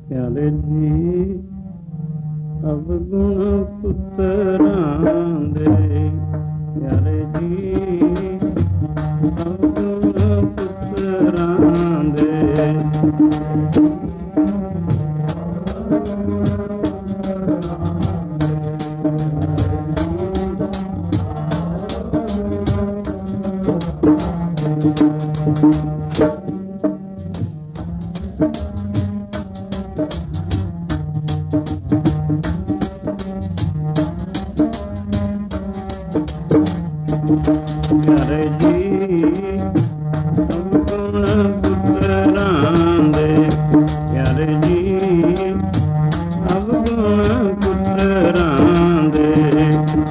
ਪਿਆਰੇ ਜੀ ਅਵਗੁਣ ਪੁੱਤਰਾਂ ਦੇ, ਪਿਆਰੇ ਜੀ ਅਵਗੁਣ ਪੁੱਤਰਾਂ ਦੇ। ਪਿਆਰੇ ਜੀ ਅਵਗੁਣ ਪੁੱਤਰਾਂ ਦੇ, ਪਿਆਰੇ ਜੀ ਅਵਗੁਣ ਪੁੱਤਰਾਂ ਦੇ।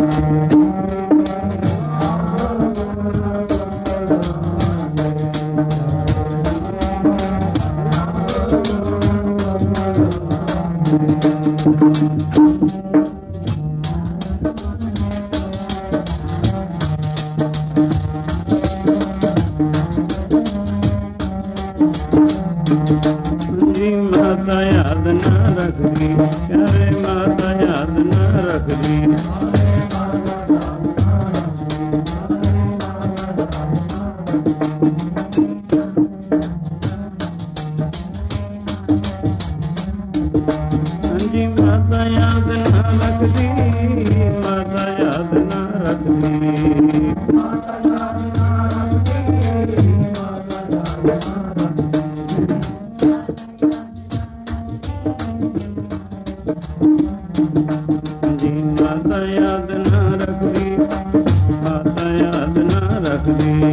ਜੀ ਮਾਤਾ ਯਾਦ ਨਾ ਰੱਖਦੀ, ਪਿਆਰੇ ਮਾਤਾ ਯਾਦ ਨਾ ਰੱਖਦੀ। ਹਾਂਜੀ ਮਾਤਾ ਯਾਦ ਨਾ ਰੱਖਦੀ, ਮਾਤਾ ਯਾਦ ਨਾ ਰੱਖਦੀ। ਜੀ ਮਾਤਾ ਯਾਦ ਨਾ ਰੱਖਦੀ, ਮਾਤਾ ਯਾਦ ਨਾ ਰੱਖਦੀ।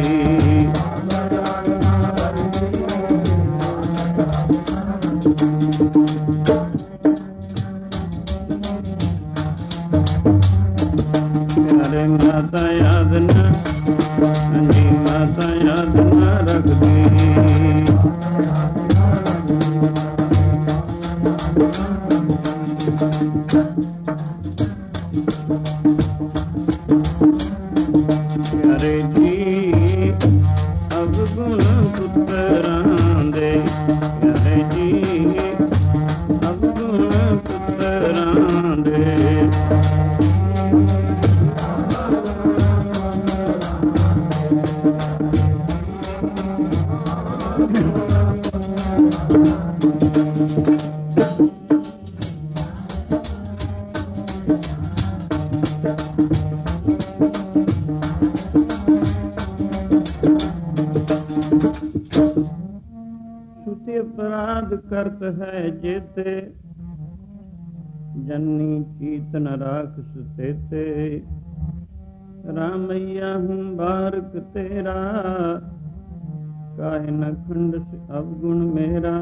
ਪਿਆਰੇ ਮਾਤਾ ਯਾਦ ਨਾ, ਹਾਂਜੀ ਮਾਤਾ ਯਾਦ ਨਾ ਰੱਖਦੀ। ਪਿਆਰੇ ਜੀ ਅਵਗੁਣ ਪੁੱਤਰਾਂ ਦੇ, ਪਿਆਰੇ ਜੀ ਅਵਗੁਣ ਪੁੱਤਰਾਂ ਦੇ। ਸੁਤੇ ਅਪਰਾਧ ਕਰਤ ਹੈ ਜੇਤੇ, ਜਨਨੀ ਚੀਤ ਨ ਰਾਖ ਸੁਤੇਤੇ। ਰਾਮਈਆ ਹੂੰ ਬਾਰਕ ਤੇਰਾ, ਕਾਹੇ ਨ ਖੰਡਸ ਅਵਗੁਣ ਮੇਰਾ।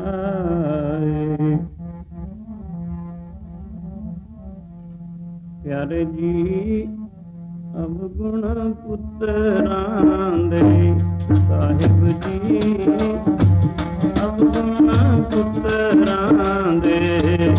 ਪਿਆਰੇ ਜੀ ਅਵਗੁਣ ਪੁੱਤਰਾਂ ਦੇ, ਸਾਹਿਬ ਜੀ ਅਵਗੁਣ ਪੁੱਤਰਾਂ ਦੇ।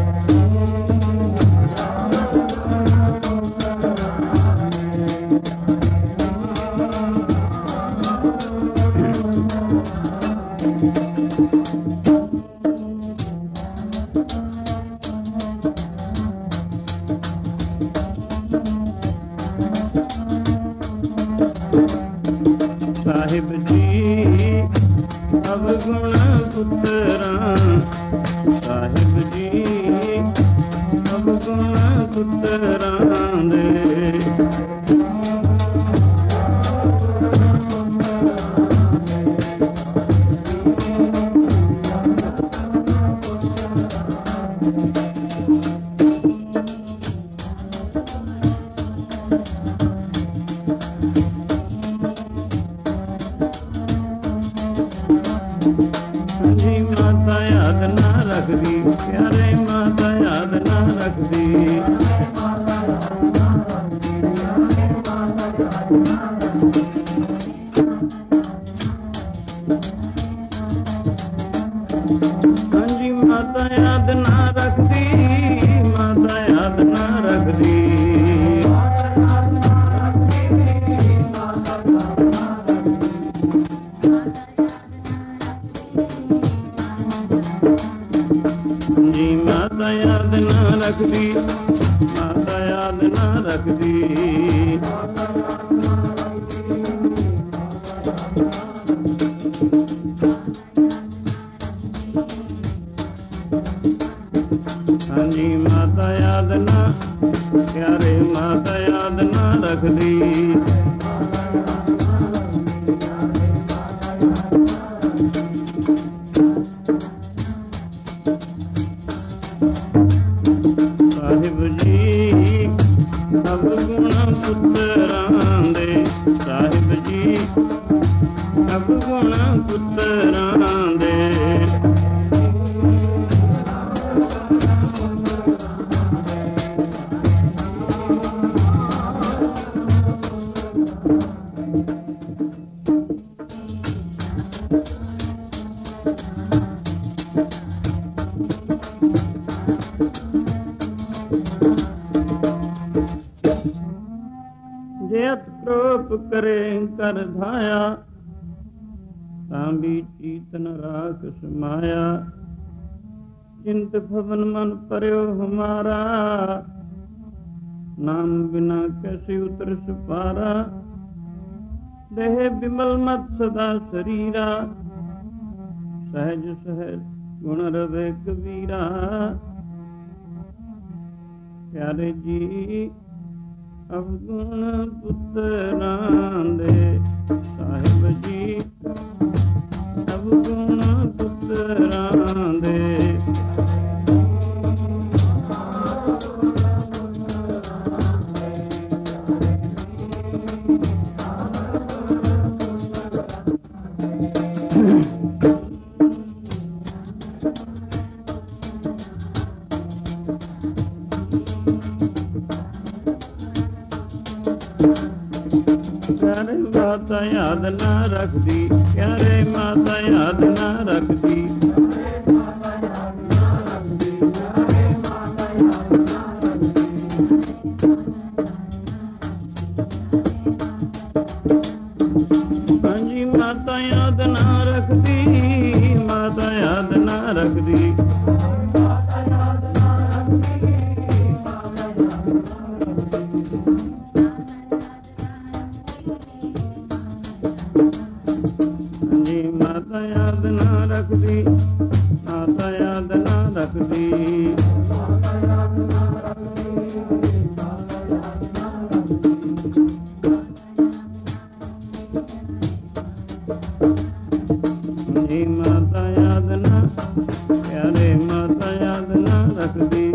ਸਾਹਿਬ ਜੀ ਅਵਗੁਣ ਪੁੱਤਰਾਂ, ਸਾਹਿਬ ਜੀ ਅਵਗੁਣ ਪੁੱਤਰਾਂ ਦੇ। ਹਾਂਜੀ ਮਾਤਾ ਯਾਦ ਨਾ ਰੱਖਦੀ, ਪਿਆਰੇ ਮਾਤਾ ਯਾਦ ਨਾ ਰੱਖਦੀ। ਹਾਂਜੀ ਮਾਤਾ ਯਾਦ ਨਾ ਰੱਖਦੀ, ਮਾਤਾ ਯਾਦ ਨਾ ਰੱਖਦੀ। ਹਾਂਜੀ ਮਾਤਾ ਯਾਦ ਨਾ ਰੱਖਦੀ, ਮਾਤਾ ਯਾਦ ਨਾ ਰੱਖਦੀ। ਹਾਂਜੀ ਮਾਤਾ ਯਾਦ ਨਾ, ਪਿਆਰੇ ਮਾਤਾ ਯਾਦ ਨਾ ਰੱਖਦੀ। ਸਾਹਿਬ ਜੀ ਸਭ ਗੁਣ ਪੁੱਤਰਾਂ ਦੇ, ਸਾਹਿਬ ਜੀ ਸਭ ਗੁਣ ਪੁੱਤਰਾਂ ਦੇ। ਜੇ ਅਤ ਪ੍ਰੋਪ ਕਰੇ ਕਰ ਧਾਇਆ, ਤਾਂ ਵੀ ਚੀਤ ਨ ਰਾਖ ਸਮਾਇਆ। ਚਿੰਤ ਭਵਨ ਮਨ ਪਰਿਓ ਹਮਾਰਾ, ਨਾਮ ਬਿਨਾ ਕੈਸੇ ਉਤਰ ਸੁਪਾਰਾ। ਦੇਹ ਬਿਮਲ ਮਤ ਸਦਾ ਸਰੀਰਾ, ਸਹਿਜ ਸਹਿਜ ਗੁਣ ਰਵੇ ਕਬੀਰਾ। ਪਿਆਰੇ ਜੀ ਅਵਗੁਣ ਪੁੱਤਰਾਂ ਦੇ, ਸਾਹਿਬ ਜੀ ਅਵਗੁਣ ਪੁੱਤਰਾਂ ਦੇ। ਪਿਆਰੇ ਮਾਤਾ ਯਾਦ ਨਾ ਰੱਖਦੀ, ਪਿਆਰੇ ਮਾਤਾ ਯਾਦ ਨਾ ਰੱਖਦੀ। ਹਾਂਜੀ ਮਾਤਾ ਯਾਦ ਨਾ ਰੱਖਦੀ, ਮਾਤਾ ਯਾਦ ਨਾ ਰੱਖਦੀ। ਮਾਤਾ ਯਾਦ ਨਾ ਰੱਖਦੀ, ਮਾਤਾ ਯਾਦ ਨਾ ਰੱਖਦੀ। ਜੀ ਮਾਤਾ ਯਾਦ ਨਾ, ਪਿਆਰੇ ਮਾਤਾ ਯਾਦ ਨਾ ਰੱਖਦੀ।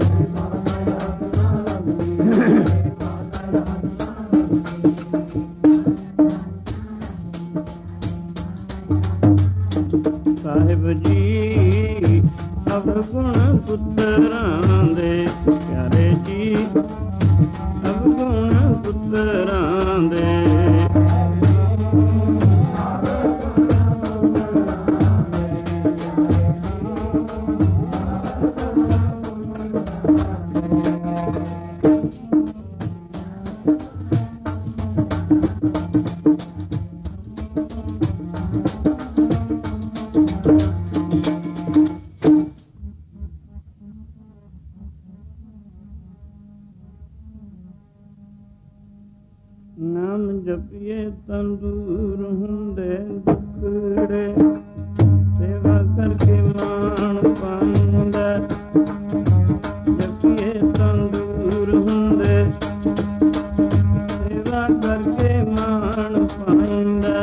ਸਾਹਿਬ ਜੀ ਅਵਗੁਣ ਪੁੱਤਰਾਂ ਦੇ, ਪਿਆਰੇ ਜੀ ਅਵਗੁਣ ਪੁੱਤਰਾਂ ਦੇ। ਨਾਮ ਜਪੀਏ ਤੰਦੂਰ ਹੁੰਦੇ ਦੁਖੜੇ, ਸੇਵਾ ਕਰਕੇ ਮਾਣ ਪਾਉਂਦਾ। ਜਪੀਏ ਤੰਦੂਰ ਹੁੰਦੇ, ਸੇਵਾ ਕਰਕੇ ਮਾਣ ਪਾਉਂਦਾ।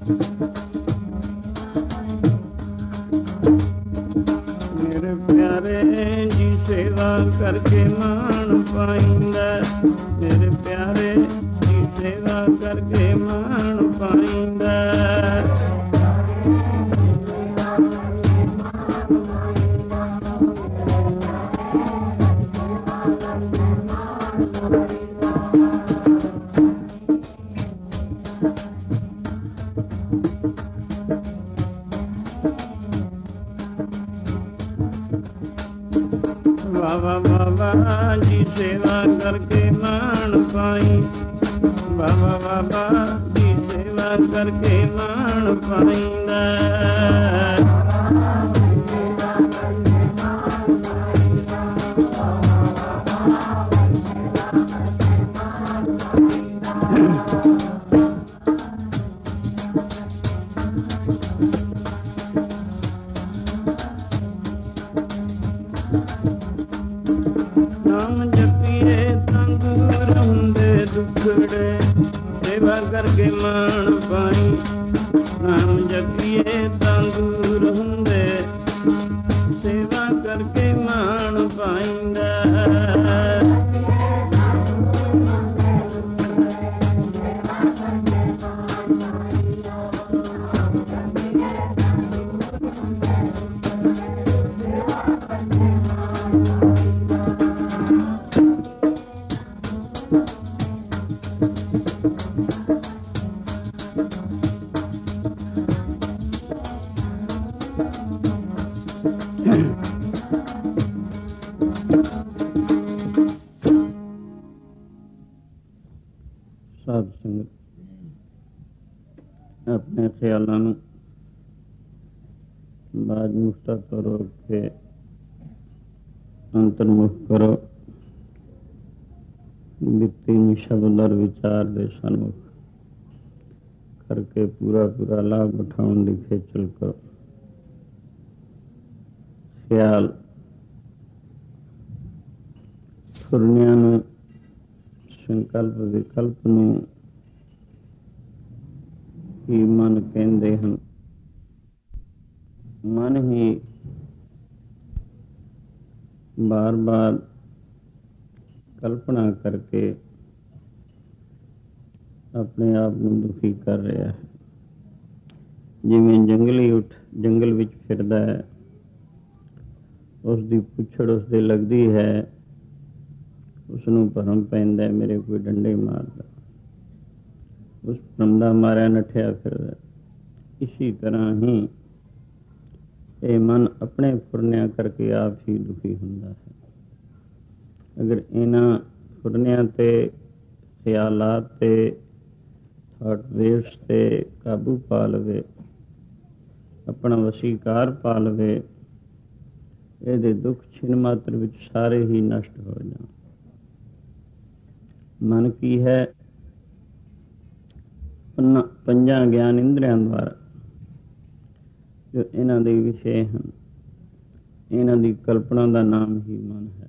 ਮੇਰੇ ਪਿਆਰੇ ਜੀ ਸੇਵਾ ਕਰਕੇ ਮਾਣ ਪਾਈਂਦਾ, ਮੇਰੇ ਪਿਆਰੇ ਜੀ ਸੇਵਾ ਕਰਕੇ ਮਾਣ ਪਾਈਂਦਾ। ਬਾਬਾ ਬਾਬਾ ਜੀ ਸੇਵਾ ਕਰਕੇ ਮਾਣ ਪਾਈ, ਬਾਬਾ ਬਾਬਾ ਜੀ ਸੇਵਾ ਕਰਕੇ ਮਾਣ ਪਾਈਂਦਾ। ਨਾਮ ਜਪੀਏ ਤਾਂ ਦੂਰ ਹੁੰਦੇ ਦੁੱਖੜੇ, ਸੇਵਾ ਕਰਕੇ ਮਾਣ ਪਾਈ। ਨਾਮ ਜਪੀਏ ਤਾਂ ਦੂਰ ਹੁੰਦੇ, ਸੇਵਾ ਕਰਕੇ ਮਾਣ ਪਾਈਂਦਾ। ਸਾਧ ਸੰਗਤ, ਆਪਣੇ ਖਿਆਲਾਂ ਨੂੰ ਬਾਜ ਮੁਕਤਾ ਤੋਂ ਰੋਕ ਕੇ ਅੰਤਰਮੁਖ ਕਰੋ। ਬਿੱਤੀ ਨੂੰ ਸ਼ਬਦ ਔਰ ਵਿਚਾਰ ਦੇ ਸਨਮੁਖ ਕਰਕੇ ਪੂਰਾ ਲਾਭ ਉਠਾਉਣ ਦੀ ਖੇਚਲ ਕਰੋ। ਖਿਆਲ ਫੁਰਨਿਆਂ ਨੂੰ, ਸੰਕਲਪ ਵਿਕਲਪ ਨੂੰ ਹੀ ਮਨ ਕਹਿੰਦੇ ਹਨ। ਮਨ ਹੀ ਬਾਰ ਕਲਪਨਾ ਕਰਕੇ ਆਪਣੇ ਆਪ ਨੂੰ ਦੁਖੀ ਕਰ ਰਿਹਾ ਹੈ। ਜਿਵੇਂ ਜੰਗਲੀ ਊਠ ਜੰਗਲ ਵਿੱਚ ਫਿਰਦਾ ਹੈ, ਉਸ ਦੀ ਪੁੱਛੜ ਉਸ ਦੇ ਲੱਗਦੀ ਹੈ, ਉਸਨੂੰ ਭਰਮ ਪੈਂਦਾ, ਮੇਰੇ ਕੋਈ ਡੰਡੇ ਮਾਰਦਾ, ਉਸ ਭਰਮ ਦਾ ਮਾਰਿਆ ਨੱਠਿਆ ਫਿਰਦਾ। ਇਸੀ ਤਰ੍ਹਾਂ ਹੀ ਇਹ ਮਨ ਆਪਣੇ ਫੁਰਨਿਆਂ ਕਰਕੇ ਆਪ ਹੀ ਦੁਖੀ ਹੁੰਦਾ ਹੈ। ਅਗਰ ਇਹਨਾਂ ਫੁਰਨਿਆਂ ਤੇ, ਖਿਆਲਾਤ ਤੇ, ਥਾਟ ਵੇਵਸ ਤੇ ਕਾਬੂ ਪਾ ਲਵੇ, ਆਪਣਾ ਵਸੀਕਾਰ ਪਾ ਲਵੇ, ਇਹਦੇ ਦੁੱਖ ਛਿਨ ਮਾਤਰ ਵਿੱਚ ਸਾਰੇ ਹੀ ਨਸ਼ਟ ਹੋ ਜਾਣ। ਮਨ ਕੀ ਹੈ? ਪੰਜਾਂ ਗਿਆਨ ਇੰਦਰੀਆਂ ਦੁਆਰਾ ਜੋ ਇਹਨਾਂ ਦੇ ਵਿਸ਼ੇ ਹਨ, ਇਹਨਾਂ ਦੀ ਕਲਪਨਾ ਦਾ ਨਾਮ ਹੀ ਮਨ ਹੈ।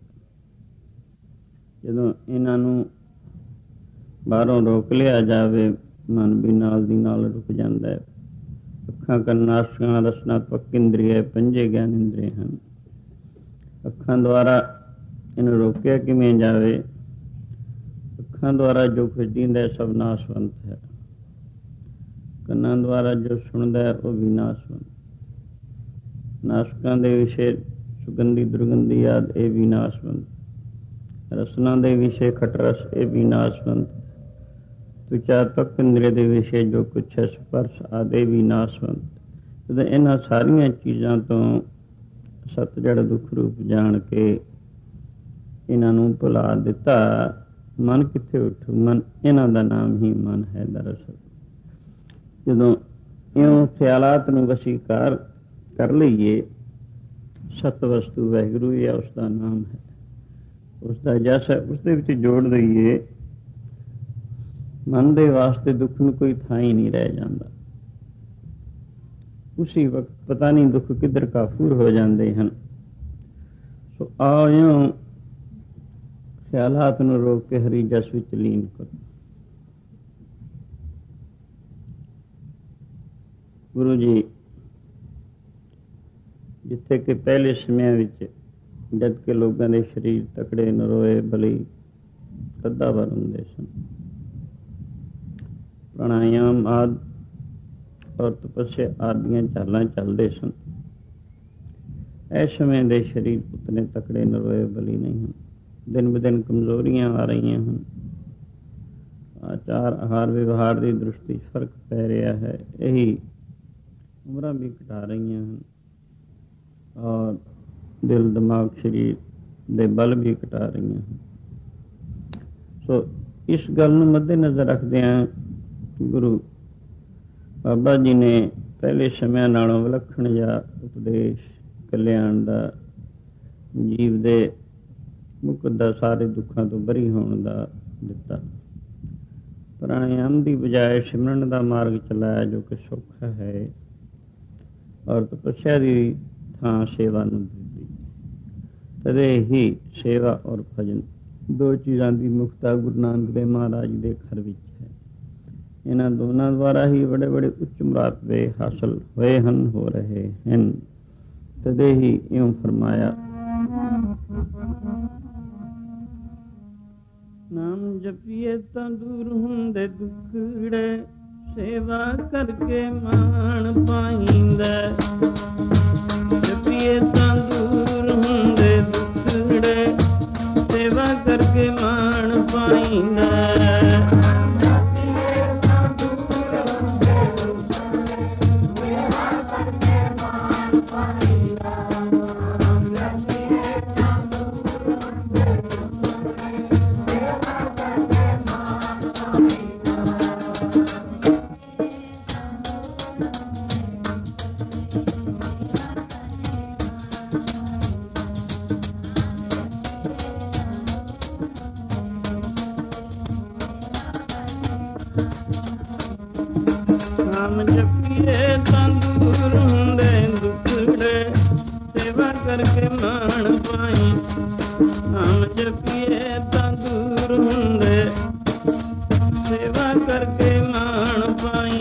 ਜਦੋਂ ਇਹਨਾਂ ਨੂੰ ਬਾਹਰੋਂ ਰੋਕ ਲਿਆ ਜਾਵੇ, ਮਨ ਵੀ ਨਾਲ ਦੀ ਨਾਲ ਰੁਕ ਜਾਂਦਾ ਹੈ। ਅੱਖਾਂ, ਕੰਨ, ਨਾਸਿਕਾਂ, ਰਸਨਾਤਮਕ ਇੰਦਰੀਏ ਪੰਜੇ ਗਿਆਨ ਇੰਦਰੀਏ ਹਨ। ਅੱਖਾਂ ਦੁਆਰਾ ਇਹਨੂੰ ਰੋਕਿਆ ਕਿਵੇਂ ਜਾਵੇ? ਅੱਖਾਂ ਦੁਆਰਾ ਜੋ ਕੁਝ ਦਿੰਦਾ ਸਭ ਨਾਸਵੰਤ ਹੈ। ਕੰਨਾਂ ਦੁਆਰਾ ਜੋ ਸੁਣਦਾ ਹੈ ਉਹ ਵੀ ਨਾਸਵੰਤ। ਨਾਸਿਕਾਂ ਦੇ ਵਿਸ਼ੇ ਸੁਗੰਧੀ, ਦੁਰਗੰਧੀ ਆਦਿ, ਇਹ ਵੀ ਨਾਸਵੰਤ। ਰਸਨਾਂ ਦੇ ਵਿਸ਼ੇ ਖਟਰਸ, ਇਹ ਵੀ ਨਾਸਵੰਤ। ਤੁਚਾ ਤਕ ਇੰਦਰੀ ਦੇ ਵਿਸ਼ੇ ਜੋ ਕੁਛ ਹੈ, ਸਪਰਸ਼ ਆਦਿ, ਵੀ ਨਾਸਵੰਤ। ਜਦੋਂ ਇਹਨਾਂ ਸਾਰੀਆਂ ਚੀਜ਼ਾਂ ਤੋਂ ਸਤ ਜੜ ਦੁੱਖ ਰੂਪ ਜਾਣ ਕੇ ਇਹਨਾਂ ਨੂੰ ਭੁਲਾ ਦਿੱਤਾ, ਮਨ ਕਿੱਥੇ ਉੱਠੂ? ਮਨ, ਇਹਨਾਂ ਦਾ ਨਾਮ ਹੀ ਮਨ ਹੈ ਦਰਅਸਲ। ਜਦੋਂ ਇਉਂ ਖਿਆਲਾਤ ਨੂੰ ਵਸੀਕਾਰ ਕਰ ਲਈਏ, ਸਤ ਵਸਤੂ ਵਾਹਿਗੁਰੂ ਹੀ ਹੈ, ਉਸਦਾ ਨਾਮ ਹੈ, ਉਸਦਾ ਜਸ ਹੈ, ਉਸਦੇ ਵਿੱਚ ਜੋੜ ਦਈਏ, ਮਨ ਦੇ ਵਾਸਤੇ ਦੁੱਖ ਨੂੰ ਕੋਈ ਥਾਂ ਹੀ ਨਹੀਂ ਰਹਿ ਜਾਂਦਾ। ਉਸੀ ਵਕਤ ਪਤਾ ਨਹੀਂ ਦੁੱਖ ਕਿੱਧਰ ਕਾਫੂਰ ਹੋ ਜਾਂਦੇ ਹਨ। ਸੋ ਆਓ ਖਿਆਲਾਤ ਨੂੰ ਰੋਕ ਕੇ ਹਰੀ ਜਸ ਵਿੱਚ ਲੀਨ ਕਰੋ। ਗੁਰੂ ਜੀ ਜਿੱਥੇ ਕਿ ਪਹਿਲੇ ਸਮਿਆਂ ਵਿੱਚ ਜਦ ਕਿ ਲੋਕਾਂ ਦੇ ਸਰੀਰ ਤਕੜੇ ਨਰੋਏ ਬਲੀ ਕੱਦਾਵਰ ਹੁੰਦੇ ਸਨ, ਪ੍ਰਾਣਾਯਾਮ ਆਦਿ ਔਰ ਤਪੱਸਿਆ ਆਦਿਆਂ ਚਾਲਾਂ ਚੱਲਦੇ ਸਨ, ਇਸ ਸਮੇਂ ਦੇ ਸਰੀਰ ਪੁੱਤਨੇ ਤਕੜੇ ਨਰੋਏ ਬਲੀ ਨਹੀਂ ਹਨ। ਦਿਨ ਬ ਦਿਨ ਕਮਜ਼ੋਰੀਆਂ ਆ ਰਹੀਆਂ ਹਨ। ਆਚਾਰ ਆਹਾਰ ਵਿਵਹਾਰ ਦੀ ਦ੍ਰਿਸ਼ਟੀ ਫਰਕ ਪੈ ਰਿਹਾ ਹੈ। ਇਹੀ ਉਮਰਾਂ ਵੀ ਘਟਾ ਰਹੀਆਂ ਹਨ ਔਰ ਦਿਲ ਦਿਮਾਗ ਸਰੀਰ ਦੇ ਬਲ ਵੀ ਘਟਾ ਰਹੀਆਂ ਹਨ। ਸੋ ਇਸ ਗੱਲ ਨੂੰ ਮੱਦੇ ਨਜ਼ਰ ਰੱਖਦਿਆਂ ਗੁਰੂ ਬਾਬਾ ਜੀ ਨੇ ਪਹਿਲੇ ਸਮਿਆਂ ਨਾਲੋਂ ਵਿਲੱਖਣ ਜਿਹਾ ਉਪਦੇਸ਼ ਕਲਿਆਣ ਦਾ, ਜੀਵ ਦੇ ਮੁਕਤ ਦਾ, ਸਾਰੇ ਦੁੱਖਾਂ ਤੋਂ ਬਰੀ ਹੋਣ ਦਾ ਦਿੱਤਾ। ਪ੍ਰਾਣਾਯਾਮ ਦੀ ਬਜਾਏ ਸਿਮਰਨ ਦਾ ਮਾਰਗ ਚਲਾਇਆ ਜੋ ਕਿ ਸੌਖਾ ਹੈ, ਔਰ ਤਪੱਸਿਆ ਦੀ ਥਾਂ ਸੇਵਾ ਨੂੰ ਦਿੱਤੀ। ਤਦੇ ਹੀ ਸੇਵਾ ਔਰ ਭਜਨ ਦੋ ਚੀਜ਼ਾਂ ਦੀ ਮੁਕਤਾ ਗੁਰੂ ਨਾਨਕ ਦੇਵ ਮਹਾਰਾਜ ਦੇ ਘਰ ਵਿੱਚ ਹੈ। ਇਹਨਾਂ ਦੋਨਾਂ ਦੁਆਰਾ ਹੀ ਬੜੇ ਬੜੇ ਉੱਚ ਮੁਰਾਤਬੇ ਹਾਸਲ ਹੋਏ ਹਨ, ਹੋ ਰਹੇ ਹਨ। ਤਦੇ ਹੀ ਇਉਂ ਫਰਮਾਇਆ, ਨਾਮ ਜਪੀਏ ਤਾਂ ਦੂਰ ਹੁੰਦੇ ਦੁਖੜੇ, ਸੇਵਾ ਕਰਕੇ ਮਾਣ ਪਾਈਂਦਾ। ਜਪੀਏ ਤਾਂ ਦੂਰ ਹੁੰਦੇ ਦੁਖੜੇ, ਸੇਵਾ ਕਰਕੇ ਮਾਣ ਪਾਈਂਦਾ। ਨਾਮ ਜਪੀਏ ਤਾਂ ਦੂਰ ਹੁੰਦੇ ਦੁਖੜੇ, ਸੇਵਾ ਕਰਕੇ ਮਾਣ ਪਾਈ। ਨਾਮ ਜਪੀਏ ਤਾਂ ਦੂਰ ਹੁੰਦੇ, ਸੇਵਾ ਕਰਕੇ ਮਾਣ ਪਾਈ।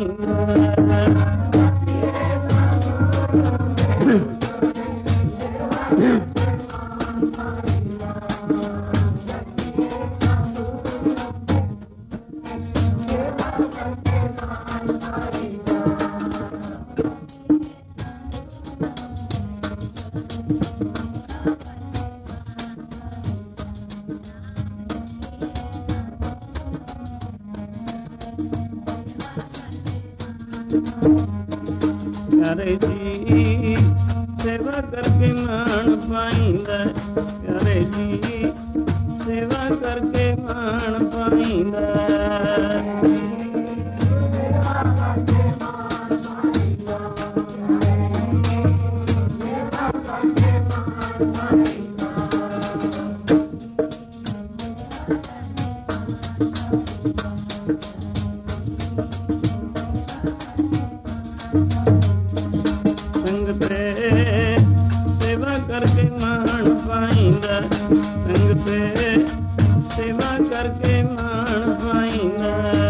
ਪਿਆਰੇ ਜੀ ਸੇਵਾ ਕਰਕੇ ਮਾਣ ਪਾਈਂਦਾ। ਪਿਆਰੇ ਜੀ ਸੇਵਾ ਕਰਕੇ ਮਾਣ ਪਾਈਂਦਾ। ਸੇਵਾ ਕਰਕੇ ਮਾਣ ਪਾਈਂਦਾ। ਸੰਗ ਤੇ ਸੇਵਾ ਕਰਕੇ ਮਾਣ ਪਾਈਂਦਾ।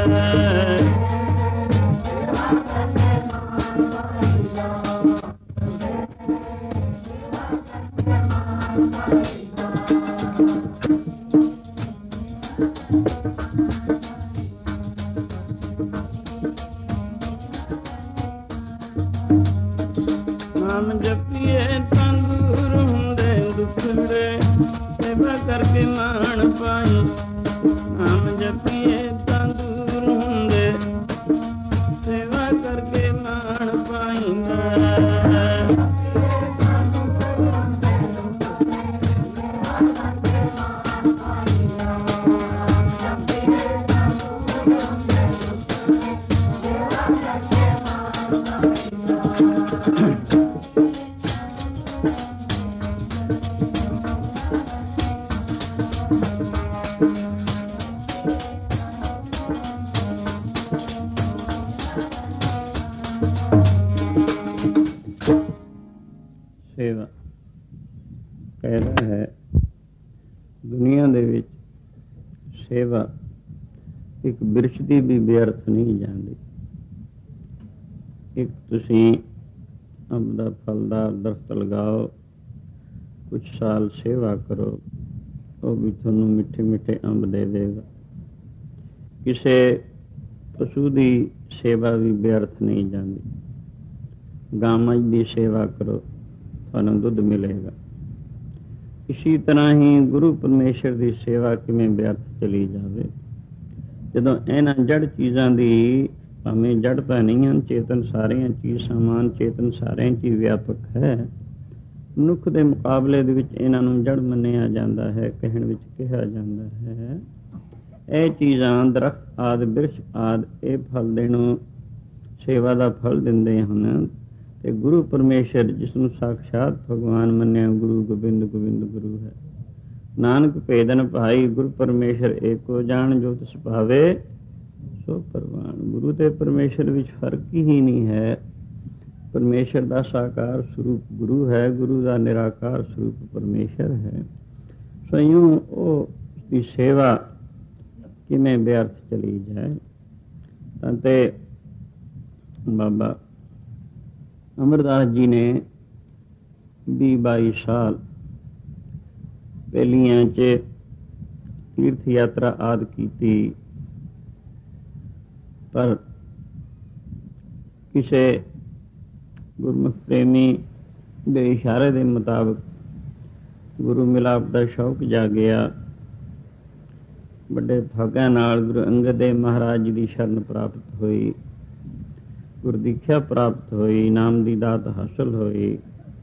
ਨਾਮ ਜਪੀਏ ਤਾਂ ਦੂਰ ਹੁੰਦੇ ਦੁਖੜੇ, ਸੇਵਾ ਕਰਕੇ ਮਾਣ ਪਾਈ। ਨਾਮ ਜਪੀਏ ਤਾਂ ਦੂਰ ਹੁੰਦੇ, ਸੇਵਾ ਕਰਕੇ ਮਾਣ ਪਾਈਂਦਾ। ਸੇਵਾ ਕਹਿਦਾ ਹੈ, ਦੁਨੀਆ ਦੇ ਵਿੱਚ ਸੇਵਾ ਇੱਕ ਬਿਰਛ ਦੀ ਵੀ ਬੇਅਰਥ ਨਹੀਂ ਜਾਂਦੀ। ਇੱਕ ਤੁਸੀਂ ਅੰਬ ਦਾ ਫਲ ਦਾ ਦਰਖਤ ਲਗਾਓ, ਕੁਝ ਸਾਲ ਸੇਵਾ ਕਰੋ, ਉਹ ਵੀ ਤੁਹਾਨੂੰ ਮਿੱਠੇ ਮਿੱਠੇ ਅੰਬ ਦੇ ਦੇਗਾ। ਕਿਸੇ ਪਸ਼ੂ ਦੀ ਸੇਵਾ ਵੀ ਵਿਅਰਥ ਨਹੀਂ ਜਾਂਦੀ। ਗਾਂ ਮੱਝ ਦੀ ਸੇਵਾ ਕਰੋ, ਤੁਹਾਨੂੰ ਦੁੱਧ ਮਿਲੇਗਾ। ਇਸੀ ਤਰ੍ਹਾਂ ਹੀ ਗੁਰੂ ਪਰਮੇਸ਼ਰ ਦੀ ਸੇਵਾ ਕਿਵੇਂ ਵਿਅਰਥ ਚਲੀ ਜਾਵੇ, ਜਦੋਂ ਇਹਨਾਂ ਜੜ ਚੀਜ਼ਾਂ ਦੀ, ਭਾਵੇਂ ਜੜ ਤਾਂ ਨਹੀਂ ਹਨ, ਚੇਤਨ ਸਾਰਿਆਂ ਚੀਜ਼ ਸਮਾਨ, ਚੇਤਨ ਸਾਰਿਆਂ 'ਚ ਹੀ ਵਿਆਪਕ ਹੈ। ਮਨੁੱਖ ਦੇ ਮੁਕਾਬਲੇ ਦੇ ਵਿੱਚ ਇਹਨਾਂ ਨੂੰ ਜੜ ਮੰਨਿਆ ਜਾਂਦਾ ਹੈ, ਕਹਿਣ ਵਿੱਚ ਕਿਹਾ ਜਾਂਦਾ ਹੈ। ਇਹ ਚੀਜ਼ਾਂ ਦਰਖਤ ਆਦਿ, ਬਿਰਛ ਆਦਿ, ਇਹ ਫਲ ਦੇਣੋਂ ਸੇਵਾ ਦਾ ਫਲ ਦਿੰਦੇ ਹਨ। ਤੇ ਗੁਰੂ ਪਰਮੇਸ਼ਰ, ਜਿਸ ਨੂੰ ਸਾਖਸ਼ਾਤ ਭਗਵਾਨ ਮੰਨਿਆ, ਗੁਰੂ ਗੋਬਿੰਦ ਗੋਬਿੰਦ ਗੁਰੂ ਹੈ। ਨਾਨਕ ਭੇਦਨ ਭਾਈ, ਗੁਰੂ ਪਰਮੇਸ਼ਰ ਏਕੋ ਜਾਣ, ਜੋ ਤਿਸ ਭਾਵੇ ਸੋ ਪ੍ਰਵਾਨ। ਗੁਰੂ ਤੇ ਪਰਮੇਸ਼ਰ ਵਿੱਚ ਫਰਕ ਹੀ ਨਹੀਂ ਹੈ। ਪਰਮੇਸ਼ਰ ਦਾ ਸਾਕਾਰ ਸਰੂਪ ਗੁਰੂ ਹੈ, ਗੁਰੂ ਦਾ ਨਿਰਾਕਾਰ ਸਰੂਪ ਪਰਮੇਸ਼ਰ ਹੈ। ਸੋ ਇਉਂ ਉਹ ਦੀ ਸੇਵਾ ਕਿਵੇਂ ਵਿਅਰਥ ਚਲੀ ਜਾਏ। ਤਾਂ ਤੇ ਬਾਬਾ ਅਮਰਦਾਸ ਜੀ ਨੇ 20-22 ਸਾਲ ਪਹਿਲੀਆਂ 'ਚ ਤੀਰਥ ਯਾਤਰਾ ਆਦਿ ਕੀਤੀ, ਪਰ ਕਿਸੇ ਗੁਰਮੁਖ ਪ੍ਰੇਮੀ ਦੇ ਇਸ਼ਾਰੇ ਦੇ ਮੁਤਾਬਕ ਗੁਰੂ ਮਿਲਾਪ ਦਾ ਸ਼ੌਕ ਜਾਗਿਆ। ਵੱਡੇ ਭਾਗਾਂ ਨਾਲ ਗੁਰੂ ਅੰਗਦ ਦੇਵ ਮਹਾਰਾਜ ਜੀ ਦੀ ਸ਼ਰਨ ਪ੍ਰਾਪਤ ਹੋਈ, ਗੁਰਦੀਖਿਆ ਪ੍ਰਾਪਤ ਹੋਈ, ਨਾਮ ਦੀ ਦਾਤ ਹਾਸਲ ਹੋਈ,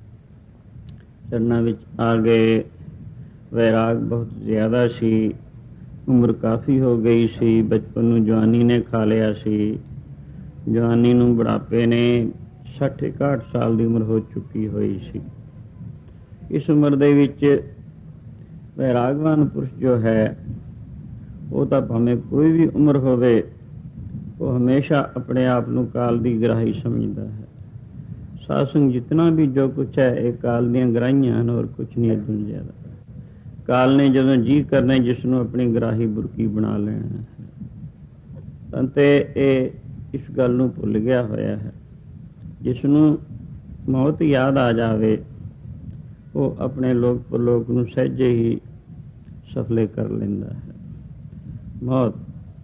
ਚਰਨਾਂ ਵਿੱਚ ਆ ਗਏ। ਵੈਰਾਗ ਬਹੁਤ ਜ਼ਿਆਦਾ ਸੀ, ਉਮਰ ਕਾਫੀ ਹੋ ਗਈ ਸੀ, ਬਚਪਨ ਨੂੰ ਜਵਾਨੀ ਨੇ ਖਾ ਲਿਆ ਸੀ, ਜਵਾਨੀ ਨੂੰ ਬੁਢਾਪੇ ਨੇ 60-61 ਸਾਲ ਦੀ ਉਮਰ ਹੋ ਚੁੱਕੀ ਹੋਈ ਸੀ। ਇਸ ਉਮਰ ਦੇ ਵਿੱਚ ਵੈਰਾਗਵਾਨ ਪੁਰਸ਼ ਜੋ ਹੈ, ਉਹ ਤਾਂ ਭਾਵੇਂ ਕੋਈ ਵੀ ਉਮਰ ਹੋਵੇ, ਉਹ ਹਮੇਸ਼ਾ ਆਪਣੇ ਆਪ ਨੂੰ ਕਾਲ ਦੀ ਗ੍ਰਾਹੀ ਸਮਝਦਾ ਹੈ। ਸਾਧ ਸੰਗ ਜਿਤਨਾ ਵੀ ਜੋ ਕੁਛ ਹੈ, ਇਹ ਕਾਲ ਦੀਆਂ ਗ੍ਰਾਹੀਆਂ ਹਨ, ਔਰ ਕੁਛ ਨਹੀਂ ਇਦੋਂ ਜ਼ਿਆਦਾ। ਕਾਲ ਨੇ ਜਦੋਂ ਜੀ ਕਰਨਾ, ਜਿਸ ਨੂੰ ਆਪਣੀ ਗ੍ਰਾਹੀ ਬੁਰਕੀ ਬਣਾ ਲੈਣਾ ਹੈ। ਤੇ ਇਹ ਇਸ ਗੱਲ ਨੂੰ ਭੁੱਲ ਗਿਆ ਹੋਇਆ ਹੈ। ਜਿਸ ਨੂੰ ਮੌਤ ਯਾਦ ਆ ਜਾਵੇ, ਉਹ ਆਪਣੇ ਲੋਕ ਪਰਲੋਕ ਨੂੰ ਸਹਿਜੇ ਹੀ ਸਫਲੇ ਕਰ ਲੈਂਦਾ ਹੈ। ਮੌਤ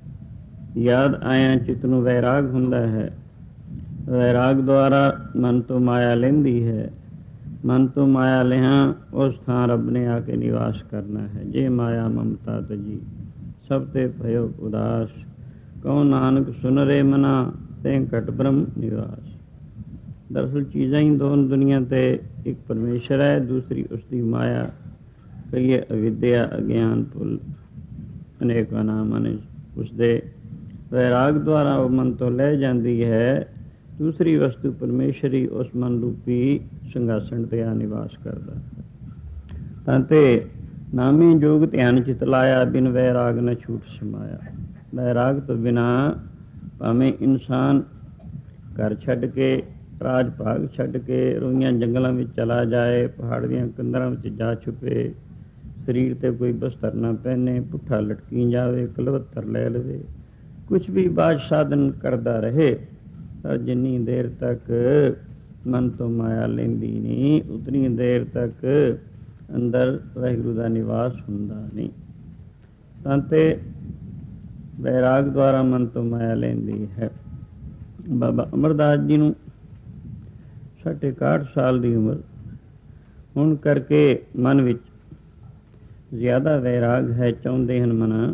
ਯਾਦ ਆਇਆ ਚਿੱਤ ਨੂੰ ਵੈਰਾਗ ਹੁੰਦਾ ਹੈ। ਵੈਰਾਗ ਦੁਆਰਾ ਮਨ ਤੋਂ ਮਾਇਆ ਲੈਂਦੀ ਹੈ। ਮਨ ਤੋਂ ਮਾਇਆ ਲਿਆ, ਉਸ ਥਾਂ ਰੱਬ ਨੇ ਆ ਕੇ ਨਿਵਾਸ ਕਰਨਾ ਹੈ। ਜੇ ਮਾਇਆ ਮਮਤਾ ਤਜੀ, ਸਭ ਤੇ ਭਇਓ ਉਦਾਸ, ਕਹੋ ਨਾਨਕ ਸੁਨ ਰੇ ਮਨਾ, ਤੇ ਘਟ ਬ੍ਰਹਮ ਨਿਵਾਸ। ਦਰਅਸਲ ਚੀਜ਼ਾਂ ਹੀ ਦੋ ਦੁਨੀਆ ਤੇ, ਇੱਕ ਪਰਮੇਸ਼ਰ ਹੈ, ਦੂਸਰੀ ਉਸਦੀ ਮਾਇਆ, ਕਹੀਏ ਅਵਿਦਿਆ, ਅਗਿਆਨ, ਭੁੱਲ, ਅਨੇਕਾਂ ਨਾਮ ਹਨ ਉਸਦੇ। ਵੈਰਾਗ ਦੁਆਰਾ ਉਹ ਮਨ ਤੋਂ ਲੈ ਜਾਂਦੀ ਹੈ। ਦੂਸਰੀ ਵਸਤੂ ਪਰਮੇਸ਼ਰ ਹੀ ਉਸ ਮਨ ਰੂਪੀ ਸਿੰਘਾਸਣ ਤੇ ਆ ਨਿਵਾਸ ਕਰਦਾ ਹੈ। ਤਾਂ ਤੇ ਨਾਮੀ ਜੋਗ ਧਿਆਨ ਚਿਤ ਲਾਇਆ, ਬਿਨ ਵੈਰਾਗ ਨ ਛੂਟ ਸਮਾਇਆ। ਵੈਰਾਗ ਤੋਂ ਬਿਨਾ ਭਾਵੇਂ ਇਨਸਾਨ ਘਰ ਛੱਡ ਕੇ, ਰਾਜ ਭਾਗ ਛੱਡ ਕੇ ਰੋਈਆਂ ਜੰਗਲਾਂ ਵਿੱਚ ਚਲਾ ਜਾਏ, ਪਹਾੜ ਦੀਆਂ ਕੰਦਰਾਂ ਵਿੱਚ ਜਾ ਛੁਪੇ, ਸਰੀਰ ਤੇ ਕੋਈ ਬਸਤਰ ਨਾ ਪਹਿਨੇ, ਪੁੱਠਾ ਲਟਕੀ ਜਾਵੇ, ਕਲਵੱਤਰ ਲੈ ਲਵੇ, ਕੁਛ ਵੀ ਬਾਜ ਸਾਧਨ ਕਰਦਾ ਰਹੇ, ਪਰ ਜਿੰਨੀ ਦੇਰ ਤੱਕ ਮਨ ਤੋਂ ਮਾਇਆ ਲੈਂਦੀ ਨਹੀਂ, ਉਤਨੀ ਦੇਰ ਤੱਕ ਅੰਦਰ ਵਾਹਿਗੁਰੂ ਦਾ ਨਿਵਾਸ ਹੁੰਦਾ ਨਹੀਂ। ਤਾਂ ਤੇ ਵੈਰਾਗ ਦੁਆਰਾ ਮਨ ਤੋਂ ਮਾਇਆ ਲੈਂਦੀ ਹੈ। ਬਾਬਾ ਅਮਰਦਾਸ ਜੀ ਨੂੰ 60-61 ਸਾਲ ਦੀ ਉਮਰ ਹੋਣ ਕਰਕੇ ਮਨ ਵਿੱਚ ਜ਼ਿਆਦਾ ਵੈਰਾਗ ਹੈ। ਚਾਹੁੰਦੇ ਹਨ ਮਨਾ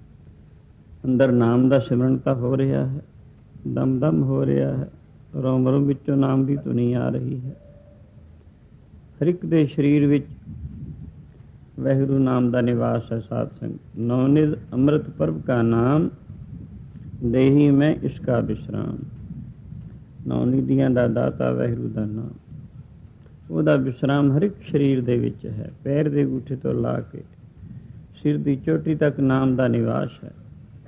ਅੰਦਰ ਨਾਮ ਦਾ ਸਿਮਰਨ ਤਾਂ ਹੋ ਰਿਹਾ ਹੈ, ਦਮ ਦਮ ਹੋ ਰਿਹਾ ਹੈ, ਰੋਮ ਰੋਮ ਵਿੱਚੋਂ ਨਾਮ ਦੀ ਧੁਨੀ ਆ ਰਹੀ ਹੈ। ਹਰ ਇੱਕ ਦੇ ਸਰੀਰ ਵਿੱਚ ਵਾਹਿਗੁਰੂ ਨਾਮ ਦਾ ਨਿਵਾਸ ਹੈ। ਸਾਧ ਸੰਗਤ ਨੌਨਿਧ ਅੰਮ੍ਰਿਤ ਪਰਬ ਕਾ ਨਾਮ, ਦੇਹੀ ਮੈਂ ਇਸਕਾ ਵਿਸ਼ਰਾਮ। ਨੌ ਨਿਧੀਆਂ ਦਾ ਦਾਤਾ ਵਾਹਿਗੁਰੂ ਦਾ ਨਾਮ, ਉਹਦਾ ਵਿਸ਼ਰਾਮ ਹਰ ਇੱਕ ਸਰੀਰ ਦੇ ਵਿੱਚ ਹੈ। ਪੈਰ ਦੇ ਅੰਗੂਠੇ ਤੋਂ ਲਾ ਕੇ ਸਿਰ ਦੀ ਚੋਟੀ ਤੱਕ ਨਾਮ ਦਾ ਨਿਵਾਸ ਹੈ।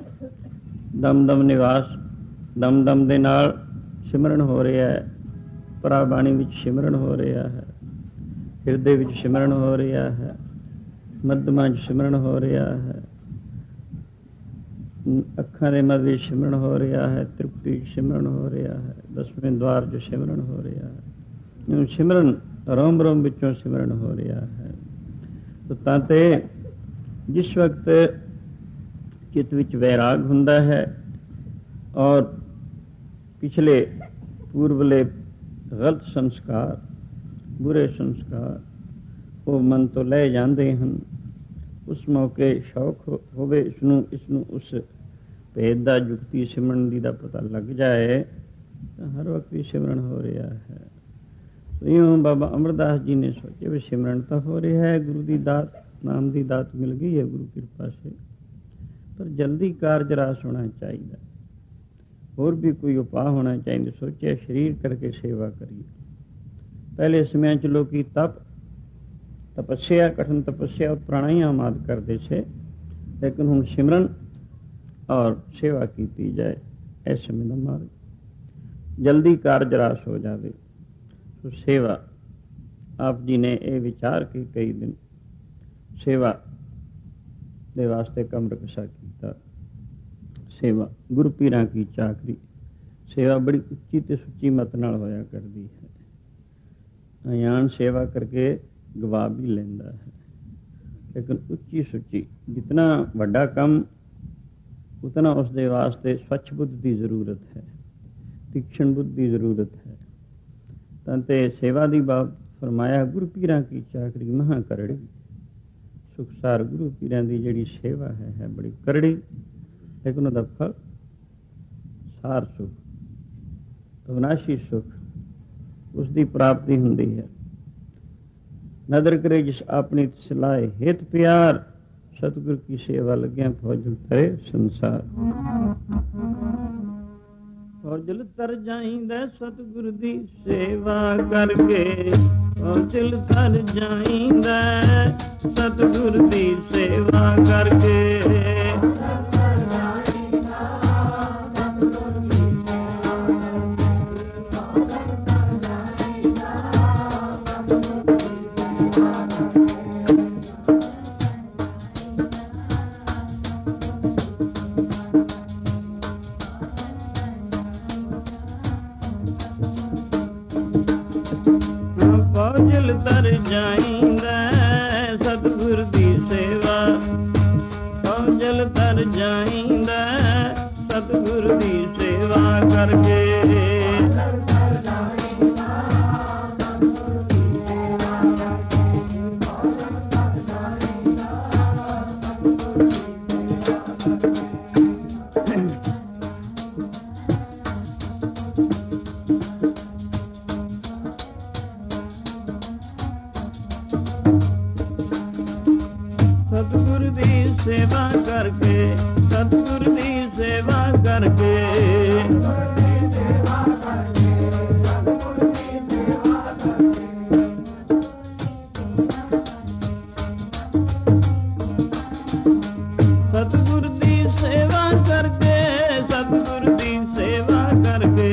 ਦਮ ਦਮ ਨਿਵਾਸ, ਦਮ ਦਮ ਦੇ ਨਾਲ ਸਿਮਰਨ ਹੋ ਰਿਹਾ ਹੈ। ਪਰਾਬਾਣੀ ਵਿੱਚ ਸਿਮਰਨ ਹੋ ਰਿਹਾ ਹੈ, ਹਿਰਦੇ ਵਿੱਚ ਸਿਮਰਨ ਹੋ ਰਿਹਾ ਹੈ, ਮੱਧਮਾਂ 'ਚ ਸਿਮਰਨ ਹੋ ਰਿਹਾ ਹੈ, ਅੱਖਾਂ ਦੇ ਮੱਧ ਵਿੱਚ ਸਿਮਰਨ ਹੋ ਰਿਹਾ ਹੈ, ਤ੍ਰਿਪਟੀ ਸਿਮਰਨ ਹੋ ਰਿਹਾ ਹੈ, 10ਵੇਂ ਦੁਆਰ 'ਚ ਸਿਮਰਨ ਹੋ ਰਿਹਾ ਹੈ, ਸਿਮਰਨ ਰੋਮ ਰੋਮ ਵਿੱਚੋਂ ਸਿਮਰਨ ਹੋ ਰਿਹਾ ਹੈ। ਤਾਂ ਤੇ ਜਿਸ ਵਕਤ ਚਿੱਤ ਵਿੱਚ ਵੈਰਾਗ ਹੁੰਦਾ ਹੈ ਔਰ ਪਿਛਲੇ ਪੂਰਵਲੇ ਗਲਤ ਸੰਸਕਾਰ, ਬੁਰੇ ਸੰਸਕਾਰ ਉਹ ਮਨ ਤੋਂ ਲੈ ਜਾਂਦੇ ਹਨ, ਉਸ ਮੌਕੇ ਸ਼ੌਕ ਹੋਵੇ ਇਸ ਨੂੰ ਉਸ ਭੇਦ ਦਾ, ਜੁਗਤੀ ਸਿਮਰਨ ਦੀ ਦਾ ਪਤਾ ਲੱਗ ਜਾਏ ਤਾਂ ਹਰ ਵਕਤ ਹੀ ਸਿਮਰਨ ਹੋ ਰਿਹਾ ਹੈ। ਇਉਂ ਬਾਬਾ ਅਮਰਦਾਸ ਜੀ ਨੇ ਸੋਚਿਆ ਵੀ ਸਿਮਰਨ ਤਾਂ ਹੋ ਰਿਹਾ ਹੈ, ਗੁਰੂ ਦੀ ਦਾਤ, ਨਾਮ ਦੀ ਦਾਤ ਮਿਲ ਗਈ ਹੈ ਗੁਰੂ ਕਿਰਪਾ ਸੇ, ਪਰ ਜਲਦੀ ਕਾਰਜ ਰਾਸ ਹੋਣਾ ਚਾਹੀਦਾ, ਹੋਰ ਵੀ ਕੋਈ ਉਪਾਅ ਹੋਣਾ ਚਾਹੀਦਾ। ਸੋਚਿਆ ਸਰੀਰ ਕਰਕੇ ਸੇਵਾ ਕਰੀਏ। ਪਹਿਲੇ ਸਮਿਆਂ 'ਚ ਲੋਕੀ ਤਪੱਸਿਆ, ਕਠਿਨ ਤਪੱਸਿਆ ਔਰ ਪ੍ਰਾਣਾਯਾਮ ਆਦਿ ਕਰਦੇ ਸੇ, ਲੇਕਿਨ ਹੁਣ ਸਿਮਰਨ ਔਰ ਸੇਵਾ ਕੀਤੀ ਜਾਏ, ਇਸ ਸਮੇਂ ਦਾ ਮਾਰਗ, ਜਲਦੀ ਕਾਰਜ ਰਾਸ ਹੋ ਜਾਵੇ। ਸੋ ਸੇਵਾ, ਆਪ ਜੀ ਨੇ ਇਹ ਵਿਚਾਰ ਕੇ ਕਈ ਦਿਨ ਸੇਵਾ ਦੇ ਵਾਸਤੇ ਕੰਮ ਰਕਸ਼ਾ ਕੀਤਾ। ਸੇਵਾ ਗੁਰੂ ਪੀਰਾਂ ਕੀ ਚਾਕਰੀ, ਸੇਵਾ ਬੜੀ ਉੱਚੀ ਤੇ ਸੁੱਚੀ ਮਤ ਨਾਲ ਹੋਇਆ ਕਰਦੀ ਹੈ। ਅਣਜਾਣ ਸੇਵਾ ਕਰਕੇ ਗਵਾ ਵੀ ਲੈਂਦਾ ਹੈ, ਲੇਕਿਨ ਉੱਚੀ ਸੁੱਚੀ, ਜਿਤਨਾ ਵੱਡਾ ਕੰਮ ਉਤਨਾ ਉਸ ਦੇ ਵਾਸਤੇ ਸਵੱਛ ਬੁੱਧ ਦੀ ਜ਼ਰੂਰਤ ਹੈ, ਤੀਕਸ਼ਣ ਬੁੱਧ ਦੀ ਜ਼ਰੂਰਤ ਹੈ। ਤਾਂ ਤੇ ਸੇਵਾ ਦੀ ਬਾਤ ਫਰਮਾਇਆ, ਗੁਰੂ ਪੀਰਾਂ ਕੀ ਚਾਕਰੀ ਮਹਾਂ ਕਰੜੀ। ਸੁਖਸਾਰ ਗੁਰੂ ਪੀਰਾਂ ਦੀ ਜਿਹੜੀ ਸੇਵਾ ਹੈ ਬੜੀ ਕਰੜੀ, ਲੇਕਿਨ ਉਹਦਾ ਫਲ ਸਾਰ ਸੁਖ, ਅਵਿਨਾਸ਼ੀ ਸੁਖ, ਉਸ ਦੀ ਪ੍ਰਾਪਤੀ ਹੁੰਦੀ ਹੈ। ਨਦਰ ਕਰੇ ਜਿਸ ਆਪਣੀ ਸਲਾਹ ਹਿਤ ਪਿਆਰ, ਸਤਿਗੁਰ ਕੀ ਸੇਵਾ ਲੱਗਿਆ ਫੌਜਲ ਤਰੇ ਸੰਸਾਰ। ਫੌਜਲ ਤਰ ਜਾਈਂਦਾ ਸਤਿਗੁਰ ਦੀ ਸੇਵਾ ਕਰਕੇ, ਫੌਜਲ ਤਰ ਜਾਈਂਦਾ ਸਤਿਗੁਰ ਦੀ ਸੇਵਾ ਕਰਕੇ। ਫੌਜਲ ਤਰ ਜਾਈਂਦਾ ਸਤਿਗੁਰ ਦੀ ਸੇਵਾ, ਫੌਜਲ ਤਰ ਜਾਈਂਦਾ ਸਤਿਗੁਰ ਦੀ ਸੇਵਾ ਕਰਕੇ। ਸਤਿਗੁਰ ਦੀ ਸੇਵਾ ਕਰਕੇ, ਸਤਿਗੁਰ ਦੀ ਸੇਵਾ ਕਰਕੇ। ਸਤਿਗੁਰ ਦੀ ਸੇਵਾ ਕਰਕੇ, ਸਤਿਗੁਰ ਦੀ ਸੇਵਾ ਕਰਕੇ।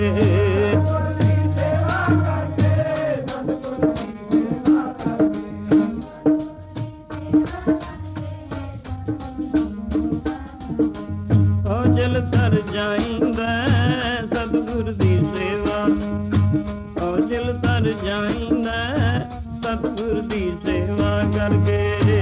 ਫੌਜਲ ਤਰ ਜਾਈਂਦਾ ਸਤਿਗੁਰ ਦੀ ਸੇਵਾ, ਫੌਜਲ ਤਰ ਜਾਈਂਦਾ ਸਤਿਗੁਰ ਦੀ ਸੇਵਾ ਕਰਕੇ।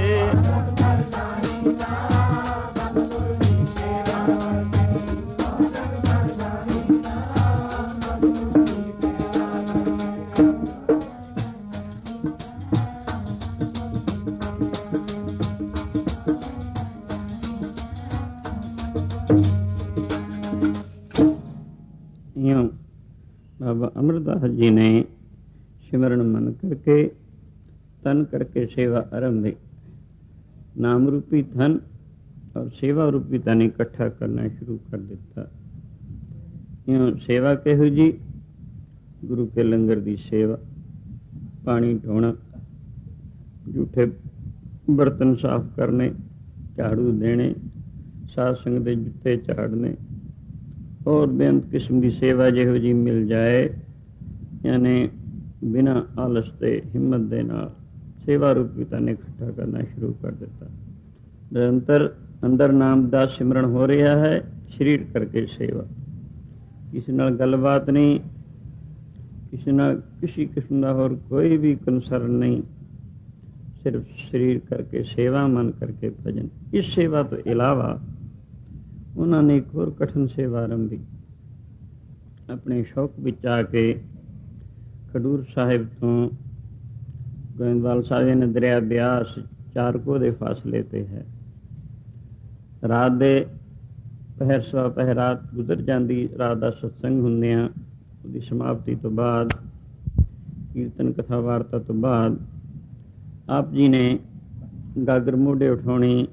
बाबा अमरदास जी ने सिमरन मन करके तन करके सेवा आरंभी। नाम रूपी धन और सेवा रूपी धन इकट्ठा करना शुरू कर दिता। यूँ सेवा कहो जी, गुरु के लंगर की सेवा, पानी ढोना, जूठे बर्तन साफ करने, झाड़ू देने, साध संग दे जुत्ते झाड़ने और बेअंत किस्म की सेवा जिहो जी मिल जाए, यानी बिना आलस के हिम्मत दे नाल सेवा रूपी धन इकट्ठा करना शुरू कर दिता। निरंतर अंदर नाम दा सिमरन हो रहा है। ਸਰੀਰ ਕਰਕੇ ਸੇਵਾ, ਕਿਸੇ ਨਾਲ ਗੱਲਬਾਤ ਨਹੀਂ, ਕਿਸੇ ਨਾਲ ਕਿਸੇ ਕਿਸਮ ਦਾ ਹੋਰ ਕੋਈ ਵੀ ਕੰਸਰਨ ਨਹੀਂ, ਸਿਰਫ ਸਰੀਰ ਕਰਕੇ ਸੇਵਾ, ਮਨ ਕਰਕੇ ਭਜਨ। ਇਸ ਸੇਵਾ ਤੋਂ ਇਲਾਵਾ ਉਹਨਾਂ ਨੇ ਇੱਕ ਹੋਰ ਕਠਿਨ ਸੇਵਾ ਆਰੰਭੀ। ਆਪਣੇ ਸ਼ੌਕ ਵਿੱਚ ਆ ਕੇ ਖਡੂਰ ਸਾਹਿਬ ਤੋਂ ਗੋਇੰਦਵਾਲ ਸਾਹਿਬ ਨੇ ਦਰਿਆ ਬਿਆਸ 4 ਕੋਹ ਦੇ ਫਾਸਲੇ ਤੇ ਹੈ। ਰਾਤ ਦੇ ਪਹਿਰ ਸਵਾ ਪਹਿਰ ਰਾਤ ਗੁਜ਼ਰ ਜਾਂਦੀ। ਰਾਤ ਦਾ ਸਤਸੰਗ ਹੁੰਦਿਆਂ ਉਹਦੀ ਸਮਾਪਤੀ ਤੋਂ ਬਾਅਦ, ਕੀਰਤਨ ਕਥਾ ਵਾਰਤਾ ਤੋਂ ਬਾਅਦ ਆਪ ਜੀ ਨੇ ਗਾਗਰ ਮੋਢੇ ਉਠਾਉਣੀ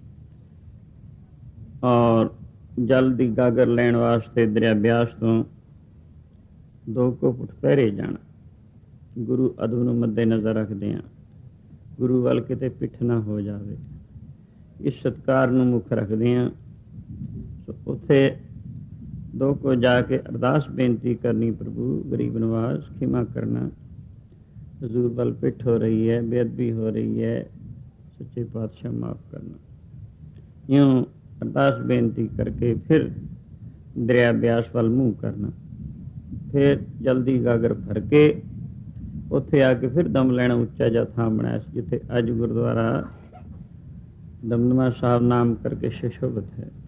ਔਰ ਜਲ ਦੀ ਗਾਗਰ ਲੈਣ ਵਾਸਤੇ ਦਰਿਆ ਬਿਆਸ ਤੋਂ 2 ਕੋਹ ਫੁੱਟ ਪਹਿਰੇ ਜਾਣਾ। ਗੁਰੂ ਅਦਬ ਨੂੰ ਮੱਦੇ ਨਜ਼ਰ ਰੱਖਦਿਆਂ, ਗੁਰੂ ਵੱਲ ਕਿਤੇ ਪਿੱਠ ਨਾ ਹੋ ਜਾਵੇ, ਇਸ ਸਤਿਕਾਰ ਨੂੰ ਮੁੱਖ ਰੱਖਦਿਆਂ ਉੱਥੇ 2 ਕੋਹ ਜਾ ਕੇ ਅਰਦਾਸ ਬੇਨਤੀ ਕਰਨੀ, ਪ੍ਰਭੂ ਗਰੀਬ ਨਵਾਜ਼ ਖਿਮਾ ਕਰਨਾ, ਹਜ਼ੂਰ ਵੱਲ ਪਿੱਠ ਹੋ ਰਹੀ ਹੈ, ਬੇਅਦਬੀ ਹੋ ਰਹੀ ਹੈ, ਸੱਚੇ ਪਾਤਸ਼ਾਹ ਮਾਫ ਕਰਨਾ। ਇਉਂ ਅਰਦਾਸ ਬੇਨਤੀ ਕਰਕੇ ਫਿਰ ਦਰਿਆ ਬਿਆਸ ਵੱਲ ਮੂੰਹ ਕਰਨਾ। ਫਿਰ ਜਲਦੀ ਗਾਗਰ ਭਰ ਕੇ ਉੱਥੇ ਆ ਕੇ ਫਿਰ ਦਮ ਲੈਣਾ। ਉੱਚਾ ਜਿਹਾ ਥਾਂ ਬਣਾਇਆ ਸੀ ਜਿੱਥੇ ਅੱਜ ਗੁਰਦੁਆਰਾ ਦਮਦਮਾ ਸਾਹਿਬ ਨਾਮ ਕਰਕੇ ਸ਼ਸ਼ੋਭਤ ਹੈ।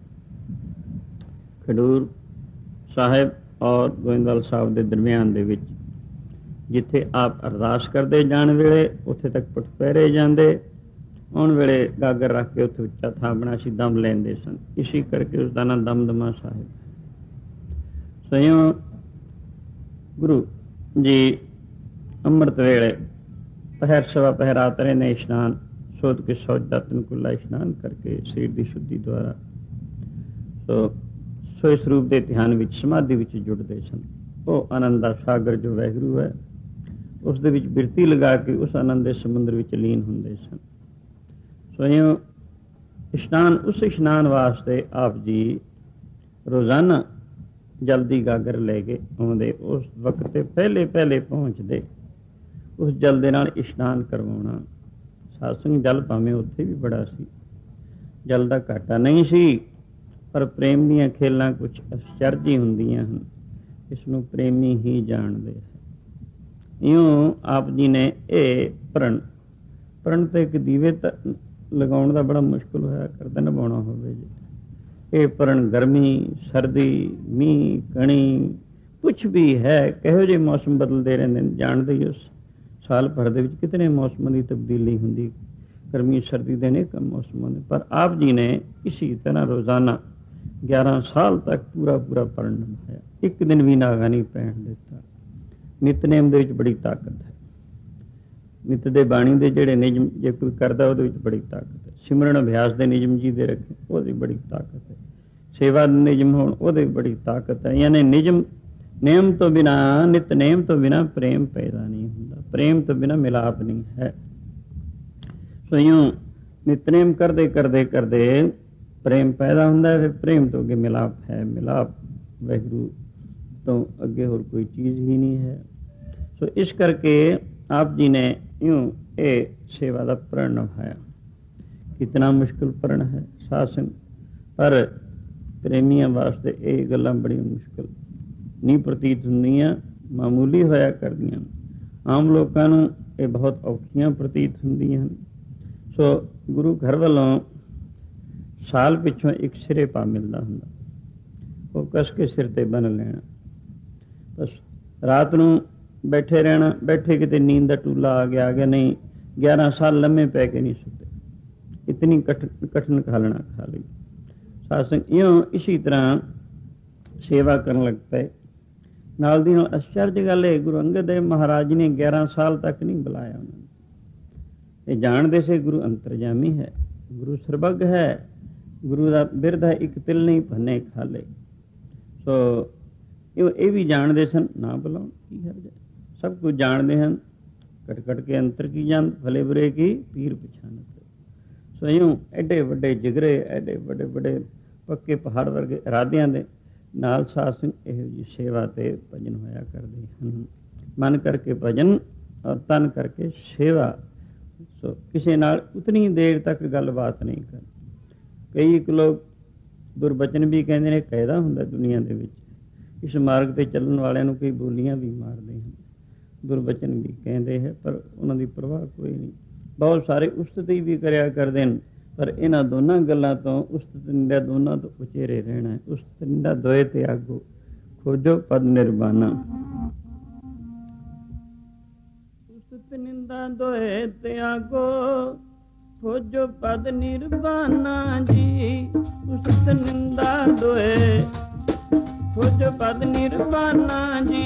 ਖਡੂਰ ਸਾਹਿਬ ਔਰ ਗੋਇੰਦਵਾਲ ਸਾਹਿਬ ਦੇ ਦਰਮਿਆਨ ਦੇ ਵਿੱਚ ਜਿੱਥੇ ਆਪ ਅਰਦਾਸ ਕਰਦੇ ਜਾਣ ਵੇਲੇ ਉੱਥੇ ਤੱਕ ਪੁੱਟ ਪਹਿਰੇ ਜਾਂਦੇ, ਆਉਣ ਵੇਲੇ ਗਾਗਰ ਰੱਖ ਕੇ ਉੱਥੇ ਉੱਚਾ ਥਾਂ ਬਣਾ ਸੀ, ਦਮ ਲੈਂਦੇ ਸਨ। ਇਸੇ ਕਰਕੇ ਉਸ ਦਾ ਨਾਂ ਦਮਦਮਾ ਸਾਹਿਬ। ਸੋ ਗੁਰੂ ਜੀ ਅੰਮ੍ਰਿਤ ਵੇਲੇ ਪਹਿਰ ਸਵਾ ਪਹਿਰ ਆਤਰੇ ਨੇ ਇਸ਼ਨਾਨ ਸੋਧ ਕੇ ਸੌਚ ਦਾਤਨ ਕੁੱਲਾ ਇਸ਼ਨਾਨ ਕਰਕੇ ਸਰੀਰ ਦੀ ਸ਼ੁੱਧੀ ਦੁਆਰਾ ਸੋ ਇਸ ਰੂਪ ਦੇ ਧਿਆਨ ਵਿੱਚ ਸਮਾਧੀ ਵਿੱਚ ਜੁੜਦੇ ਸਨ। ਉਹ ਆਨੰਦ ਦਾ ਸਾਗਰ ਜੋ ਵਾਹਿਗੁਰੂ ਹੈ ਉਸ ਦੇ ਵਿੱਚ ਬਿਰਤੀ ਲਗਾ ਕੇ ਉਸ ਆਨੰਦ ਦੇ ਸਮੁੰਦਰ ਵਿੱਚ ਲੀਨ ਹੁੰਦੇ ਸਨ। ਸੋ ਇਸ਼ਨਾਨ, ਉਸ ਇਸ਼ਨਾਨ ਵਾਸਤੇ ਆਪ ਜੀ ਰੋਜ਼ਾਨਾ ਜਲਦੀ ਗਾਗਰ ਲੈ ਕੇ ਆਉਂਦੇ। ਉਸ ਵਕਤ ਤੇ ਪਹਿਲੇ ਪਹੁੰਚਦੇ, ਉਸ ਜਲ ਦੇ ਨਾਲ ਇਸ਼ਨਾਨ ਕਰਵਾਉਣਾ। ਸਾਸੰਗ ਜਲ ਭਾਵੇਂ ਉੱਥੇ ਵੀ ਬੜਾ ਸੀ, ਜਲ ਦਾ ਘਾਟਾ ਨਹੀਂ ਸੀ, ਪਰ ਪ੍ਰੇਮ ਦੀਆਂ ਖੇਲਾਂ ਕੁਝ ਅਸਚਰਜ ਹੀ ਹੁੰਦੀਆਂ ਹਨ, ਇਸ ਨੂੰ ਪ੍ਰੇਮੀ ਹੀ ਜਾਣਦੇ ਹੈ। ਇਉਂ ਆਪ ਜੀ ਨੇ ਇਹ ਪ੍ਰਣ ਤੇ ਇੱਕ ਦੀਵੇ ਲਗਾਉਣ ਦਾ ਬੜਾ ਮੁਸ਼ਕਿਲ ਹੋਇਆ ਕਰਦਾ, ਨਿਭਾਉਣਾ ਹੋਵੇ ਜੀ। ਇਹ ਪ੍ਰਣ ਗਰਮੀ, ਸਰਦੀ, ਮੀਂਹ, ਕਣੀ ਕੁਛ ਵੀ ਹੈ, ਕਿਹੋ ਜਿਹੇ ਮੌਸਮ ਬਦਲਦੇ ਰਹਿੰਦੇ ਨੇ, ਜਾਣਦੇ ਹੀ। ਉਸ ਸਾਲ ਭਰ ਦੇ ਵਿੱਚ ਕਿਤਨੇ ਮੌਸਮਾਂ ਦੀ ਤਬਦੀਲੀ ਹੁੰਦੀ, ਗਰਮੀ ਸਰਦੀ ਦੇ ਅਨੇਕ ਮੌਸਮਾਂ ਦੇ। ਪਰ ਆਪ ਜੀ ਨੇ ਇਸੀ ਤਰ੍ਹਾਂ ਰੋਜ਼ਾਨਾ 11 ਸਾਲ ਤੱਕ ਪੂਰਾ ਪ੍ਰਣ ਨਿਭਾਇਆ, ਇੱਕ ਦਿਨ ਵੀ ਨਾਗਾ ਨਹੀਂ ਪੈਣ ਦਿੱਤਾ। ਨਿਤਨੇਮ ਦੇ ਵਿੱਚ ਬੜੀ ਤਾਕਤ ਹੈ। ਨਿਤ ਦੇ ਬਾਣੀ ਦੇ ਜਿਹੜੇ ਨਿਯਮ ਜੇ ਕੋਈ ਕਰਦਾ ਉਹਦੇ ਵਿੱਚ ਬੜੀ ਤਾਕਤ ਹੈ। ਸਿਮਰਨ ਅਭਿਆਸ ਦੇ ਨਿਯਮ ਜੀ ਦੇ ਰੱਖੇ ਉਹਦੀ ਬੜੀ ਤਾਕਤ ਹੈ। ਸੇਵਾ ਦੇ ਨਿਯਮ ਹੋਣ ਉਹਦੇ ਬੜੀ ਤਾਕਤ ਹੈ। ਯਾਨੀ ਨਿਯਮ ਤੋਂ ਬਿਨਾਂ, ਨਿਤਨੇਮ ਤੋਂ ਬਿਨਾਂ ਪ੍ਰੇਮ ਪੈਦਾ ਨਹੀਂ ਹੁੰਦਾ, ਪ੍ਰੇਮ ਤੋਂ ਬਿਨਾਂ ਮਿਲਾਪ ਨਹੀਂ ਹੈ। ਸੋ ਇਉਂ ਨਿਤਨੇਮ ਕਰਦੇ ਪ੍ਰੇਮ ਪੈਦਾ ਹੁੰਦਾ ਹੈ, ਫਿਰ ਪ੍ਰੇਮ ਤੋਂ ਅੱਗੇ ਮਿਲਾਪ ਹੈ। ਮਿਲਾਪ ਵਾਹਿਗੁਰੂ ਤੋਂ ਅੱਗੇ ਹੋਰ ਕੋਈ ਚੀਜ਼ ਹੀ ਨਹੀਂ ਹੈ। ਸੋ ਇਸ ਕਰਕੇ ਆਪ ਜੀ ਨੇ ਇਉਂ ਇਹ ਸੇਵਾ ਦਾ ਪ੍ਰਣ ਨਿਭਾਇਆ। ਕਿਤਨਾ ਮੁਸ਼ਕਿਲ ਪ੍ਰਣ ਹੈ ਸਾਸੰਗ, ਪਰ ਪ੍ਰੇਮੀਆਂ ਵਾਸਤੇ ਇਹ ਗੱਲਾਂ ਬੜੀਆਂ ਮੁਸ਼ਕਿਲ ਨਹੀਂ ਪ੍ਰਤੀਤ ਹੁੰਦੀਆਂ, ਮਾਮੂਲੀ ਹੋਇਆ ਕਰਦੀਆਂ। ਆਮ ਲੋਕਾਂ ਨੂੰ ਇਹ ਬਹੁਤ ਔਖੀਆਂ ਪ੍ਰਤੀਤ ਹੁੰਦੀਆਂ ਹਨ। ਸੋ ਗੁਰੂ ਘਰ ਵੱਲੋਂ ਸਾਲ ਪਿੱਛੋਂ ਇੱਕ ਸਿਰੇ ਪਾ ਮਿਲਦਾ ਹੁੰਦਾ, ਉਹ ਕਸ ਕੇ ਸਿਰ ਤੇ ਬੰਨ ਲੈਣਾ। ਬਸ ਰਾਤ ਨੂੰ ਬੈਠੇ ਰਹਿਣਾ, ਬੈਠੇ ਕਿਤੇ ਨੀਂਦ ਦਾ ਟੂਲਾ ਆ ਗਿਆ ਨਹੀਂ, 11 ਸਾਲ ਲੰਮੇ ਪੈ ਕੇ ਨਹੀਂ ਸੁੱਤੇ, ਇਤਨੀ ਕਠਿਨ ਖਾਲਣਾ ਖਾ ਲਈ। ਸਾਸੰਗ ਇਉਂ ਇਸੀ ਤਰ੍ਹਾਂ ਸੇਵਾ ਕਰਨ ਲੱਗ ਪਏ। ਨਾਲ ਦੀ ਨਾਲ ਅਚਰਜ ਗੱਲ ਹੈ, ਗੁਰੂ ਅੰਗਦ ਦੇਵ ਮਹਾਰਾਜ ਨੇ 11 ਸਾਲ ਤੱਕ ਨਹੀਂ ਬੁਲਾਇਆ ਉਹਨਾਂ ਨੂੰ। ਇਹ ਜਾਣਦੇ ਸੀ ਗੁਰੂ ਅੰਤਰਜਾਮੀ ਹੈ, ਗੁਰੂ ਸਰਬੱਗ ਹੈ, ਗੁਰੂ ਦਾ ਬਿਰਧ ਹੈ, ਇੱਕ ਤਿਲ ਨਹੀਂ ਭੰਨੇ ਖਾਲੇ। ਸੋ ਇਹ ਵੀ ਜਾਣਦੇ ਸਨ, ਨਾ ਬੁਲਾਉਣ ਕੀ ਹਰਜ ਹੈ। ਸਭ ਕੁਝ ਜਾਣਦੇ ਹਨ, ਕਟ ਕੇ ਅੰਤਰ ਕੀ ਜਾਣ, ਭਲੇ ਬੁਰੇ ਕੀ ਪੀਰ ਪਛਾਨਤ। ਸੋ ਇਉਂ ਐਡੇ ਵੱਡੇ ਜਿਗਰੇ, ਐਡੇ ਵੱਡੇ ਪੱਕੇ ਪਹਾੜ ਵਰਗੇ ਇਰਾਦਿਆਂ ਦੇ ਨਾਲ ਸਾਸੰਗ ਇਹੋ ਜਿਹੀ ਸੇਵਾ ਤੇ ਭਜਨ ਹੋਇਆ ਕਰਦੇ ਹਨ। ਮਨ ਕਰਕੇ ਭਜਨ ਔਰ ਤਨ ਕਰਕੇ ਸੇਵਾ। ਸੋ ਕਿਸੇ ਨਾਲ ਉਤਨੀ ਦੇਰ ਤੱਕ ਗੱਲਬਾਤ ਨਹੀਂ ਕਰਨੀ। ਕਈ ਇੱਕ ਲੋਕ ਦੁਰਬਚਨ ਵੀ ਕਹਿੰਦੇ ਨੇ ਕਾਇਦਾ ਹੁੰਦਾ ਦੁਨੀਆ ਦੇ ਵਿੱਚ। ਇਸ ਮਾਰਗ ਤੇ ਚੱਲਣ ਵਾਲਿਆਂ ਨੂੰ ਕਈ ਬੋਲੀਆਂ ਵੀ ਮਾਰਦੇ ਹਨ, ਦੁਰਬਚਨ ਵੀ ਕਹਿੰਦੇ ਹੈ, ਪਰ ਉਹਨਾਂ ਦੀ ਪਰਵਾਹ ਕੋਈ ਨਹੀਂ। ਬਹੁਤ ਸਾਰੇ ਉਸਤਤੀ ਵੀ ਕਰਿਆ ਕਰਦੇ ਨੇ, ਪਰ ਇਹਨਾਂ ਦੋਨਾਂ ਗੱਲਾਂ ਤੋਂ, ਉਸਤਤ ਨਿੰਦਾ ਦੋਨਾਂ ਤੋਂ ਉਚੇਰੇ ਰਹਿਣਾ ਹੈ। ਉਸਤਤ ਨਿੰਦਾ ਦੋਏ ਤਿਆਗੋ, ਖੋਜੋ ਪਦ ਨਿਰਵਾਣਾ। ਉਸਤਤ ਨਿੰਦਾ ਦੋਏ ਤਿਆਗੋ, ਖੋਜੋ ਪਦ ਨਿਰਵਾਣਾ ਜੀ। ਉਸਤਤ ਨਿੰਦਾ ਦੋਏ, ਖੋਜੋ ਪਦ ਨਿਰਵਾਣਾ ਜੀ।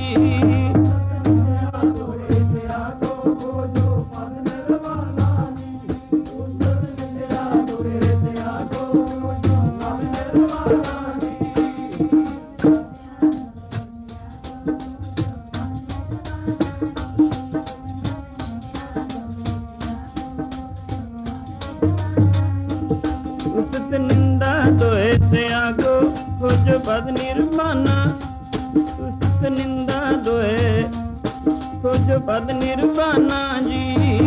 ਖੋਜੋ ਪਦ ਨਿਰਵਾਣਾ, ਉਸਤਤ ਨਿੰਦਾ ਦੋਏ, ਖੋਜੋ ਪਦ ਨਿਰਵਾਣਾ ਜੀ।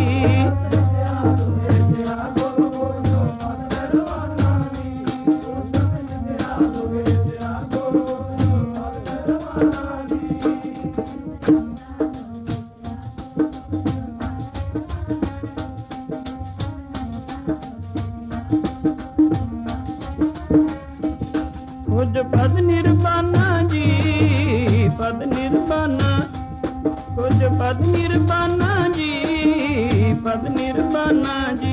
ਖੋਜ ਪਦ ਨਿਰਵਾਣਾ ਜੀ, ਪਦ ਨਿਰਵਾਣਾ, ਖੋਜ ਪਦ ਨਿਰਵਾਣਾ ਜੀ, ਪਦ ਨਿਰਵਾਣਾ ਜੀ।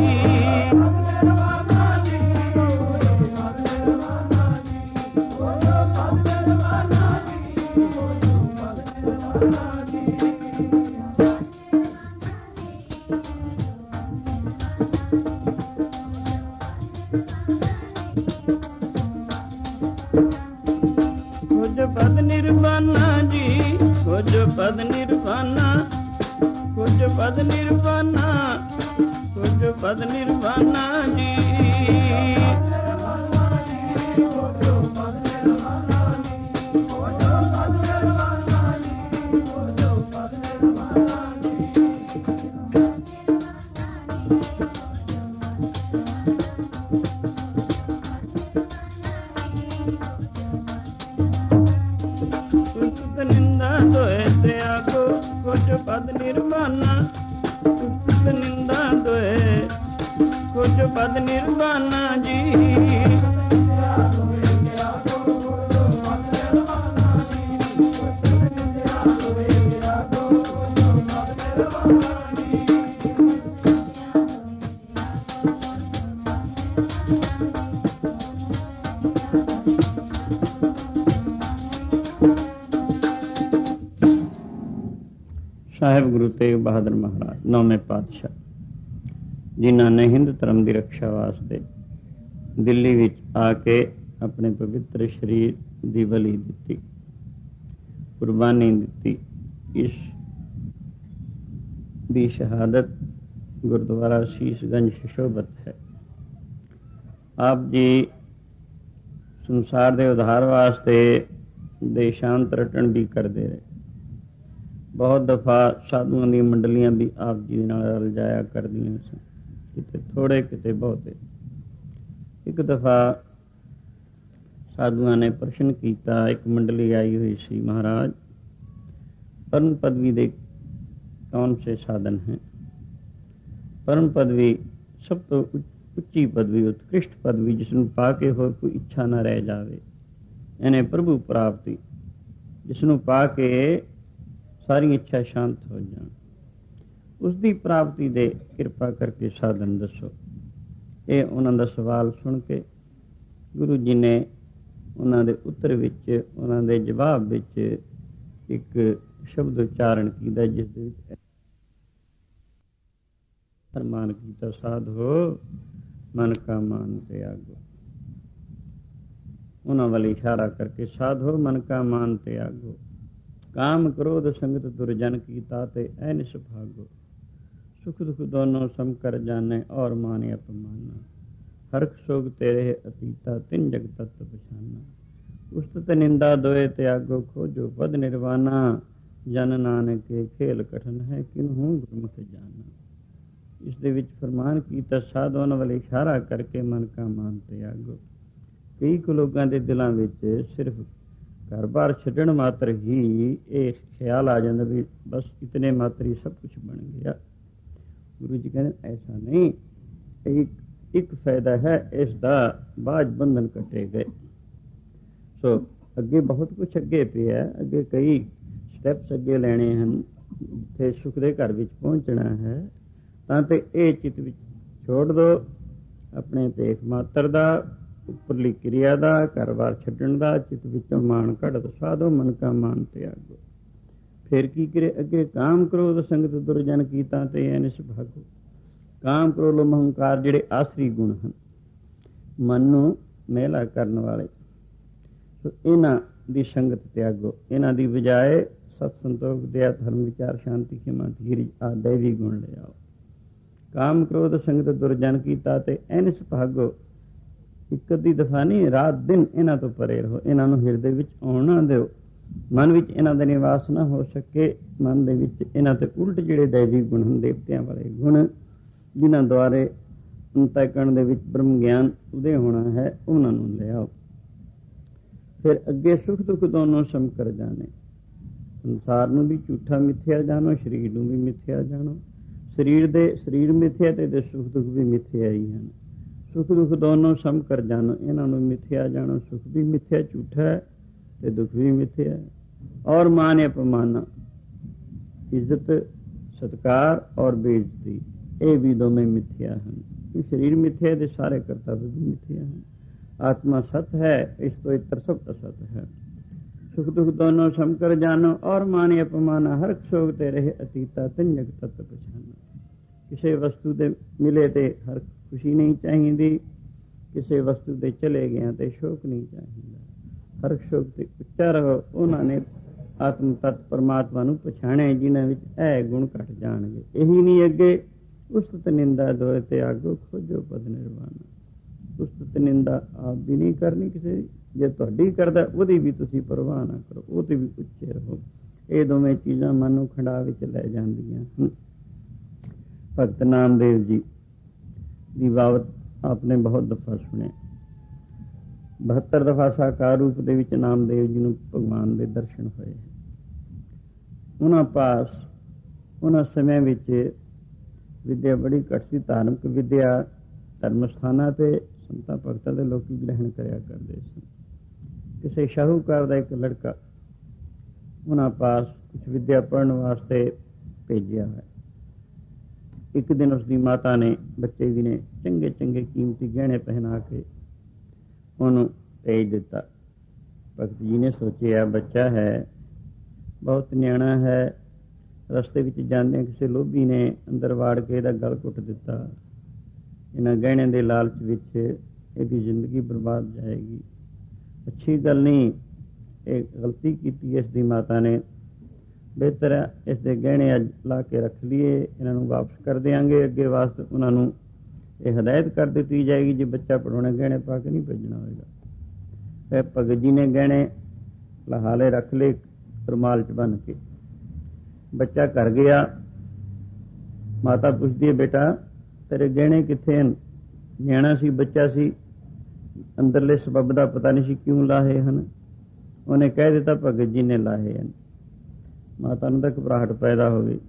ਖੋਜ ਪਦ ਨਿਰਵਾਣਾ ਜੀ, ਖੋਜ ਪਦ ਨਿਰਵਾਣਾ, ਖੋਜ ਪਦ ਨਿਰਵਾਣਾ, ਖੋਜ ਪਦ ਨਿਰਵਾਣਾ ਜੀ। ਨਿੰਦਾ ਦੋਏ ਤਿਆਗੋ, ਖੋਜ ਪਦ ਨਿਰਵਾਣਾ, ਉਸਤਤ ਨਿੰਦਾ ਦੋਏ, ਖੋਜ ਪਦ ਨਿਰਵਾਣਾ ਜੀ। ਸਾਹਿਬ ਗੁਰੂ ਤੇਗ ਬਹਾਦਰ ਮਹਾਰਾਜ, 9ਵੇਂ ਪਾਤਸ਼ਾਹ, ਜਿਨ੍ਹਾਂ ਨੇ ਹਿੰਦ ਧਰਮ ਦੀ ਰੱਖਿਆ ਵਾਸਤੇ ਦਿੱਲੀ ਵਿੱਚ ਆ ਕੇ ਆਪਣੇ ਪਵਿੱਤਰ ਸਰੀਰ ਦੀ ਬਲੀ ਦਿੱਤੀ, ਕੁਰਬਾਨੀ ਦਿੱਤੀ। ਇਸ ਦੀ ਸ਼ਹਾਦਤ ਗੁਰਦੁਆਰਾ ਸੀਸਗੰਜ ਸੁਸ਼ੋਭਤ ਹੈ। ਆਪ ਜੀ ਸੰਸਾਰ ਦੇ ਉਧਾਰ ਵਾਸਤੇ ਦੇਸ਼ਾਂਤ ਰਟਣ ਵੀ ਕਰਦੇ ਰਹੇ। ਬਹੁਤ ਦਫਾ ਸਾਧੂਆਂ ਦੀਆਂ ਮੰਡਲੀਆਂ ਵੀ ਆਪ ਜੀ ਦੇ ਨਾਲ ਰਲ ਜਾਇਆ ਕਰਦੀਆਂ ਸਨ, ਕਿਤੇ ਥੋੜੇ ਕਿਤੇ ਬਹੁਤੇ। ਇੱਕ ਦਫਾ ਸਾਧੂਆਂ ਨੇ ਪ੍ਰਸ਼ਨ ਕੀਤਾ, ਇੱਕ ਮੰਡਲੀ ਆਈ ਹੋਈ ਸੀ, ਮਹਾਰਾਜ ਪਰਮ ਪਦਵੀ ਦੇ ਕੌਣ ਸੇ ਸਾਧਨ ਹੈ? ਪਰਮ ਪਦਵੀ ਸਭ ਤੋਂ ਉੱਚੀ ਪਦਵੀ, ਉਤਕ੍ਰਿਸ਼ਟ ਪਦਵੀ, ਜਿਸ ਨੂੰ ਪਾ ਕੇ ਹੋਰ ਕੋਈ ਇੱਛਾ ਨਾ ਰਹਿ ਜਾਵੇ। ਇਹਨੇ ਪ੍ਰਭੂ ਪ੍ਰਾਪਤੀ, ਜਿਸ ਨੂੰ ਪਾ ਕੇ ਸਾਰੀ ਇੱਛਾ ਸ਼ਾਂਤ ਹੋ ਜਾਣ, ਉਸ ਦੀ ਪ੍ਰਾਪਤੀ ਦੇ ਕਿਰਪਾ ਕਰਕੇ ਸਾਧਨ ਦੱਸੋ। ਇਹ ਉਹਨਾਂ ਦਾ ਸਵਾਲ ਸੁਣ ਕੇ ਗੁਰੂ ਜੀ ਨੇ ਉਹਨਾਂ ਦੇ ਉੱਤਰ ਵਿੱਚ, ਉਹਨਾਂ ਦੇ ਜਵਾਬ ਵਿੱਚ ਇੱਕ ਸ਼ਬਦ ਉਚਾਰਨ ਕੀਤਾ, ਜਿਸ ਦੇ ਵਿੱਚ ਫਰਮਾਨ ਕੀਤਾ, ਸਾਧੋ ਮਨ ਕਾ ਮਾਨ ਤਿਆਗੋ। ਉਹਨਾਂ ਵੱਲ ਇਸ਼ਾਰਾ ਕਰਕੇ, ਸਾਧੋ ਮਨ ਕਾ ਮਾਨ ਤਿਆਗੋ, ਕਾਮ ਕ੍ਰੋਧ ਸੰਗਤ ਦੁਰਜਨ ਕੀ ਤਾਤੇ ਐਨ ਸੁਭਾਗੋ। ਸੁਖ ਦੁਖ ਦੋਨੋਂ ਸਮ ਕਰ ਜਾਣੇ ਔਰ ਮਾਨੇ ਅਪਮਾਨਾ। ਹਰਖ ਸੋਗ ਤੇਰੇ ਅਤੀਤਾ ਤਿਨ ਜਗ ਤਤ ਪਛਾਨਾ। ਉਸਤਤ ਨਿੰਦਾ ਦੋਏ ਤਿਆਗੋ, ਖੋਜੋ ਪਦ ਨਿਰਵਾਣਾ। ਜਨ ਨਾਨਕੇ ਖੇਲ ਕਠਨ ਹੈ, ਕਿਨਹੂ ਗੁਰਮੁਖ ਜਾਨਾ। ਇਸ ਦੇ ਵਿੱਚ ਫਰਮਾਨ ਕੀਤਾ, ਸਾਧੂਆਂ ਵੱਲ ਇਸ਼ਾਰਾ ਕਰਕੇ ਮਨ ਕਾ ਮਾਨ ਤਿਆਗੋ, ਕਈ ਕੁ ਲੋਕਾਂ ਦੇ ਦਿਲਾਂ ਵਿੱਚ ਸਿਰਫ ਘਰ-ਬਾਰ ਛੱਡਣ ਮਾਤਰ ਹੀ ਇਹ ਖਿਆਲ ਆ ਜਾਂਦਾ ਵੀ ਬਸ ਇਤਨੇ ਮਾਤਰ ਹੀ ਸਭ ਕੁਝ ਬਣ ਗਿਆ। ਗੁਰੂ ਜੀ ਕਹਿੰਦੇ ਐਸਾ ਨਹੀਂ, ਇੱਕ ਫਾਇਦਾ ਹੈ ਇਸ ਦਾ, ਬਾਝ ਬੰਧਨ ਕੱਟੇ ਗਏ। ਸੋ ਅੱਗੇ ਬਹੁਤ ਕੁਛ ਅੱਗੇ ਪਿਆ, ਅੱਗੇ ਕਈ ਸਟੈਪਸ ਅੱਗੇ ਲੈਣੇ ਹਨ। ਜਿੱਥੇ ਸੁਖ ਦੇ ਘਰ ਵਿੱਚ ਪਹੁੰਚਣਾ ਹੈ ਤਾਂ ਤੇ ਇਹ ਚਿੱਤ ਵਿੱਚ ਛੋੜ ਦਿਓ ਆਪਣੇ ਭੇਖ ਮਾਤਰ ਦਾ, ਉੱਪਰਲੀ ਕਿਰਿਆ ਦਾ, ਘਰ-ਬਾਰ ਛੱਡਣ ਦਾ, ਚਿੱਤ ਵਿੱਚੋਂ ਮਾਨ ਕੱਢ ਸਾਧੋ ਮਨ ਕਾ ਮਾਨ ਤਿਆਗੋ। ਫਿਰ ਕੀ ਕਰੇ ਅੱਗੇ? ਕਾਮ ਕ੍ਰੋਧ ਸੰਗਤ ਦੁਰਜਨ ਕੀਤਾ ਤੇ ਅਨਿਸ ਭਾਗੋ। ਕਾਮ ਕ੍ਰੋਧ ਲੋਭ ਹੰਕਾਰ ਜਿਹੜੇ ਆਸਰੀ ਗੁਣ ਹਨ, ਮਨ ਨੂੰ ਮਹਿਲਾ ਕਰਨ ਵਾਲੇ, ਸੋ ਇਹਨਾਂ ਦੀ ਸੰਗਤ ਤਿਆਗੋ। ਇਹਨਾਂ ਦੀ ਬਜਾਏ ਸਤ ਸੰਤੋਖ ਦਇਆ ਧਰਮ ਵਿਚਾਰ ਸ਼ਾਂਤੀ ਖਿਮਾ ਧੀਰਜ ਆਦਿ ਦੈਵੀ ਗੁਣ ਲਿਆਓ। ਕਾਮ ਕ੍ਰੋਧ ਸੰਗਤ ਦੁਰਜਨ ਕੀਤਾ ਤੇ ਅਨਿਸ ਭਾਗੋ। ਇੱਕ ਅੱਧੀ ਦਫਾ ਨਹੀਂ, ਰਾਤ ਦਿਨ ਇਹਨਾਂ ਤੋਂ ਪਰੇ ਰਹੋ, ਇਹਨਾਂ ਨੂੰ ਹਿਰਦੇ ਵਿੱਚ ਆਉਣ ਨਾ ਦਿਓ। ਮਨ ਵਿੱਚ ਇਹਨਾਂ ਦਾ ਨਿਵਾਸ ਨਾ ਹੋ ਸਕੇ। ਮਨ ਦੇ ਵਿੱਚ ਇਹਨਾਂ ਤੇ ਉਲਟ ਜਿਹੜੇ ਦੈਵੀ ਗੁਣ ਹਨ, ਦੇਵਤਿਆਂ ਵਾਲੇ ਗੁਣ, ਜਿਨ੍ਹਾਂ ਦੁਆਰੇ ਅੰਤःਕਰਣ ਦੇ ਵਿੱਚ ਬ੍ਰਹਮ ਗਿਆਨ ਉਦੇ ਹੋਣਾ ਹੈ, ਉਹਨਾਂ ਨੂੰ ਲਿਆਓ। ਫਿਰ ਅੱਗੇ ਸੁਖ ਦੁੱਖ ਦੋਨੋਂ ਸਮਕਰ ਜਾਣੇ। ਸੰਸਾਰ ਨੂੰ ਵੀ ਝੂਠਾ ਮਿੱਥਿਆ ਜਾਣੋ, ਸਰੀਰ ਨੂੰ ਵੀ ਮਿੱਥਿਆ ਜਾਣੋ। ਸਰੀਰ ਮਿੱਥਿਆ ਤੇ ਸੁਖ ਦੁੱਖ ਵੀ ਮਿੱਥਿਆ ਹੀ ਹਨ। ਸੁਖ ਦੁੱਖ ਦੋਨੋਂ ਸਮਕਰ ਜਾਣੋ, ਇਹਨਾਂ ਨੂੰ ਮਿੱਥਿਆ ਜਾਣੋ। ਸੁਖ ਵੀ ਮਿੱਥਿਆ ਝੂਠਾ ਹੈ ਤੇ ਦੁੱਖ ਵੀ ਮਿੱਥਿਆ ਹੈ। ਔਰ ਮਾਨ ਅਪਮਾਨ, ਇੱਜ਼ਤ ਸਤਕਾਰ ਔਰ ਬੇਇੱਜ਼ਤੀ, ਇਹ ਵੀ ਦੋਵੇਂ ਮਿੱਥਿਆ ਹਨ। ਸਰੀਰ ਮਿੱਥਿਆ ਤੇ ਸਾਰੇ ਕਰਤੱਵ ਵੀ ਮਿੱਥਿਆ ਹਨ। ਆਤਮਾ ਸਤ ਹੈ, ਇਸ ਤੋਂ ਇਤਰ ਸਭ ਅਸਤ ਹੈ। ਸੁਖ ਦੁੱਖ ਦੋਨੋਂ ਸਮਕਰ ਜਾਣੋ ਔਰ ਮਾਨ ਅਪਮਾਨ, ਹਰ ਸੋਗ ਤੇ ਰਹੇ ਅਤੀਤਾ ਤੰਜਕ ਤਤ ਪਛਾਨੋ। ਕਿਸੇ ਵਸਤੂ ਦੇ ਮਿਲੇ ਤੇ ਹਰ ਖੁਸ਼ੀ ਨਹੀਂ ਚਾਹੀਦੀ, ਕਿਸੇ ਵਸਤੂ ਦੇ ਚਲੇ ਗਿਆ ਤੇ ਸ਼ੋਕ ਨਹੀਂ ਚਾਹੀਦਾ। ਹਰ ਸ਼ੋਕ ਤੇ ਉੱਚਾ ਰਹੋ। ਉਹਨਾਂ ਨੇ ਆਤਮ ਤਤ ਪਰਮਾਤਮਾ ਨੂੰ ਪਛਾਣਿਆ ਜਿਨ੍ਹਾਂ ਵਿੱਚ ਇਹ ਗੁਣ ਘਟ ਜਾਣਗੇ। ਇਹੀ ਨਹੀਂ ਅੱਗੇ ਉਸਤਤ ਨਿੰਦਾ ਦੋਏ ਤੇ ਆਗੋ ਖੋਜੋ ਪਦ ਨਿਰਵਾਣਾ। ਉਸਤਤ ਨਿੰਦਾ ਆਪ ਵੀ ਨਹੀਂ ਕਰਨੀ ਕਿਸੇ ਦੀ, ਜੇ ਤੁਹਾਡੀ ਕਰਦਾ ਉਹਦੀ ਵੀ ਤੁਸੀਂ ਪਰਵਾਹ ਨਾ ਕਰੋ, ਉਹ ਤੇ ਵੀ ਉੱਚੇ ਰਹੋ। ਇਹ ਦੋਵੇਂ ਚੀਜ਼ਾਂ ਮਨ ਨੂੰ ਖੰਡਾ ਵਿੱਚ ਲੈ ਜਾਂਦੀਆਂ ਹਨ। ਭਗਤ ਨਾਮਦੇਵ ਜੀ ਦੀ ਬਾਬਤ ਆਪਨੇ ਬਹੁਤ ਦਫਾ ਸੁਣਿਆ। 72 ਦਫਾ ਸਾਕਾਰ ਰੂਪ ਦੇ ਵਿੱਚ ਨਾਮਦੇਵ ਜੀ ਨੂੰ ਭਗਵਾਨ ਦੇ ਦਰਸ਼ਨ ਹੋਏ। ਉਹਨਾਂ ਪਾਸ ਉਹਨਾਂ ਸਮੇਂ ਵਿੱਚ ਵਿਦਿਆ ਬੜੀ ਘੱਟ ਸੀ। ਧਾਰਮਿਕ ਵਿਦਿਆ ਧਰਮ ਸਥਾਨਾਂ ਤੇ ਸੰਤਾਂ ਭਗਤਾਂ ਦੇ ਲੋਕੀ ਗ੍ਰਹਿਣ ਕਰਿਆ ਕਰਦੇ ਸਨ। ਕਿਸੇ ਸ਼ਾਹੂਕਾਰ ਦਾ ਇੱਕ ਲੜਕਾ ਉਹਨਾਂ ਪਾਸ ਕੁਝ ਵਿਦਿਆ ਪੜ੍ਹਨ ਵਾਸਤੇ ਭੇਜਿਆ ਹੈ। ਇੱਕ ਦਿਨ ਉਸਦੀ ਮਾਤਾ ਨੇ, ਬੱਚੇ ਦੀ ਨੇ, ਚੰਗੇ ਚੰਗੇ ਕੀਮਤੀ ਗਹਿਣੇ ਪਹਿਨਾ ਕੇ ਉਹਨੂੰ ਭੇਜ ਦਿੱਤਾ। ਭਗਤ ਜੀ ਨੇ ਸੋਚਿਆ ਬੱਚਾ ਹੈ, ਬਹੁਤ ਨਿਆਣਾ ਹੈ। ਰਸਤੇ ਵਿੱਚ ਜਾਂਦਿਆਂ ਕਿਸੇ ਲੋਭੀ ਨੇ ਅੰਦਰ ਵਾੜ ਕੇ ਇਹਦਾ ਗਲ ਘੁੱਟ ਦਿੱਤਾ। ਇਹਨਾਂ ਗਹਿਣਿਆਂ ਦੇ ਲਾਲਚ ਵਿੱਚ ਇਹਦੀ ਜ਼ਿੰਦਗੀ ਬਰਬਾਦ ਜਾਏਗੀ। ਅੱਛੀ ਗੱਲ ਨਹੀਂ, ਇਹ ਗਲਤੀ ਕੀਤੀ ਇਸ ਦੀ ਮਾਤਾ ਨੇ। ਬਿਹਤਰ ਹੈ ਇਸ ਦੇ ਗਹਿਣੇ ਅੱਜ ਲਾ ਕੇ ਰੱਖ ਲਈਏ, ਇਹਨਾਂ ਨੂੰ ਵਾਪਸ ਕਰ ਦਿਆਂਗੇ। ਅੱਗੇ ਵਾਸਤੇ ਉਹਨਾਂ ਨੂੰ ਇਹ ਹਦਾਇਤ ਕਰ ਦਿੱਤੀ ਜਾਏਗੀ, ਜੇ ਬੱਚਾ ਪੜਾਉਣਾ ਗਹਿਣੇ ਪਾ ਕੇ ਨਹੀਂ ਭੇਜਣਾ ਹੋਏਗਾ। ਫਿਰ ਭਗਤ ਜੀ ਨੇ ਗਹਿਣੇ ਲਹਾਲੇ ਰੱਖ ਲਏ ਰੁਮਾਲ 'ਚ ਬੰਨ੍ਹ ਕੇ। ਬੱਚਾ ਘਰ ਗਿਆ। ਮਾਤਾ ਪੁੱਛਦੀ ਹੈ, ਬੇਟਾ ਤੇਰੇ ਗਹਿਣੇ ਕਿੱਥੇ ਹਨ? ਨਿਆਣਾ ਸੀ, ਬੱਚਾ ਸੀ, ਅੰਦਰਲੇ ਸਬੱਬ ਦਾ ਪਤਾ ਨਹੀਂ ਸੀ ਕਿਉਂ ਲਾਹੇ ਹਨ। ਉਹਨੇ ਕਹਿ ਦਿੱਤਾ ਭਗਤ ਜੀ ਨੇ ਲਾਹੇ ਹਨ। ਮਾਤਾ ਨੂੰ ਤਾਂ ਘਬਰਾਹਟ ਪੈਦਾ ਹੋ ਗਈ।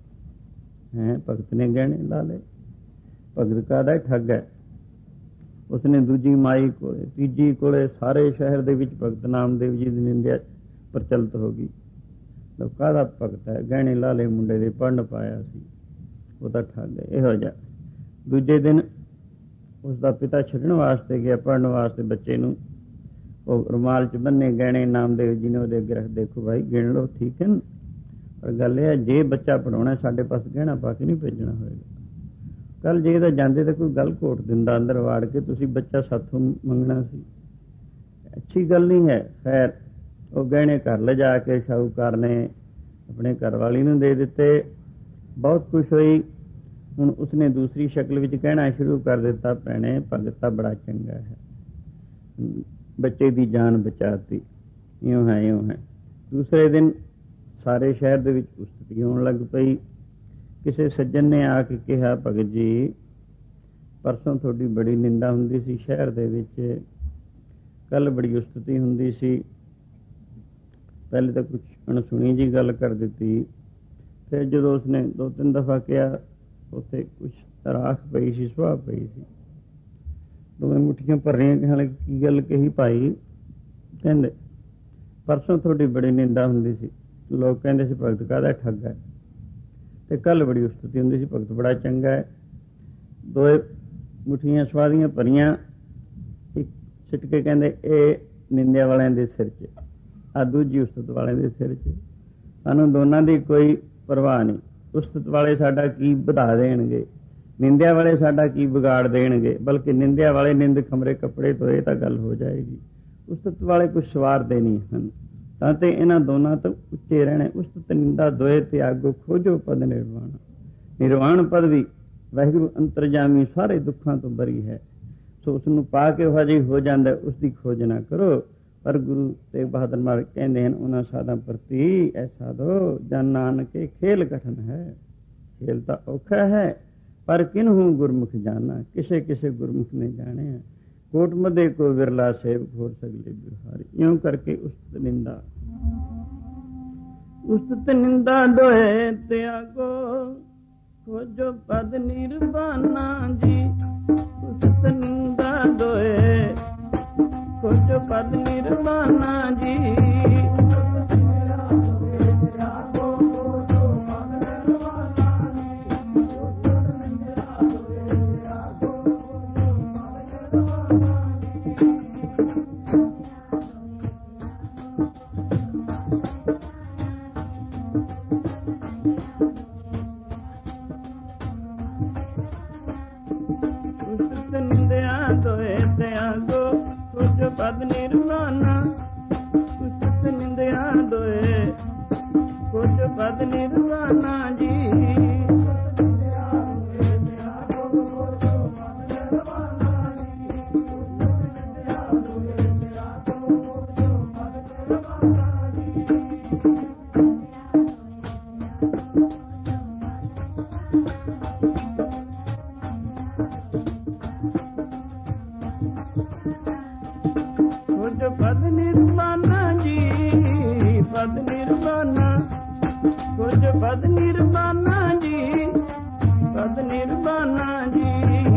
ਭਗਤ ਨੇ ਗਹਿਣੇ ਲਾ ਲਏ। ਭਗਤ ਕਾਹਦਾ ਠੱਗ ਹੈ। ਉਸਨੇ ਦੂਜੀ ਮਾਈ ਕੋਲੇ, ਤੀਜੀ ਕੋਲੇ, ਸਾਰੇ ਸ਼ਹਿਰ ਦੇ ਵਿੱਚ ਭਗਤ ਨਾਮਦੇਵ ਜੀ ਦੀ ਨਿੰਦਿਆ ਪ੍ਰਚਲਿਤ ਹੋ ਗਈ। ਕਾਹਦਾ ਭਗਤ ਹੈ, ਗਹਿਣੇ ਲਾ ਲਏ ਮੁੰਡੇ ਦੇ, ਪੜ੍ਹਨ ਪਾਇਆ ਸੀ, ਉਹ ਤਾਂ ਠੱਗ ਹੈ। ਇਹੋ ਜਿਹਾ ਦੂਜੇ ਦਿਨ ਉਸਦਾ ਪਿਤਾ ਛੱਡਣ ਵਾਸਤੇ ਗਿਆ ਪੜ੍ਹਨ ਵਾਸਤੇ ਬੱਚੇ ਨੂੰ। ਉਹ ਰੁਮਾਲ 'ਚ ਬੰਨੇ ਗਹਿਣੇ ਨਾਮਦੇਵ ਜੀ ਨੇ ਉਹਦੇ ਅੱਗੇ ਰੱਖ, ਦੇਖੋ ਭਾਈ ਗਿਣ ਲਓ, ਠੀਕ ਹੈ ਨਾ, ਪਰ ਗੱਲ ਇਹ ਹੈ ਜੇ ਬੱਚਾ ਪੜ੍ਹਾਉਣਾ ਸਾਡੇ ਪਾਸ ਗਹਿਣਾ ਪਾ ਕੇ ਨਹੀਂ ਭੇਜਣਾ ਹੋਏਗਾ। ਕੱਲ ਜੇ ਇਹਦਾ ਜਾਂਦੇ ਤਾਂ ਕੋਈ ਗੱਲ ਘੋਟ ਦਿੰਦਾ ਅੰਦਰ ਵਾੜ ਕੇ, ਤੁਸੀਂ ਬੱਚਾ ਸਾਥੋਂ ਮੰਗਣਾ ਸੀ, ਅੱਛੀ ਗੱਲ ਨਹੀਂ ਹੈ। ਖੈਰ ਉਹ ਗਹਿਣੇ ਘਰ ਲਿਜਾ ਕੇ ਸ਼ਾਹੂਕਾਰ ਨੇ ਆਪਣੇ ਘਰਵਾਲੀ ਨੂੰ ਦੇ ਦਿੱਤੇ। ਬਹੁਤ ਖੁਸ਼ ਹੋਈ। ਹੁਣ ਉਸਨੇ ਦੂਸਰੀ ਸ਼ਕਲ ਵਿੱਚ ਕਹਿਣਾ ਸ਼ੁਰੂ ਕਰ ਦਿੱਤਾ, ਭੈਣੇ ਭਗਤ ਤਾਂ ਬੜਾ ਚੰਗਾ ਹੈ, ਬੱਚੇ ਦੀ ਜਾਨ ਬਚਾਤੀ, ਇਉਂ ਹੈ ਇਉਂ ਹੈ। ਦੂਸਰੇ ਦਿਨ ਸਾਰੇ ਸ਼ਹਿਰ ਦੇ ਵਿੱਚ ਉਸਤਤੀ ਹੋਣ ਲੱਗ ਪਈ। ਕਿਸੇ ਸੱਜਣ ਨੇ ਆ ਕੇ ਕਿਹਾ, ਭਗਤ ਜੀ ਪਰਸੋਂ ਤੁਹਾਡੀ ਬੜੀ ਨਿੰਦਾ ਹੁੰਦੀ ਸੀ ਸ਼ਹਿਰ ਦੇ ਵਿੱਚ, ਕੱਲ ਬੜੀ ਉਸਤਤੀ ਹੁੰਦੀ ਸੀ। ਪਹਿਲੇ ਤਾਂ ਕੁਛ ਅਣਸੁਣੀ ਜੀ ਗੱਲ ਕਰ ਦਿੱਤੀ, ਫਿਰ ਜਦੋਂ ਉਸਨੇ 2-3 ਦਫਾ ਕਿਹਾ, ਉੱਥੇ ਕੁਛ ਰਾਖ ਪਈ ਸੀ, ਸੁਆਹ ਪਈ ਸੀ। ਦੋਵੇਂ ਮੁੱਠੀਆਂ ਭਰ ਰਹੀਆਂ, ਕਹਿਣ ਕੀ ਗੱਲ ਕਹੀ ਭਾਈ? ਕਹਿੰਦੇ ਪਰਸੋਂ ਤੁਹਾਡੀ ਬੜੀ ਨਿੰਦਾ ਹੁੰਦੀ ਸੀ, ਲੋਕ ਕਹਿੰਦੇ ਸੀ ਭਗਤ ਕਾਹਦਾ ਠੱਗ ਹੈ, ਤੇ ਕੱਲ ਬੜੀ ਉਸਤਤੀ ਹੁੰਦੀ ਸੀ, ਭਗਤ ਬੜਾ ਚੰਗਾ ਹੈ। ਦੋਏ ਮੁੱਠੀਆਂ ਸਵਾਦੀਆਂ ਭਰੀਆਂ, ਇੱਕ ਸਿੱਟ ਕੇ ਕਹਿੰਦੇ ਇਹ ਨਿੰਦਿਆ ਵਾਲਿਆਂ ਦੇ ਸਿਰ 'ਚ, ਆ ਦੂਜੀ ਉਸਤਤ ਵਾਲਿਆਂ ਦੇ ਸਿਰ 'ਚ। ਸਾਨੂੰ ਦੋਨਾਂ ਦੀ ਕੋਈ ਪਰਵਾਹ ਨਹੀਂ। ਉਸਤਤ ਵਾਲੇ ਸਾਡਾ ਕੀ ਵਧਾ ਦੇਣਗੇ, ਨਿੰਦਿਆ ਵਾਲੇ ਸਾਡਾ ਕੀ ਵਿਗਾੜ ਦੇਣਗੇ, ਬਲਕਿ ਨਿੰਦਿਆ ਵਾਲੇ ਨਿੰਦ ਖਮਰੇ ਕੱਪੜੇ ਤੋਂ ਇਹ ਤਾਂ ਗੱਲ ਹੋ ਜਾਏਗੀ। ਉਸਤਤ ਵਾਲੇ ਕੁਛ ਸਵਾਰਦੇ ਨਹੀਂ ਹਨ, ਤਾਂ ਤੇ ਇਹਨਾਂ ਦੋਨਾਂ ਤੋਂ ਉੱਚੇ ਰਹਿਣਾ। ਉਸਤਤ ਨਿੰਦਾ ਦੋਏ ਤਿਆਗੋ, ਖੋਜੋ ਪਦ ਨਿਰਵਾਣ। ਨਿਰਵਾਣ ਪਦ ਵੀ ਵਾਹਿਗੁਰੂ ਅੰਤਰਜਾਮੀ, ਸਾਰੇ ਦੁੱਖਾਂ ਤੋਂ ਬਰੀ ਹੈ, ਸੋ ਉਸਨੂੰ ਪਾ ਕੇ ਹਾਜ਼ਰ ਹੋ ਜਾਂਦਾ, ਉਸਦੀ ਖੋਜ ਨਾ ਕਰੋ। ਪਰ ਗੁਰੂ ਤੇਗ ਬਹਾਦਰ ਮਹਾਰਾਜ ਕਹਿੰਦੇ ਹਨ ਉਹਨਾਂ ਸਾਧਾਂ ਪ੍ਰਤੀ, ਐਸਾ ਦੋ ਜਨ ਨਾਨਕੇ ਖੇਲ ਕਠਨ ਹੈ। ਖੇਲ ਤਾਂ ਔਖਾ ਹੈ, ਪਰ ਕਿਨਹੂ ਗੁਰਮੁਖ ਜਾਣਾ, ਕਿਸੇ ਕਿਸੇ ਗੁਰਮੁਖ ਨੇ ਜਾਣਿਆ। ਕੋਟ ਮਦੇ ਕੋ ਵਿਰਲਾ ਸੇਵਕ ਹੋਰ ਸਗਲੇ ਬਿਹਾਰੀ। ਇਉਂ ਕਰਕੇ ਉਸਤਤ ਨਿੰਦਾ, ਉਸਤਤ ਨਿੰਦਾ ਦੋਏ ਤਿਆਗੋ, ਖੋਜੋ ਪਦ ਨਿਰਵਾਣਾ ਜੀ। ਉਸਤਤ ਨਿੰਦਾ ਦੋਏ, ਖੋਜੋ ਪਦ ਨਿਰਵਾਣਾ ਜੀ। ਪਦ ਨਿਰਵਾਣਾ, ਉਸਤਤ ਨਿੰਦਿਆ ਦੋਏ, ਕੁਝ ਪਦ ਨਿਰਵਾਣਾ ਜੀ। ਪਦ ਨਿਰਵਾਣਾ ਜੀ, ਪਦ ਨਿਰਵਾਣਾ, ਕੁਝ ਪਦ ਨਿਰਵਾਣਾ ਜੀ, ਪਦ ਨਿਰਵਾਣਾ ਜੀ।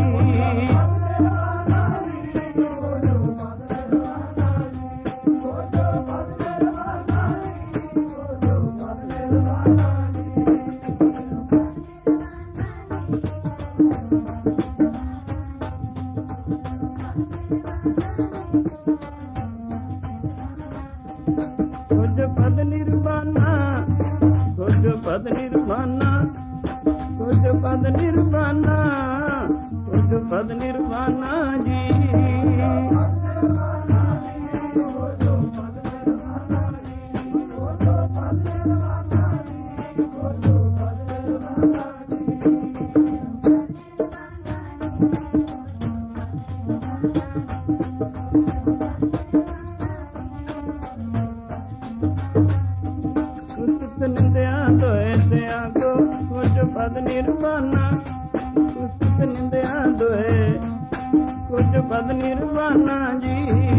ਪਦ ਨਿਰਵਾਣਾ, ਕੁਝ ਪਦ ਨਿਰਵਾਣਾ, ਕੁਝ ਪਦ ਨਿਰਵਾਣਾ, ਕੁਝ ਪਦ ਨਿਰਵਾਣਾ ਜੀ। ਨਿੰਦਿਆ ਦੋਏ ਤਿਆਗੋ, ਕੁਝ ਪਦ ਨਿਰਵਾਣਾ, ਉਸਤਤ ਨਿੰਦਿਆ ਦੋਏ, ਕੁਝ ਪਦ ਨਿਰਵਾਣਾ ਜੀ।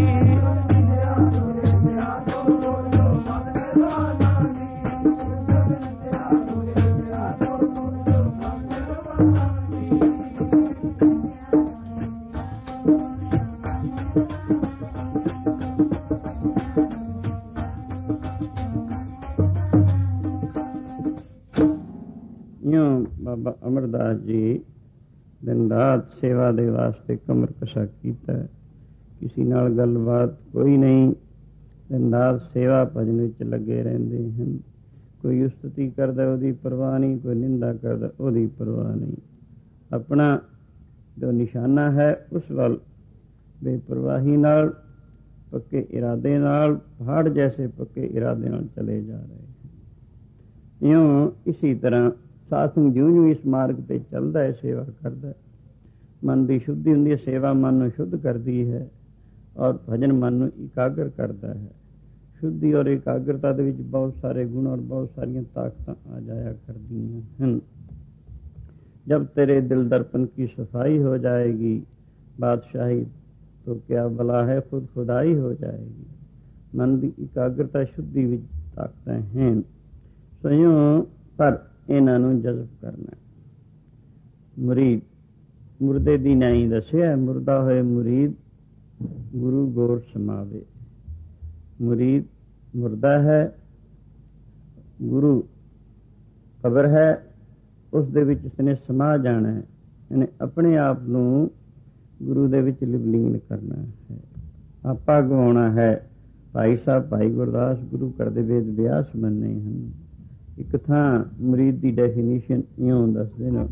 ਇਉਂ ਬਾਬਾ ਅਮਰਦਾਸ ਜੀ ਦਿਨ ਰਾਤ ਸੇਵਾ ਦੇ ਵਾਸਤੇ ਕਮਰ ਕਸ਼ਾ ਕੀਤਾ। ਕਿਸੇ ਨਾਲ ਗੱਲਬਾਤ ਕੋਈ ਨਹੀਂ, ਦਿਨ ਰਾਤ ਸੇਵਾ ਭਜਨ ਵਿੱਚ ਲੱਗੇ ਰਹਿੰਦੇ ਹਨ। ਕੋਈ ਉਸਤਤੀ ਕਰਦਾ ਉਹਦੀ ਪਰਵਾਹ ਨਹੀਂ, ਕੋਈ ਨਿੰਦਾ ਕਰਦਾ ਉਹਦੀ ਪਰਵਾਹ ਨਹੀਂ। ਆਪਣਾ ਜੋ ਨਿਸ਼ਾਨਾ ਹੈ ਉਸ ਵੱਲ ਬੇਪਰਵਾਹੀ ਨਾਲ, ਪੱਕੇ ਇਰਾਦੇ ਨਾਲ, ਪਹਾੜ ਜੈਸੇ ਪੱਕੇ ਇਰਾਦੇ ਨਾਲ ਚਲੇ ਜਾ ਰਹੇ ਹਨ। ਇਉਂ ਇਸੀ ਤਰ੍ਹਾਂ ਸਾਧ ਸੰਗ ਜਿਉਂ ਇਸ ਮਾਰਗ ਤੇ ਚੱਲਦਾ ਹੈ, ਸੇਵਾ ਕਰਦਾ ਹੈ, ਮਨ ਦੀ ਸ਼ੁੱਧੀ ਹੁੰਦੀ ਹੈ। ਸੇਵਾ ਮਨ ਨੂੰ ਸ਼ੁੱਧ ਕਰਦੀ ਹੈ ਔਰ ਭਜਨ ਮਨ ਨੂੰ ਇਕਾਗਰ ਕਰਦਾ ਹੈ। ਸ਼ੁੱਧੀ ਔਰ ਇਕਾਗਰਤਾ ਦੇ ਵਿੱਚ ਬਹੁਤ ਸਾਰੇ ਗੁਣ ਔਰ ਬਹੁਤ ਸਾਰੀਆਂ ਤਾਕਤਾਂ ਆ ਜਾਇਆ ਕਰਦੀਆਂ ਹਨ। जब तेरे दिल दर्पण की सफाई हो जाएगी, बादशाही तो क्या भला है, खुद खुदाई हो जाएगी। मन की इकाग्रता शुद्धि विच ताकत हैं, स्वयं पर इन्हां नूं जज़ब करना। मुरीद मुर्दे दी नाई दसिया, मुर्दा होए मुरीद गुरु गोर समावे। मुरीद मुर्दा है, गुरु कबर है, उस दे विच इसने समा जाना है। इन्हें अपने आप नूं गुरु दे विच लिवलीन करना है, आपा गवाउणा है। भाई साहब भाई गुरदास गुरु करदे वेद व्यास मन्ने हन। एक थां मुरीद की डेफिनीशन इउं दसदे ने,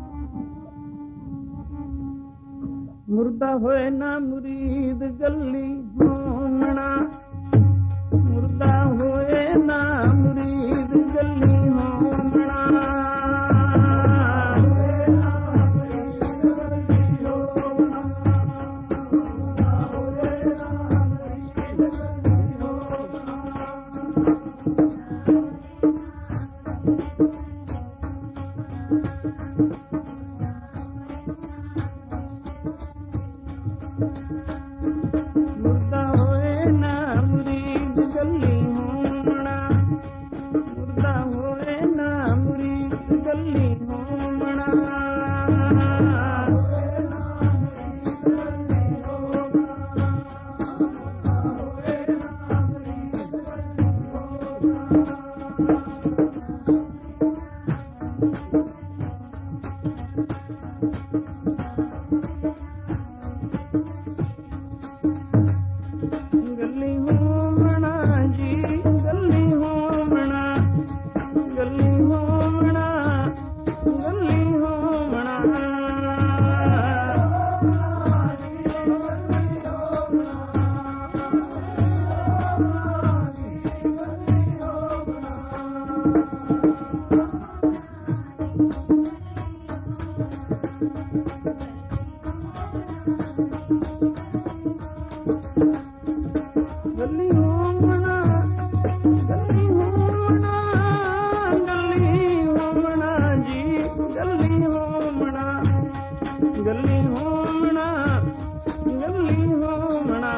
मुर्दा होए ना मुरीद गली होमना, मुर्दा होए ना मुरीद गली होमना। मुर्दा होए ना मुरीद गली होमना, मुर्दा होए ना मुरीद गली होमना। गली होमना जी गली होमना, गली होमना गली होमना। गली होमना गली होमना, गली होमना जी गली होमना, गली होमना गली होमना।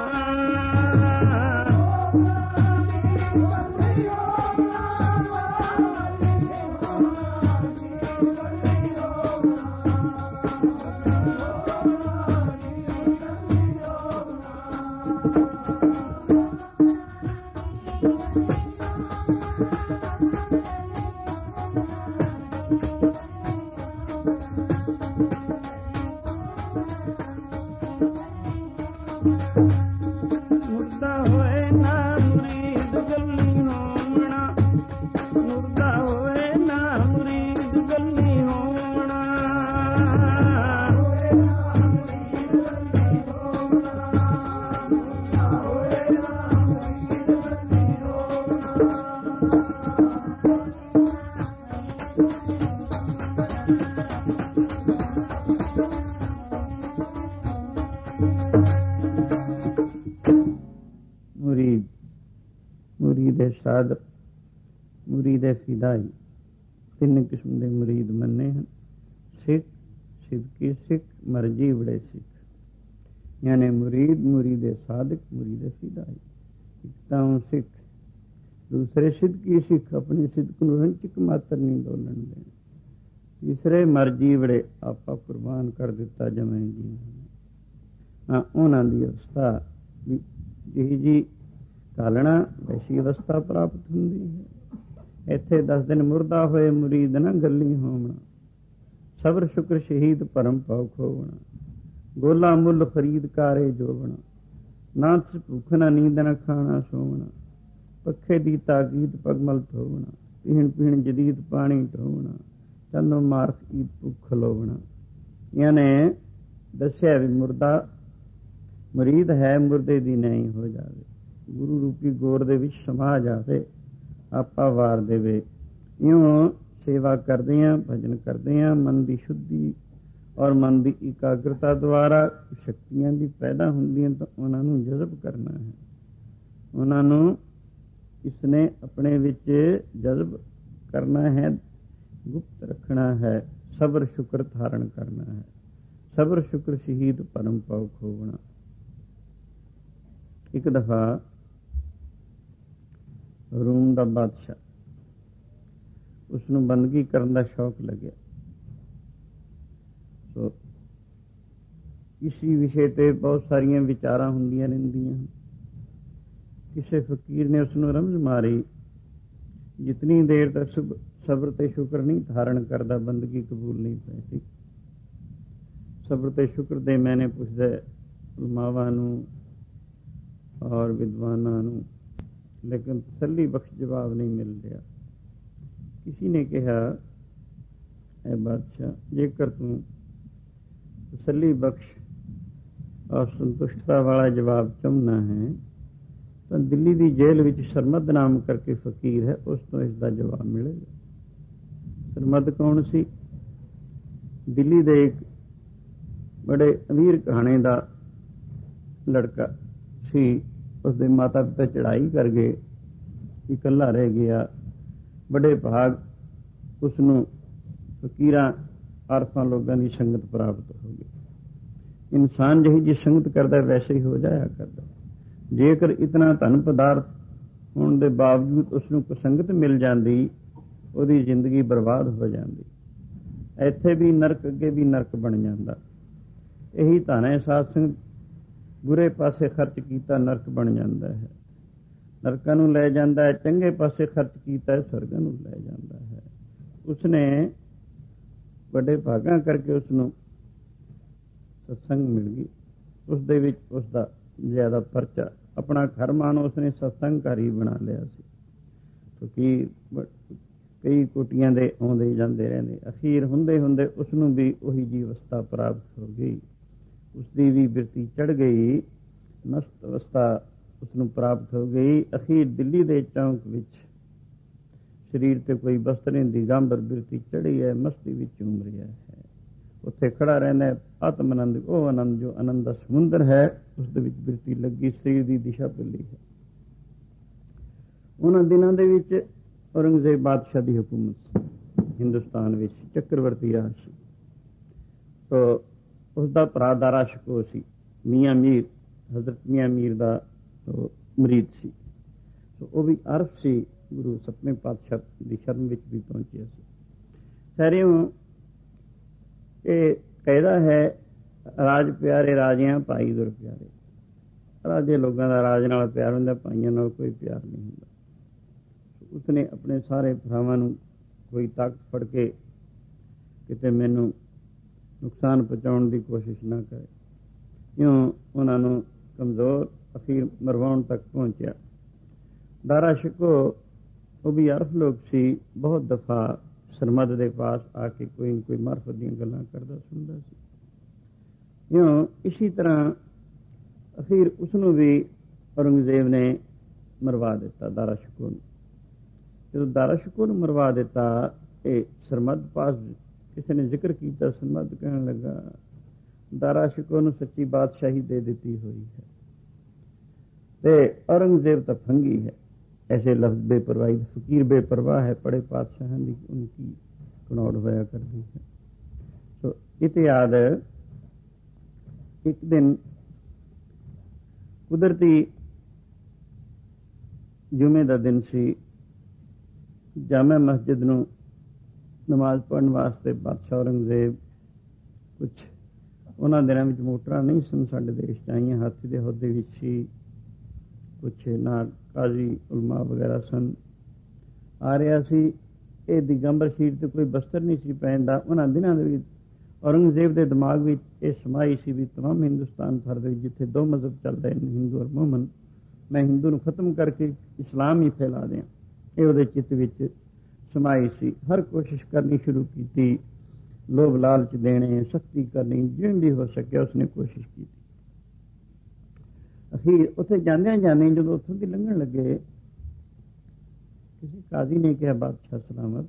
मुर्दा होए ना मुरीद गली होमना, मुर्दा होए ना मुरीद गली होमना। मुरीद मुरीद है साधक, मुरीद है फिदाई। तीन किस्म के मुरीद मन्ने हैं, सिख सिद्की सिख मर्जी बड़े सिख। यानी मुरीद मुरीद है साधक मुरीद है फिदाई। एक तां सिख, दूसरे सिद्की सिख अपनी सिद्क नूं रंचिक मात्र नहीं डोलन देना। तीसरे मर्जी बड़े आपा कुर्बान कर दिता जमें जी। हाँ उन्हां दी अवस्था जी जी कालना वैसी अवस्था प्राप्त हुंदी है। इत्थे 10 दिन मुर्दा होए मुरीद ना गली होवना, सबर शुक्र शहीद परम पाव खोवना। गोला मुल फरीद कारे जोवना, ना भुख ना नींद ना खाना सोवना। पखे दी ताकीद पगमल थोवना, पीण पीण जदीद पानी ढोवना। चंदो मार्ख ईद भुख लोवना। यानी दस्या भी मुर्दा मुरीद है, मुर्दे दी नहीं हो जावे, गुरु रूपी गोर दे विच समा जावे, आपा वार देवे। इउं सेवा करदे हां, भजन करदे हां, मन की शुद्धि और मन की इकाग्रता द्वारा शक्तियां भी पैदा होंदियां, तो उन्हां नूं जज़ब करना है, उन्हां नूं इसने अपने विच जज़ब करना है, गुप्त रखना है, सबर शुक्र धारण करना है। सबर शुक्र शहीद परम पाव खोवना। ਇੱਕ ਦਫਾ ਰੂਮ ਦਾ ਬਾਦਸ਼ਾਹ, ਉਸ ਨੂੰ ਬੰਦਗੀ ਕਰਨ ਦਾ ਸ਼ੌਕ ਲੱਗਿਆ। ਸੋ ਇਸੀ ਵਿਸ਼ੇ ਤੇ ਬਹੁਤ ਸਾਰੀਆਂ ਵਿਚਾਰਾਂ ਹੁੰਦੀਆਂ ਰਹਿੰਦੀਆਂ ਹਨ। ਕਿਸੇ ਫਕੀਰ ਨੇ ਉਸ ਨੂੰ ਰਮਜ਼ ਮਾਰੀ, ਜਿਤਨੀ ਦੇਰ ਤੱਕ ਸਬਰ ਤੇ ਸ਼ੁਕਰ ਨਹੀਂ ਧਾਰਨ ਕਰਦਾ, ਬੰਦਗੀ ਕਬੂਲ ਨਹੀਂ ਪੈਂਦੀ। ਸਬਰ ਤੇ ਸ਼ੁਕਰ ਦੇ ਮੈਨੇ ਪੁੱਛਦਾ ਉਲਮਾਵਾਂ ਨੂੰ ਔਰ ਵਿਦਵਾਨਾਂ ਨੂੰ, ਲੇਕਿਨ ਤਸੱਲੀ ਬਖਸ਼ ਜਵਾਬ ਨਹੀਂ ਮਿਲ ਰਿਹਾ। ਕਿਸੇ ਨੇ ਕਿਹਾ, ਐ ਬਾਦਸ਼ਾਹ, ਜੇਕਰ ਤੂੰ ਤਸੱਲੀ ਬਖਸ਼ ਔਰ ਸੰਤੁਸ਼ਟਤਾ ਵਾਲਾ ਜਵਾਬ ਚਾਹੁੰਦਾ ਹੈ ਤਾਂ ਦਿੱਲੀ ਦੀ ਜੇਲ੍ਹ ਵਿੱਚ ਸਰਮਦ ਨਾਮ ਕਰਕੇ ਫਕੀਰ ਹੈ, ਉਸ ਤੋਂ ਇਸ ਦਾ ਜਵਾਬ ਮਿਲੇਗਾ। ਸਰਮਦ ਕੌਣ ਸੀ? ਦਿੱਲੀ ਦੇ ਇੱਕ ਬੜੇ ਅਮੀਰ ਘਰਾਣੇ ਦਾ ਲੜਕਾ ਸੀ। ਉਸਦੇ ਮਾਤਾ ਪਿਤਾ ਚੜ੍ਹਾਈ ਕਰ ਗਏ, ਇਕੱਲਾ ਰਹਿ ਗਿਆ। ਬੜੇ ਭਾਗ ਉਸ ਨੂੰ ਫਕੀਰਾਂ ਆਰਫਾਂ ਲੋਕਾਂ ਦੀ ਸੰਗਤ ਪ੍ਰਾਪਤ ਹੋ ਗਈ। ਇਨਸਾਨ ਜਿਹੀ ਜੀ ਸੰਗਤ ਕਰਦਾ ਵੈਸੇ ਹੀ ਹੋ ਜਾਇਆ ਕਰਦਾ। ਜੇਕਰ ਇਤਨਾ ਧਨ ਪਦਾਰਥ ਹੋਣ ਦੇ ਬਾਵਜੂਦ ਉਸ ਨੂੰ ਕੁਸੰਗਤ ਮਿਲ ਜਾਂਦੀ, ਉਹਦੀ ਜ਼ਿੰਦਗੀ ਬਰਬਾਦ ਹੋ ਜਾਂਦੀ। ਇੱਥੇ ਵੀ ਨਰਕ, ਅੱਗੇ ਵੀ ਨਰਕ ਬਣ ਜਾਂਦਾ। ਇਹੀ ਧਨ ਹੈ ਸਾਧ ਸੰਗਤ, ਬੁਰੇ ਪਾਸੇ ਖਰਚ ਕੀਤਾ ਨਰਕ ਬਣ ਜਾਂਦਾ ਹੈ, ਨਰਕਾਂ ਨੂੰ ਲੈ ਜਾਂਦਾ ਹੈ। ਚੰਗੇ ਪਾਸੇ ਖਰਚ ਕੀਤਾ ਸਵਰਗਾਂ ਨੂੰ ਲੈ ਜਾਂਦਾ ਹੈ। ਉਸਨੇ ਵੱਡੇ ਭਾਗਾਂ ਕਰਕੇ ਉਸ ਨੂੰ ਸਤਸੰਗ ਮਿਲ ਗਈ। ਉਸ ਦੇ ਵਿੱਚ ਉਸ ਦਾ ਜ਼ਿਆਦਾ ਪਰਚਾ, ਆਪਣਾ ਘਰ ਮਾਨੋ ਉਸਨੇ ਸਤਸੰਗ ਘਰ ਹੀ ਬਣਾ ਲਿਆ ਸੀ। ਕਿਉਂਕਿ ਕਈ ਕੋਟੀਆਂ ਦੇ ਆਉਂਦੇ ਜਾਂਦੇ ਰਹਿੰਦੇ, ਅਖੀਰ ਹੁੰਦੇ ਹੁੰਦੇ ਉਸ ਨੂੰ ਵੀ ਉਹੀ ਜੀ ਅਵਸਥਾ ਪ੍ਰਾਪਤ ਹੋ ਗਈ। ਉਸਦੀ ਵੀ ਬਿਰਤੀ ਚੜ੍ਹ ਗਈ, ਮਸਤ ਅਵਸਥਾ ਉਸ ਨੂੰ ਪ੍ਰਾਪਤ ਹੋ ਗਈ। ਅਖੀਰ ਦਿੱਲੀ ਦੇ ਚੌਂਕ ਵਿੱਚ ਸਰੀਰ ਤੇ ਕੋਈ ਬਸਤਰ ਨਹੀਂ, ਦਿਗੰਬਰ ਬਿਰਤੀ ਚੜ੍ਹੀ ਹੈ, ਮਸਤੀ ਵਿੱਚ ਝੂਮ ਰਿਹਾ ਹੈ। ਉੱਥੇ ਖੜਾ ਰਹਿੰਦਾ ਹੈ। ਆਤਮ ਆਨੰਦ, ਉਹ ਆਨੰਦ ਜੋ ਆਨੰਦ ਦਾ ਸਮੁੰਦਰ ਹੈ, ਉਸ ਦੇ ਵਿੱਚ ਬਿਰਤੀ ਲੱਗੀ, ਸਰੀਰ ਦੀ ਦਿਸ਼ਾ ਭੁੱਲੀ ਹੈ। ਉਹਨਾਂ ਦਿਨਾਂ ਦੇ ਵਿੱਚ ਔਰੰਗਜ਼ੇਬ ਬਾਦਸ਼ਾਹ ਦੀ ਹਕੂਮਤ ਸੀ ਹਿੰਦੁਸਤਾਨ ਵਿੱਚ, ਚੱਕਰਵਰਤੀ ਰਾਜ ਸੀ। ਸੋ ਉਸਦਾ ਭਰਾ ਦਾਰਾ ਸ਼ਿਕੋ ਸੀ, ਮੀਆਂ ਮੀਰ, ਹਜ਼ਰਤ ਮੀਆਂ ਮੀਰ ਦਾ ਮੁਰੀਦ ਸੀ। ਸੋ ਉਹ ਵੀ ਅਰਫ ਸੀ, ਗੁਰੂ ਸੱਤਵੇਂ ਪਾਤਸ਼ਾਹ ਦੀ ਸ਼ਰਨ ਵਿੱਚ ਵੀ ਪਹੁੰਚਿਆ ਸੀ। ਸਾਰਿਆਂ ਇਹ ਕਹਿਦਾ ਹੈ, ਰਾਜ ਪਿਆਰੇ ਰਾਜਿਆਂ ਭਾਈ ਗੁਰ ਪਿਆਰੇ। ਰਾਜੇ ਲੋਕਾਂ ਦਾ ਰਾਜ ਨਾਲ ਪਿਆਰ ਹੁੰਦਾ, ਭਾਈਆਂ ਨਾਲ ਕੋਈ ਪਿਆਰ ਨਹੀਂ ਹੁੰਦਾ। ਉਸਨੇ ਆਪਣੇ ਸਾਰੇ ਭਰਾਵਾਂ ਨੂੰ ਕੋਈ ਤਾਕਤ ਫੜ ਕੇ ਕਿਤੇ ਮੈਨੂੰ ਨੁਕਸਾਨ ਪਹੁੰਚਾਉਣ ਦੀ ਕੋਸ਼ਿਸ਼ ਨਾ ਕਰੇ, ਕਿਉਂ ਉਹਨਾਂ ਨੂੰ ਕਮਜ਼ੋਰ ਅਖੀਰ ਮਰਵਾਉਣ ਤੱਕ ਪਹੁੰਚਿਆ। ਦਾਰਾ ਸ਼ਿਕੋ ਉਹ ਵੀ ਅਰਫ ਲੋਕ ਸੀ। ਬਹੁਤ ਦਫਾ ਸਰਮਦ ਦੇ ਪਾਸ ਆ ਕੇ ਕੋਈ ਕੋਈ ਮਾਰਫਤ ਦੀਆਂ ਗੱਲਾਂ ਕਰਦਾ ਸੁਣਦਾ ਸੀ। ਕਿਉਂ ਇਸੀ ਤਰ੍ਹਾਂ ਅਖੀਰ ਉਸਨੂੰ ਵੀ ਔਰੰਗਜ਼ੇਬ ਨੇ ਮਰਵਾ ਦਿੱਤਾ, ਦਾਰਾ ਸ਼ਿਕੋ ਨੂੰ। ਜਦੋਂ ਦਾਰਾ ਸ਼ਿਕੋ ਨੂੰ ਮਰਵਾ ਦਿੱਤਾ, ਇਹ ਸਰਮਦ ਪਾਸ ਕਿਸੇ ਨੇ ਜ਼ਿਕਰ ਕੀਤਾ। ਸਰਮਦ ਕਹਿਣ ਲੱਗਾ, ਦਾਰਾ ਸ਼ਿਕੋ ਨੂੰ ਸੱਚੀ ਬਾਦਸ਼ਾਹੀ ਦੇ ਦਿੱਤੀ ਹੋਈ ਹੈ ਤੇ ਔਰੰਗਜ਼ੇਬ ਤਾਂ ਫੰਗੀ ਹੈ। ऐसे लफ्ज बेपरवाही, फकीर बेपरवाह है, बड़े पातशाह की उनकी कनौड़ होया करती है। तो इतिहाद एक दिन कुदरती जुमे का दिन सी, जामा मस्जिद नूं नमाज पढ़ने वास्ते बादशाह औरंगजेब, कुछ उन्हां दिनां विच मोटरां नहीं सन साडे देश च आईयां, हाथी दे होदे विच सी, कुछ ना काजी उलमा वगैरह सन। आ रहा सी ये दिगंबर शरीर ते कोई बस्तर नहीं सी पैंदा। उन्हां दिनां दे विच औरंगजेब के दिमाग में यह समाई सी भी तमाम हिंदुस्तान भर दे जिथे दो मजहब चलते हैं, हिंदू और मोहम्मद, मैं हिंदू नूं खत्म करके इस्लाम ही फैला दें, ये उहदे चित्त विच समाई सी। हर कोशिश करनी शुरू की, लोभ लालच देने, सख्ती करनी, जिवें भी हो सके उसने कोशिश की। अखीर उत्थे जांदे जांदे जो उत्थों की लंघण लगे, किसी काजी ने कहा, बादशाह सलामत,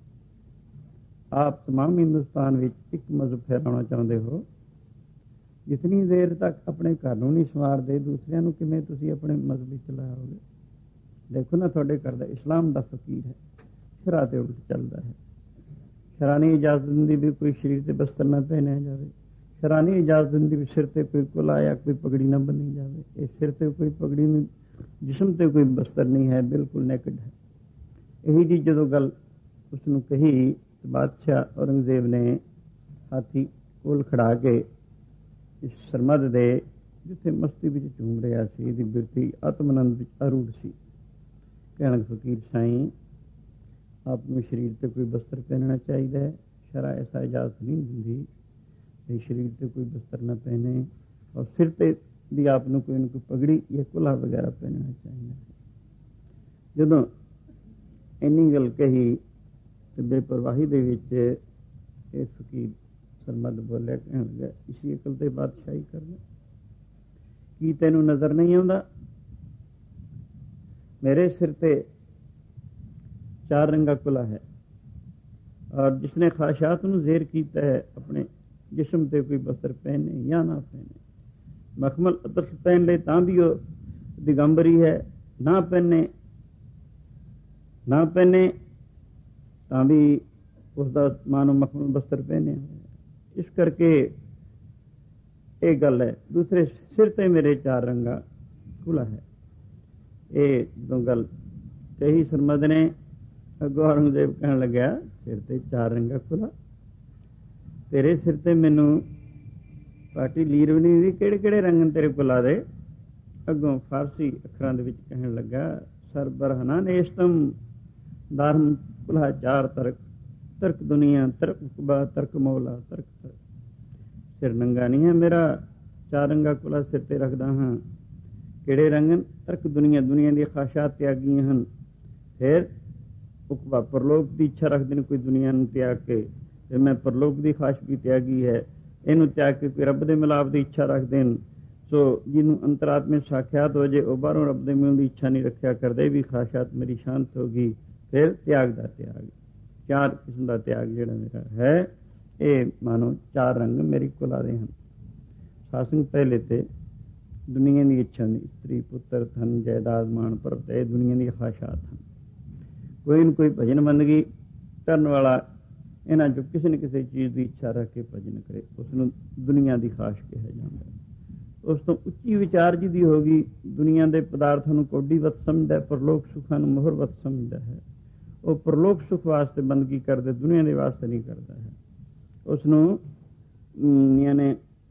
आप तमाम हिंदुस्तान में एक मजहब फैलाना चाहते हो, जितनी देर तक अपने घर नूं नहीं संवारदे, दूसरिਆਂ ਨੂੰ किवें तुसीं अपने मजहब विच लाओगे। देखो ना, तुहाडे घर दा इस्लाम दा फकीर है, शरा ते उल्ट चलदा है। शरा नहीं इजाजत दिंदी भी कोई शरीर ते बस्तर ना पहनिया जाए, ਸ਼ਰ੍ਹਾ ਨਹੀਂ ਇਜਾਜ਼ਤ ਦਿੰਦੀ ਵੀ ਸਿਰ ਤੇ ਕੋਈ ਕੁਲਾ ਜਾਂ ਕੋਈ ਪਗੜੀ ਨਾ ਬੰਨੀ ਜਾਵੇ। ਇਹ ਸਿਰ ਤੇ ਕੋਈ ਪਗੜੀ ਨਹੀਂ, ਜਿਸਮ ਤੇ ਕੋਈ ਬਸਤਰ ਨਹੀਂ ਹੈ, ਬਿਲਕੁਲ ਨੈਕਡ ਹੈ। ਇਹੀ ਜੀ ਜਦੋਂ ਗੱਲ ਉਸ ਨੂੰ ਕਹੀ, ਬਾਦਸ਼ਾਹ ਔਰੰਗਜ਼ੇਬ ਨੇ ਹਾਥੀ ਕੋਲ ਖੜਾ ਕੇ ਇਸ ਸਰਮਦ ਦੇ ਜਿੱਥੇ ਮਸਤੀ ਵਿੱਚ ਝੂਮ ਰਿਹਾ ਸੀ, ਇਹਦੀ ਬਿਰਤੀ ਆਤਮਨੰਦ ਵਿੱਚ ਅਰੂੜ ਸੀ। ਕਹਿਣ ਫਕੀਰ ਸਾਈਂ, ਆਪ ਨੂੰ ਸਰੀਰ ਤੇ ਕੋਈ ਬਸਤਰ ਪਹਿਨਣਾ ਚਾਹੀਦਾ ਹੈ। ਸ਼ਰ੍ਹਾ ਐਸਾ ਇਜਾਜ਼ਤ ਨਹੀਂ ਦਿੰਦੀ ਵੀ ਸਰੀਰ ਤੇ ਕੋਈ ਬਸਤਰ ਨਾ ਪਹਿਨੇ, ਔਰ ਸਿਰ ਤੇ ਵੀ ਆਪ ਨੂੰ ਕੋਈ ਨਾ ਕੋਈ ਪਗੜੀ ਜਾਂ ਕੁਲਾ ਵਗੈਰਾ ਪਹਿਨਣਾ ਚਾਹੀਦਾ ਹੈ। ਜਦੋਂ ਇੰਨੀ ਗੱਲ ਕਹੀ ਤੇ ਬੇਪਰਵਾਹੀ ਦੇ ਵਿੱਚ ਇਹ ਫਕੀਰ ਸਰਮਦ ਬੋਲਿਆ, ਕਹਿਣ ਲੱਗਾ, ਇਸੀ ਅਕਲ ਤੇ ਬਾਦਸ਼ਾਹੀ ਕਰਨਾ, ਕੀ ਤੈਨੂੰ ਨਜ਼ਰ ਨਹੀਂ ਆਉਂਦਾ? ਮੇਰੇ ਸਿਰ ਤੇ 4 रंगा कुला है, और जिसने ख्वाहिशात ਨੂੰ ਜ਼ੇਰ ਕੀਤਾ ਹੈ ਆਪਣੇ जिसम ਤੇ ਕੋਈ ਬਸਤਰ ਪਹਿਨੇ ਜਾਂ ਨਾ ਪਹਿਨੇ। ਮਖਮਲ ਅਤਰ ਪਹਿਨ ਲੈ ਤਾਂ ਵੀ ਉਹ ਦਿਗੰਬਰੀ ਹੈ, ਨਾ ਪਹਿਨੇ ਤਾਂ ਵੀ ਉਸ ਦਾ ਮਾਨੋ ਮਖਮਲ ਬਸਤਰ ਪਹਿਨੇ ਹੋਇਆ। ਇਸ ਕਰਕੇ ਇਹ ਗੱਲ ਹੈ। ਦੂਸਰੇ ਸਿਰ ਤੇ ਮੇਰੇ 4 रंगा ਕੁਲਾ ਹੈ। ਇਹ ਜਦੋਂ ਗੱਲ ਕਹੀ ਸਰਮਦ ਨੇ, ਅੱਗੋਂ ਔਰੰਗਜ਼ੇਬ ਕਹਿਣ ਲੱਗਿਆ, ਸਿਰ ਤੇ 4 रंगा ਕੁਲਾ, ਤੇਰੇ ਸਿਰ ਤੇ ਮੈਨੂੰ ਪਾਟੀ ਲੀਰ ਵੀ ਨਹੀਂ, ਕਿਹੜੇ ਕਿਹੜੇ ਰੰਗ ਤੇਰੇ ਕੁਲਾ ਦੇ? ਅੱਗੋਂ ਫਾਰਸੀ ਅੱਖਰਾਂ ਦੇ ਵਿੱਚ ਕਹਿਣ ਲੱਗਾ, ਸਰ ਬਰਹਨਾ ਨੇਸ਼ਤਮ ਦਾਰਮ ਕੁਲਾ 4 ਤਰਕ ਦੁਨੀਆ ਤਰਕ ਉਕਬਾ ਤਰਕ ਮੌਲਾ ਤਰਕ। ਸਿਰ ਨੰਗਾ ਨਹੀਂ ਹੈ ਮੇਰਾ, 4 रंगा ਕੁਲਾ ਸਿਰ ਤੇ ਰੱਖਦਾ ਹਾਂ। ਕਿਹੜੇ ਰੰਗ? ਤਰਕ ਦੁਨੀਆ, ਦੁਨੀਆ ਦੀਆਂ ਖਾਸ਼ਾਤ ਤਿਆਗੀਆਂ ਹਨ। ਫਿਰ ਉਕਬਾ, ਪਰਲੋਕ ਦੀ ਇੱਛਾ ਰੱਖਦੇ ਨੇ ਕੋਈ ਦੁਨੀਆ ਨੂੰ ਤਿਆਗ ਕੇ, ਤੇ ਮੈਂ ਪਰਲੋਕ ਦੀ ਖਾਸ਼ ਵੀ ਤਿਆਗੀ ਹੈ। ਇਹਨੂੰ ਤਿਆਗ ਕੇ ਕੋਈ ਰੱਬ ਦੇ ਮਿਲਾਪ ਦੀ ਇੱਛਾ ਰੱਖਦੇ ਨੇ। ਸੋ ਜਿਹਨੂੰ ਅੰਤਰਾਤਮੇ ਸਾਖਿਆਤ ਹੋ ਜੇ, ਉਹ ਬਾਹਰੋਂ ਰੱਬ ਦੇ ਮਿਲਣ ਦੀ ਇੱਛਾ ਨਹੀਂ ਰੱਖਿਆ ਕਰਦੇ, ਵੀ ਖਾਸ਼ਾਤ ਮੇਰੀ ਸ਼ਾਂਤ ਹੋ ਗਈ। ਫਿਰ ਤਿਆਗ ਦਾ ਤਿਆਗ, 4 ਕਿਸਮ ਦਾ ਤਿਆਗ ਜਿਹੜਾ ਮੇਰਾ ਹੈ, ਇਹ ਮਾਨੋ 4 रंग ਮੇਰੀ ਕੁਲਾ ਦੇ ਹਨ। ਸਾਸੰਗ ਪਹਿਲੇ ਤੇ ਦੁਨੀਆ ਦੀ ਇੱਛਾ ਨਹੀਂ, ਇਸਤਰੀ ਪੁੱਤਰ ਧਨ ਜਾਇਦਾਦ ਮਾਣ ਪਰਤ, ਇਹ ਦੁਨੀਆ ਦੀ ਖਾਸ਼ਾਤ ਹਨ। ਕੋਈ ਨਾ ਕੋਈ ਭਜਨ ਬੰਦਗੀ ਕਰਨ ਵਾਲਾ ਇਹਨਾਂ ਚੋਂ ਕਿਸੇ ਨਾ ਕਿਸੇ ਚੀਜ਼ ਦੀ ਇੱਛਾ ਰੱਖ ਕੇ ਭਜਨ ਕਰੇ, ਉਸ ਨੂੰ ਦੁਨੀਆ ਦੀ ਖਾਸ਼ ਕਿਹਾ ਜਾਂਦਾ ਹੈ। ਉਸ ਤੋਂ ਉੱਚੀ ਵਿਚਾਰ ਜਿਹਦੀ ਹੋ ਗਈ, ਦੁਨੀਆ ਦੇ ਪਦਾਰਥਾਂ ਨੂੰ ਕੌਡੀਵਤ ਸਮਝਦਾ, ਪਰਲੋਕ ਸੁੱਖਾਂ ਨੂੰ ਮੋਹਰਵਤ ਸਮਝਦਾ ਹੈ। ਉਹ ਪਰਲੋਕ ਸੁੱਖ ਵਾਸਤੇ ਬੰਦਗੀ ਕਰਦੇ, ਦੁਨੀਆ ਦੇ ਵਾਸਤੇ ਨਹੀਂ ਕਰਦਾ ਹੈ। ਉਸ ਨੂੰ ਯਾਨੀ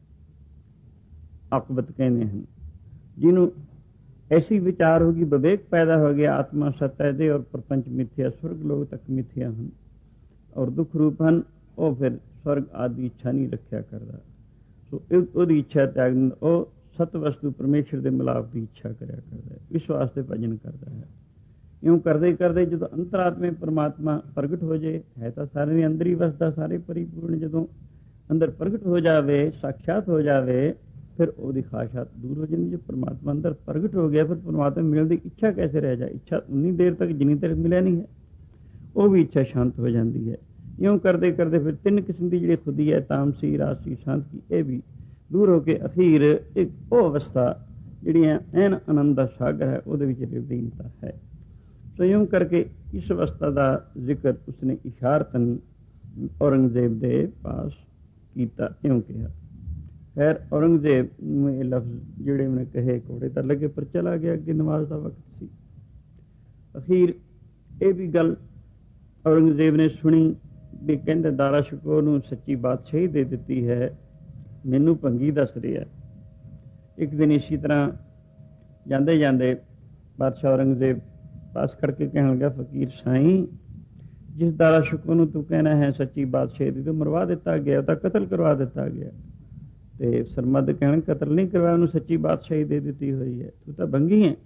ਆਕਬਤ ਕਹਿੰਦੇ ਹਨ। ਜਿਹਨੂੰ ਐਸੀ ਵਿਚਾਰ ਹੋਗੀ, ਵਿਵੇਕ ਪੈਦਾ ਹੋ ਗਿਆ, ਆਤਮਾ ਸਤ ਹੈ ਦੇ ਔਰ ਪ੍ਰਪੰਚ ਮਿਥਿਆ, ਸਵਰਗ ਲੋਕ ਤੱਕ ਮਿਥਿਆ ਹਨ ਔਰ ਦੁੱਖ ਰੂਪ ਹਨ, ਉਹ ਫਿਰ ਸਵਰਗ ਆਦਿ ਇੱਛਾ ਨਹੀਂ ਰੱਖਿਆ ਕਰਦਾ। ਸੋ ਉਹਦੀ ਇੱਛਾ ਤਿਆਗ ਦਿੰਦਾ, ਉਹ ਸਤ ਵਸਤੂ ਪਰਮੇਸ਼ਰ ਦੇ ਮਿਲਾਪ ਦੀ ਇੱਛਾ ਕਰਿਆ ਕਰਦਾ ਹੈ, ਇਸ ਵਾਸਤੇ ਭਜਨ ਕਰਦਾ ਹੈ। ਇਉਂ ਕਰਦੇ ਕਰਦੇ ਜਦੋਂ ਅੰਤਰਾਤਮੇ ਪਰਮਾਤਮਾ ਪ੍ਰਗਟ ਹੋ ਜਾਏ, ਹੈ ਤਾਂ ਸਾਰੇ ਦੇ ਅੰਦਰ ਹੀ ਵਸਦਾ, ਸਾਰੇ ਪਰਿਪੂਰਨ, ਜਦੋਂ ਅੰਦਰ ਪ੍ਰਗਟ ਹੋ ਜਾਵੇ, ਸਾਖਿਆਤ ਹੋ ਜਾਵੇ, ਫਿਰ ਉਹਦੀ ਖਾਸ਼ਾਤ ਦੂਰ ਹੋ ਜਾਂਦੀ। ਜੇ ਪਰਮਾਤਮਾ ਅੰਦਰ ਪ੍ਰਗਟ ਹੋ ਗਿਆ, ਫਿਰ ਪਰਮਾਤਮਾ ਮਿਲਣ ਦੀ ਇੱਛਾ ਕੈਸੇ ਰਹਿ ਜਾਏ? ਇੱਛਾ ਉਨੀ ਦੇਰ ਤੱਕ ਜਿੰਨੀ ਦੇਰ ਮਿਲਿਆ ਨਹੀਂ ਹੈ, ਉਹ ਵੀ ਇੱਛਾ ਸ਼ਾਂਤ ਹੋ ਜਾਂਦੀ ਹੈ। ਇਉਂ ਕਰਦੇ ਕਰਦੇ ਫਿਰ 3 ਕਿਸਮ ਦੀ ਜਿਹੜੀ ਖੁਦੀ ਹੈ, ਤਾਮਸੀ, ਰਾਜਸੀ, ਸ਼ਾਂਤੀ, ਇਹ ਵੀ ਦੂਰ ਹੋ ਕੇ ਅਖੀਰ ਇੱਕ ਉਹ ਅਵਸਥਾ ਜਿਹੜੀ ਹੈ ਐਨ ਆਨੰਦ ਦਾ ਸਾਗਰ ਹੈ, ਉਹਦੇ ਵਿੱਚ ਨਿਰਦੀਨਤਾ ਹੈ। ਸੋ ਇਉਂ ਕਰਕੇ ਇਸ ਅਵਸਥਾ ਦਾ ਜ਼ਿਕਰ ਉਸਨੇ ਇਸ਼ਾਰਤਨ ਔਰੰਗਜ਼ੇਬ ਦੇ ਪਾਸ ਕੀਤਾ। ਇਉਂ ਕਿਹਾ। ਖੈਰ ਔਰੰਗਜ਼ੇਬ ਨੂੰ ਇਹ ਲਫ਼ਜ਼ ਜਿਹੜੇ ਉਹਨੇ ਕਹੇ ਘੋੜੇ ਤਾਂ ਲੱਗੇ, ਪਰ ਚਲਾ ਗਿਆ, ਅੱਗੇ ਨਮਾਜ਼ ਦਾ ਵਕਤ ਸੀ। ਅਖੀਰ ਇਹ ਵੀ ਗੱਲ ਔਰੰਗਜ਼ੇਬ ਨੇ ਸੁਣੀ ਵੀ ਕਹਿੰਦੇ ਦਾਰਾ ਸ਼ਿਕੋਹ ਨੂੰ ਸੱਚੀ ਬਾਦਸ਼ਾਹੀ ਦੇ ਦਿੱਤੀ ਹੈ, ਮੈਨੂੰ ਭੰਗੀ ਦੱਸ ਰਿਹਾ। ਇੱਕ ਦਿਨ ਇਸੀ ਤਰ੍ਹਾਂ ਜਾਂਦੇ ਜਾਂਦੇ ਬਾਦਸ਼ਾਹ ਔਰੰਗਜ਼ੇਬ ਪਾਸ ਕਰਕੇ ਕਹਿਣ ਲੱਗਾ, ਫਕੀਰ ਸਾਈਂ, ਜਿਸ ਦਾਰਾ ਸ਼ਿਕੋਹ ਨੂੰ ਤੂੰ ਕਹਿਣਾ ਹੈ ਸੱਚੀ ਬਾਦਸ਼ਾਹੀ ਦੀ, ਤੂੰ ਮਰਵਾ ਦਿੱਤਾ ਗਿਆ, ਉਹਦਾ ਕਤਲ ਕਰਵਾ ਦਿੱਤਾ ਗਿਆ। ਤੇ ਸਰਮਦ ਕਹਿਣ, ਕਤਲ ਨਹੀਂ ਕਰਵਾਇਆ, ਉਹਨੂੰ ਸੱਚੀ ਬਾਦਸ਼ਾਹੀ ਦੇ ਦਿੱਤੀ ਹੋਈ ਹੈ, ਤੂੰ ਤਾਂ ਭੰਗੀ ਹੈ।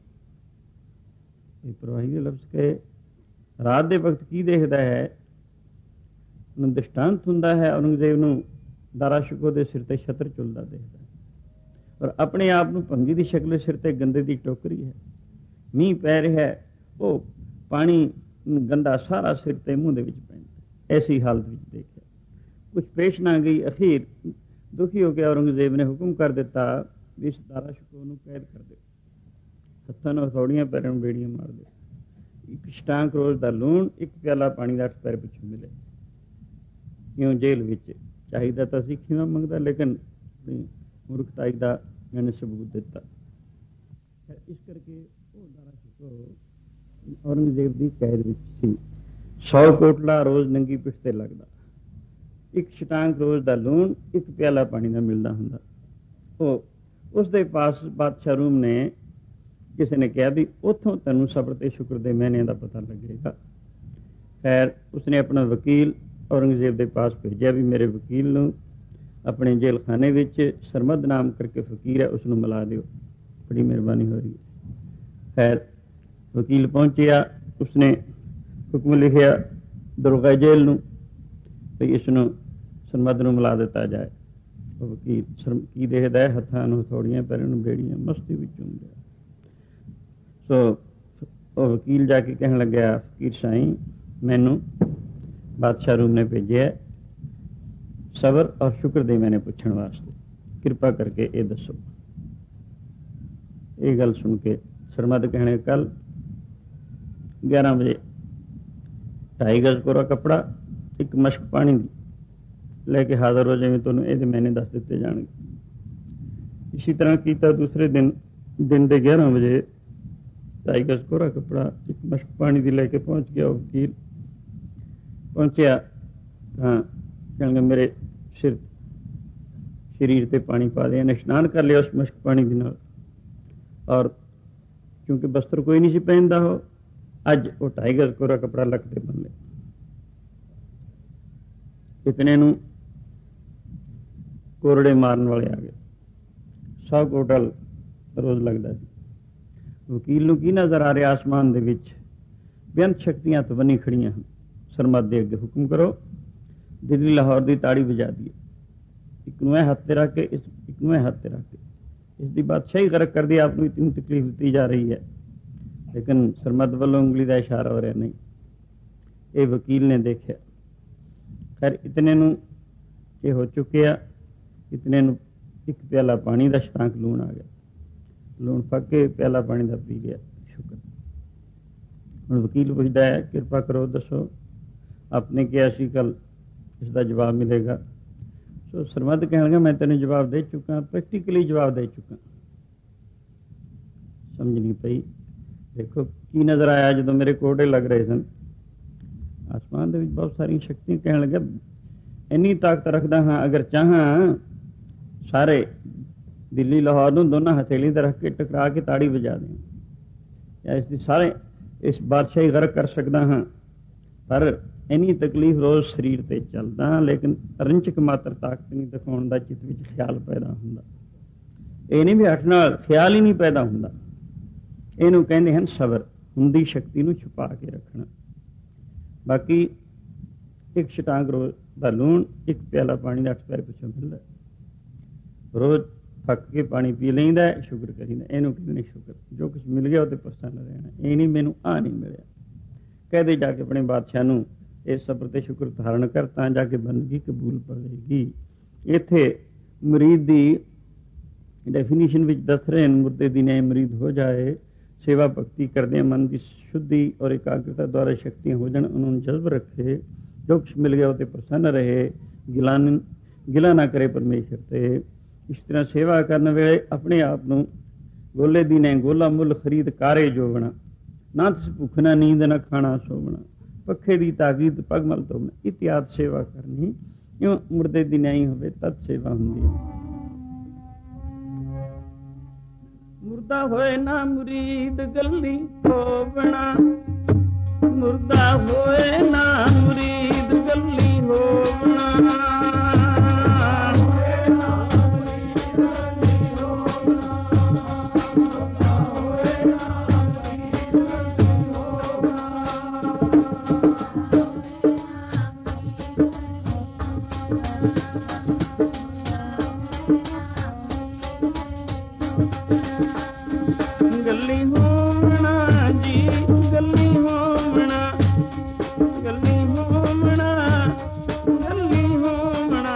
ਇਹ ਪ੍ਰਵਾਹੀ ਦੇ ਲਫ਼ਜ਼ ਕਹੇ। ਰਾਤ ਦੇ ਵਕਤ ਕੀ ਦੇਖਦਾ ਹੈ? ਉਹਨੂੰ ਦ੍ਰਿਸ਼ਟਾਂਤ ਹੁੰਦਾ ਹੈ, ਔਰੰਗਜ਼ੇਬ ਨੂੰ ਦਾਰਾ ਸ਼ਿਕੋਹ ਦੇ ਸਿਰ ਤੇ ਛਤਰ ਝੁੱਲਦਾ ਦੇਖਦਾ ਹੈ, ਔਰ ਆਪਣੇ ਆਪ ਨੂੰ ਭੰਗੀ ਦੀ ਸ਼ਕਲ ਸਿਰ ਤੇ ਗੰਦੇ ਦੀ ਟੋਕਰੀ ਹੈ, ਮੀਂਹ ਪੈ ਰਿਹਾ ਹੈ, ਉਹ ਪਾਣੀ ਗੰਦਾ ਸਾਰਾ ਸਿਰ ਤੇ ਮੂੰਹ ਦੇ ਵਿੱਚ ਪੈਂਦਾ। ਐਸੀ ਹਾਲਤ ਵਿੱਚ ਦੇਖਿਆ, ਕੁਛ ਪੇਸ਼ ਨਾ ਗਈ। ਅਖੀਰ ਦੁਖੀ ਹੋ ਕੇ ਔਰੰਗਜ਼ੇਬ ਨੇ ਹੁਕਮ ਕਰ ਦਿੱਤਾ ਵੀ ਇਸ ਦਾਰਾ ਸ਼ਿਕੋਹ ਨੂੰ ਕੈਦ ਕਰ ਦੇ, ਹੱਥਾਂ ਨੂੰ ਹਥੌੜੀਆਂ, ਪੈਰਾਂ ਨੂੰ ਬੇੜੀਆਂ ਮਾਰ ਦੇ, 1 ਸ਼ਟਾਂਕ ਰੋਜ਼ ਦਾ ਲੂਣ, 1 ਪਿਆਲਾ ਪਾਣੀ ਦਾ 8 ਪੈਰ ਪਿੱਛੋਂ ਮਿਲੇ। ਇਉਂ ਜੇਲ੍ਹ ਵਿੱਚ ਚਾਹੀਦਾ ਤਾਂ ਸੀ ਖਿਮਾ ਮੰਗਦਾ, ਲੇਕਿਨ ਮੂਰਖਤਾਈ ਦਾ ਇਹਨੇ ਸਬੂਤ ਦਿੱਤਾ। ਇਸ ਕਰਕੇ ਉਹ ਦਾਰਾ ਸ਼ਿਕੋ ਔਰੰਗਜ਼ੇਬ ਦੀ ਕੈਦ ਵਿੱਚ ਸੀ। 100 ਕੋਟਲਾ ਰੋਜ਼ ਨੰਗੀ ਪਿੱਠ ਤੇ ਲੱਗਦਾ, 1 ਸ਼ਟਾਂਕ ਰੋਜ਼ ਦਾ ਲੂਣ, 1 ਪਿਆਲਾ ਪਾਣੀ ਦਾ ਮਿਲਦਾ ਹੁੰਦਾ। ਉਹ ਉਸਦੇ ਪਾਸ ਬਾਦਸ਼ਾਹ ਰੂਮ ਨੇ ਕਿਸੇ ਨੇ ਕਿਹਾ ਵੀ ਉੱਥੋਂ ਤੈਨੂੰ ਸਬਰ ਤੇ ਸ਼ੁਕਰ ਦੇ ਮਹੀਨਿਆਂ ਦਾ ਪਤਾ ਲੱਗੇਗਾ। ਖੈਰ ਉਸਨੇ ਆਪਣਾ ਵਕੀਲ ਔਰੰਗਜ਼ੇਬ ਦੇ ਪਾਸ ਭੇਜਿਆ ਵੀ ਮੇਰੇ ਵਕੀਲ ਨੂੰ ਆਪਣੇ ਜੇਲ੍ਹ ਖਾਨੇ ਵਿੱਚ ਸਰਮਦ ਨਾਮ ਕਰਕੇ ਫਕੀਰ ਹੈ, ਉਸਨੂੰ ਮਿਲਾ ਦਿਓ, ਬੜੀ ਮਿਹਰਬਾਨੀ ਹੋ ਰਹੀ ਹੈ। ਖੈਰ ਵਕੀਲ ਪਹੁੰਚਿਆ, ਉਸਨੇ ਹੁਕਮ ਲਿਖਿਆ ਦਰੋਗਾ ਜੇਲ੍ਹ ਨੂੰ ਵੀ ਇਸ ਨੂੰ ਸਰਮਦ ਨੂੰ ਮਿਲਾ ਦਿੱਤਾ ਜਾਏ। ਉਹ ਵਕੀਲ ਕੀ ਦੇਖਦਾ ਹੈ, ਹੱਥਾਂ ਨੂੰ ਹਥੌੜੀਆਂ, ਪੈਰਾਂ ਨੂੰ ਬੇੜੀਆਂ, ਮਸਤੀ ਵਿੱਚ ਹੁੰਦੇ। ਸੋ ਉਹ ਵਕੀਲ ਜਾ ਕੇ ਕਹਿਣ ਲੱਗਿਆ, ਫਕੀਰ ਸਾਈਂ ਮੈਨੂੰ ਬਾਦਸ਼ਾਹ ਰੂਮ ਨੇ ਭੇਜਿਆ ਸਬਰ ਔਰ ਸ਼ੁਕਰ ਦੇ ਮੈਨੇ ਪੁੱਛਣ ਵਾਸਤੇ, ਕਿਰਪਾ ਕਰਕੇ ਇਹ ਦੱਸੋ। ਇਹ ਗੱਲ ਸੁਣ ਕੇ ਸਰਮਦ ਕਹਿਣੇ ਕੱਲ 11 ਵਜੇ 2.5 ਗਜ਼ ਕੋਰਾ ਕੱਪੜਾ, 1 ਮਸ਼ਕ ਪਾਣੀ ਦੀ ਲੈ ਕੇ ਹਾਜ਼ਰ ਹੋ ਜਾਵੇ, ਤੁਹਾਨੂੰ ਇਹਦੇ ਮੈਨੇ ਦੱਸ ਦਿੱਤੇ ਜਾਣਗੇ। ਇਸੇ ਤਰ੍ਹਾਂ ਕੀਤਾ। ਦੂਸਰੇ ਦਿਨ ਦੇ 11 ਵਜੇ 2.5 ਗਜ਼ ਕੋਰਾ ਕੱਪੜਾ, 1 ਮਸ਼ਕ ਪਾਣੀ ਦੀ ਲੈ ਕੇ ਪਹੁੰਚ ਗਿਆ। ਵਕੀਲ ਪਹੁੰਚਿਆ ਤਾਂ ਕਹਿਣਗੇ ਮੇਰੇ ਸਰੀਰ ਤੇ ਪਾਣੀ ਪਾ ਦੇ। ਇਹਨੇ ਇਸ਼ਨਾਨ ਕਰ ਲਿਆ ਉਸ ਮਸ਼ਕ ਪਾਣੀ ਦੇ ਨਾਲ, ਔਰ ਕਿਉਂਕਿ ਬਸਤਰ ਕੋਈ ਨਹੀਂ ਸੀ ਪਹਿਨਦਾ, ਉਹ ਅੱਜ ਉਹ 2.5 ਗਜ਼ ਕੋਰਾ ਕੱਪੜਾ ਲੱਕ ਤੇ ਬੰਨ ਲਿਆ। ਇਤਨੇ ਨੂੰ ਕੋਰੜੇ ਮਾਰਨ ਵਾਲੇ ਆ ਗਏ। 100 ਕੋਟਲ ਰੋਜ਼ ਲੱਗਦਾ ਸੀ। ਵਕੀਲ ਨੂੰ ਕੀ ਨਜ਼ਰ ਆ ਰਿਹਾ, ਆਸਮਾਨ ਦੇ ਵਿੱਚ ਬੇਅੰਤ ਸ਼ਕਤੀਆਂ ਤੋਂ ਬਣੀ ਖੜੀਆਂ ਹਨ। ਸਰਮਦ ਦੇ ਅੱਗੇ ਹੁਕਮ ਕਰੋ, ਦਿੱਲੀ ਲਾਹੌਰ ਦੀ ਤਾੜੀ ਵਜਾ ਦੀਏ, ਇੱਕ ਨੂੰ ਹੱਥ ਤੇ ਰੱਖ ਕੇ ਇੱਕ ਨੂੰ ਹੱਥ ਤੇ ਰੱਖ ਕੇ ਇਸ ਦੀ ਬਾਦਸ਼ਾਹੀ ਗਰਕ ਕਰ ਦੀ। ਆਪ ਨੂੰ ਇਤਨੀ ਤਕਲੀਫ ਦਿੱਤੀ ਜਾ ਰਹੀ ਹੈ, ਲੇਕਿਨ ਸਰਮਦ ਵੱਲੋਂ ਉਂਗਲੀ ਦਾ ਇਸ਼ਾਰਾ ਹੋ ਰਿਹਾ ਨਹੀਂ। ਇਹ ਵਕੀਲ ਨੇ ਦੇਖਿਆ। ਖੈਰ ਇਤਨੇ ਨੂੰ ਇਹ ਹੋ ਚੁੱਕਿਆ। ਇਤਨੇ ਨੂੰ 1 ਪਿਆਲਾ ਪਾਣੀ ਦਾ ਸ਼ਟਾਂਕ ਲੂਣ ਆ ਗਿਆ। ਲੂਣ ਫੱਕ ਕੇ ਪਿਆਲਾ ਪਾਣੀ ਦਾ ਪੀ ਲਿਆ। ਸ਼ੁਕਰ। ਹੁਣ ਵਕੀਲ ਪੁੱਛਦਾ ਹੈ, ਕਿਰਪਾ ਕਰੋ ਦੱਸੋ, ਆਪਨੇ ਕਿਹਾ ਸੀ ਕੱਲ ਇਸ ਦਾ ਜਵਾਬ ਮਿਲੇਗਾ। ਸੋ ਸਰਮਦ ਕਹਿਣ ਲੱਗਾ ਮੈਂ ਤੈਨੂੰ ਜਵਾਬ ਦੇ ਚੁੱਕਾ, ਪ੍ਰੈਕਟੀਕਲੀ ਜਵਾਬ ਦੇ ਚੁੱਕਾ। ਸਮਝ ਨਹੀਂ ਪਈ। ਦੇਖੋ ਕੀ ਨਜ਼ਰ ਆਇਆ ਜਦੋਂ ਮੇਰੇ ਕੋਡੇ ਲੱਗ ਰਹੇ ਸਨ। ਆਸਮਾਨ ਦੇ ਵਿੱਚ ਬਹੁਤ ਸਾਰੀਆਂ ਸ਼ਕਤੀਆਂ। ਕਹਿਣ ਲੱਗਾ ਇੰਨੀ ਤਾਕਤ ਰੱਖਦਾ ਹਾਂ, ਅਗਰ ਚਾਹਾਂ ਸਾਰੇ ਦਿੱਲੀ ਲਾਹੌਰ ਨੂੰ ਦੋਨਾਂ ਹਥੇਲੀ ਤੇ ਰੱਖ ਕੇ ਟਕਰਾ ਕੇ ਤਾੜੀ ਵਜਾ ਦੇਂ, ਜਾਂ ਇਸ ਦੀ ਸਾਰੇ ਇਸ ਬਾਦਸ਼ਾਹੀ ਗਰਕ ਕਰ ਸਕਦਾ ਹਾਂ। ਪਰ ਇੰਨੀ ਤਕਲੀਫ ਰੋਜ਼ ਸਰੀਰ ਤੇ ਚੱਲਦਾ, ਲੇਕਿਨ ਰੰਚਕ ਮਾਤਰ ਤਾਕਤ ਨਹੀਂ ਦਿਖਾਉਣ ਦਾ ਚਿੱਤ ਵਿੱਚ ਖਿਆਲ ਪੈਦਾ ਹੁੰਦਾ। ਇਹ ਨਹੀਂ ਵੀ ਹੱਠ ਨਾਲ ਖਿਆਲ ਹੀ ਨਹੀਂ ਪੈਦਾ ਹੁੰਦਾ। ਇਹਨੂੰ ਕਹਿੰਦੇ ਹਨ ਸਬਰ, ਹੁੰਦੀ ਸ਼ਕਤੀ ਨੂੰ ਛੁਪਾ ਕੇ ਰੱਖਣਾ। ਬਾਕੀ 1 ਸ਼ਟਾਂਕ ਰੋਜ਼ ਦਾ ਲੂਣ, 1 ਪਿਆਲਾ ਪਾਣੀ ਦਾ 8 ਪੈਰ ਪਿੱਛੋਂ ਮਿਲਦਾ। ਰੋਜ਼ ਥੱਕ ਕੇ ਪਾਣੀ ਪੀ ਲੈਂਦਾ, ਸ਼ੁਕਰ ਕਰੀਦਾ। ਇਹਨੂੰ ਕਹਿੰਦੇ ਸ਼ੁਕਰ। ਜੋ ਕੁਛ ਮਿਲ ਗਿਆ ਉਹ ਤੇ ਪ੍ਰਸੰਨ ਰਹਿਣਾ। ਇਹ ਨਹੀਂ ਮੈਨੂੰ ਨਹੀਂ ਮਿਲਿਆ। ਕਹਦੇ ਜਾ ਕੇ ਆਪਣੇ ਬਾਦਸ਼ਾਹ ਨੂੰ ਇਸ ਸਬਰ ਤੇ ਸ਼ੁਕਰ ਧਾਰਨ ਕਰ, ਤਾਂ ਜਾ ਕੇ ਬੰਦਗੀ ਕਬੂਲ ਪਵੇਗੀ। ਇੱਥੇ ਮੁਰੀਦ ਦੀ ਡੈਫੀਨੇਸ਼ਨ ਵਿੱਚ ਦੱਸ ਰਹੇ ਹਨ, ਮੁਰਦੇ ਦੀ ਨਿਆਂ ਮੁਰੀਦ ਹੋ ਜਾਏ, ਸੇਵਾ ਭਗਤੀ ਕਰਦੇ ਮਨ ਦੀ ਸ਼ੁੱਧੀ ਔਰ ਇਕਾਗਰਤਾ ਦੁਆਰਾ ਸ਼ਕਤੀਆਂ ਹੋ ਜਾਣ, ਉਹਨਾਂ ਨੂੰ ਜਜ਼ਬ ਰੱਖੇ, ਜੋ ਕੁਛ ਮਿਲ ਗਿਆ ਉਹ ਤੇ ਪ੍ਰਸੰਨ ਰਹੇ, ਗਿਲਾ ਨਾ ਕਰੇ ਪਰਮੇਸ਼ਰ ਤੇ। ਇਸ ਤਰ੍ਹਾਂ ਸੇਵਾ ਕਰਨ ਵੇਲੇ ਆਪਣੇ ਆਪ ਨੂੰ ਗੋਲੇ ਦੀ ਨੇ ਗੋਲਾ ਮੁੱਲ ਖਰੀਦ ਕਾਰੇ ਜੋਗਣਾ, ਨਾ ਤਿਸ ਭੁੱਖ ਨਾ ਨੀਂਦ ਨਾ ਖਾਣਾ ਸੋਵਣਾ, ਪੱਖੇ ਦੀ ਤਾਕੀਦ ਪਗਮਲ ਤੋਂ ਇਤਿਆਦ ਸੇਵਾ ਕਰਨੀ। ਇਉਂ ਮੁਰਦੇ ਦੀ ਨਿਆਈ ਹੋਵੇ ਤਦ ਸੇਵਾ ਹੁੰਦੀ ਹੈ। ਮੁਰਦਾ ਹੋਏ ਨਾ ਮੁਰੀਦ ਗੱਲੀ ਹੋਵਣਾ, ਮੁਰਦਾ ਹੋਏ ਨਾ ਮੁਰੀਦ ਗੱਲੀ ਹੋਵਣਾ। ਗੱਲੀ ਹੋਵਣਾ ਜੀ, ਗੱਲੀ ਹੋਵਣਾ, ਗੱਲੀ ਹੋਵਣਾ, ਗੱਲੀ ਹੋਵਣਾ।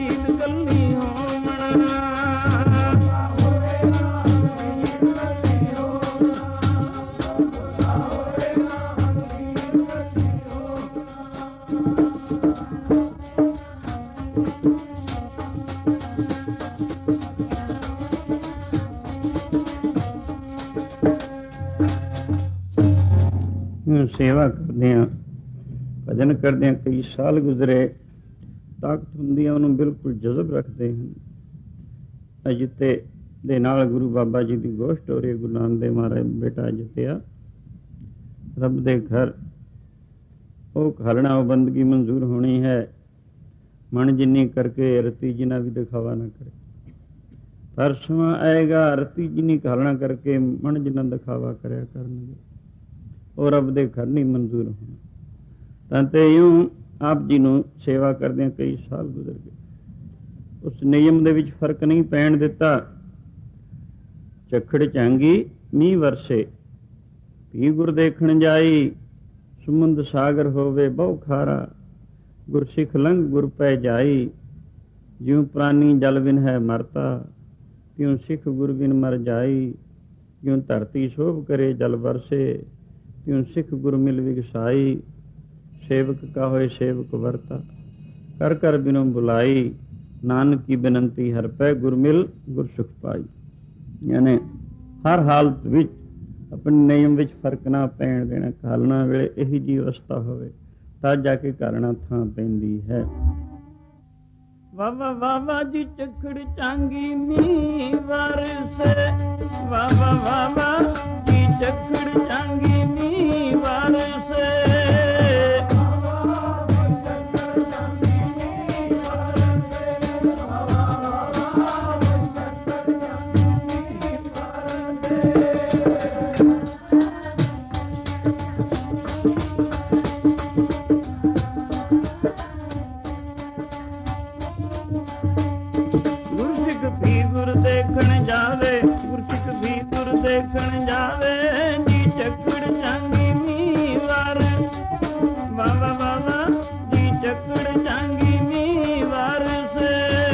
ਰੀਤ ਕੱਲੀ ਹੋਵਣ ਸੇਵਾ ਕਰਦਿਆਂ ਭਜਨ ਕਰਦਿਆਂ ਕਈ ਸਾਲ ਗੁਜ਼ਰੇ। ਤਾਕਤ ਹੁੰਦੀ ਹੈ ਉਹਨੂੰ ਬਿਲਕੁਲ ਜਜ਼ਬ ਰੱਖਦੇ ਹਨ। ਅਜਿੱਤੇ ਦੇ ਨਾਲ ਗੁਰੂ ਬਾਬਾ ਜੀ ਦੀ ਗੋਸ਼ਟ ਹੋ ਰਹੀ। ਗੁਰੂ ਨਾਨਕ ਦੇਵ ਮਹਾਰਾਜ ਬੇਟਾ ਜਿੱਤਿਆ ਰੱਬ ਦੇ ਘਰ ਉਹ ਖਾਲਣਾ ਉਹ ਬੰਦਗੀ ਮਨਜ਼ੂਰ ਹੋਣੀ ਹੈ। ਮਨ ਜਿੰਨੀ ਕਰਕੇ ਰਤੀ ਜਿਨਾ ਵੀ ਦਿਖਾਵਾ ਨਾ ਕਰੇ। ਪਰ ਸਮਾਂ ਆਏਗਾ ਰਤੀ ਜਿੰਨੀ ਖਾਲਣਾ ਕਰਕੇ ਮਨ ਜਿੰਨਾ ਦਿਖਾਵਾ ਕਰਿਆ ਕਰਨਗੇ ਉਹ ਰੱਬ ਦੇ ਘਰ ਨਹੀਂ ਮਨਜ਼ੂਰ ਹੋਣਾ। ਤਾਂ ਤੇ ਇਉਂ ਆਪ ਜੀ ਨੂੰ ਸੇਵਾ ਕਰਦਿਆਂ ਕਈ ਸਾਲ ਗੁਜ਼ਰ ਗਏ। ਉਸ ਨਿਯਮ ਦੇ ਵਿੱਚ ਫਰਕ ਨਹੀਂ ਪੈਣ ਦਿੱਤਾ। ਝੱਖੜ ਝਾਂਗੀ ਮੀਂਹ ਵਰਸੇ ਭੀ ਗੁਰ ਦੇਖਣ ਜਾਈ। ਸਮੁੰਦ ਸਾਗਰ ਹੋਵੇ ਬਹੁ ਖਾਰਾ ਗੁਰਸਿੱਖ ਲੰਘ ਗੁਰ ਪੈ ਜਾਈ। ਜਿਉ ਪ੍ਰਾਨੀ ਜਲ ਬਿਨ ਹੈ ਮਰਤਾ ਤਿਉ ਸਿੱਖ ਗੁਰ ਬਿਨ ਮਰ ਜਾਈ। ਜਿਉ ਧਰਤੀ ਸ਼ੋਭ ਕਰੇ ਜਲ ਵਰਸੇ ਤਿਉ ਸਿੱਖ ਗੁਰ ਮਿਲ ਵਿਗਸਾਈ। ਸੇਵਕ ਕਾ ਹੋਏ ਸੇਵਕ ਵਰਤਾ ਕਰ ਕਰ ਬਿਨੋ ਬੁਲਾਈ। ਨਾਨਕ ਕੀ ਬੇਨੰਤੀ ਹਰ ਪੈ ਗੁਰ ਮਿਲ ਗੁਰ ਸੁਖ ਪਾਈ। ਯਾਨੀ ਹਰ ਹਾਲਤ ਵਿੱਚ ਆਪਣੇ ਨਿਯਮ ਵਿੱਚ ਫਰਕ ਨਾ ਪੈਣ ਦੇਣਾ। ਖਾਲਣਾ ਵੇਲੇ ਇਹੀ ਜਿਹੀ ਅਵਸਥਾ ਹੋਵੇ ਤਾਂ ਜਾ ਕੇ ਘਾਲਣਾ ਥਾਂ ਪੈਂਦੀ ਹੈ। ਵਾਵਾ ਵਾਵਾ ਜੀ ਝੱਖੜ ਝਾਂਗੀ ਮੀਂਹ ਵਰਸੇ। ਵਾਵਾ ਵਾਵਾ ਜੀ ਝੱਖੜ ਝਾਂਗੀ ਮੀਂਹ ਵਰਸੇ। ਦੇਖਣ ਜਾਵੇ ਗੁਰਸਿੱਖ ਵੀ ਗੁਰ ਦੇਖਣ ਜਾਵੇ ਜੀ ਝੱਖੜ ਝਾਂਗੀ ਮੀਂਹ ਵਰ। ਵਾਵਾ ਵਾਵਾ ਜੀ ਝੱਖੜ ਝਾਂਗੀ ਮੀਂਹ ਵਰਸੇ।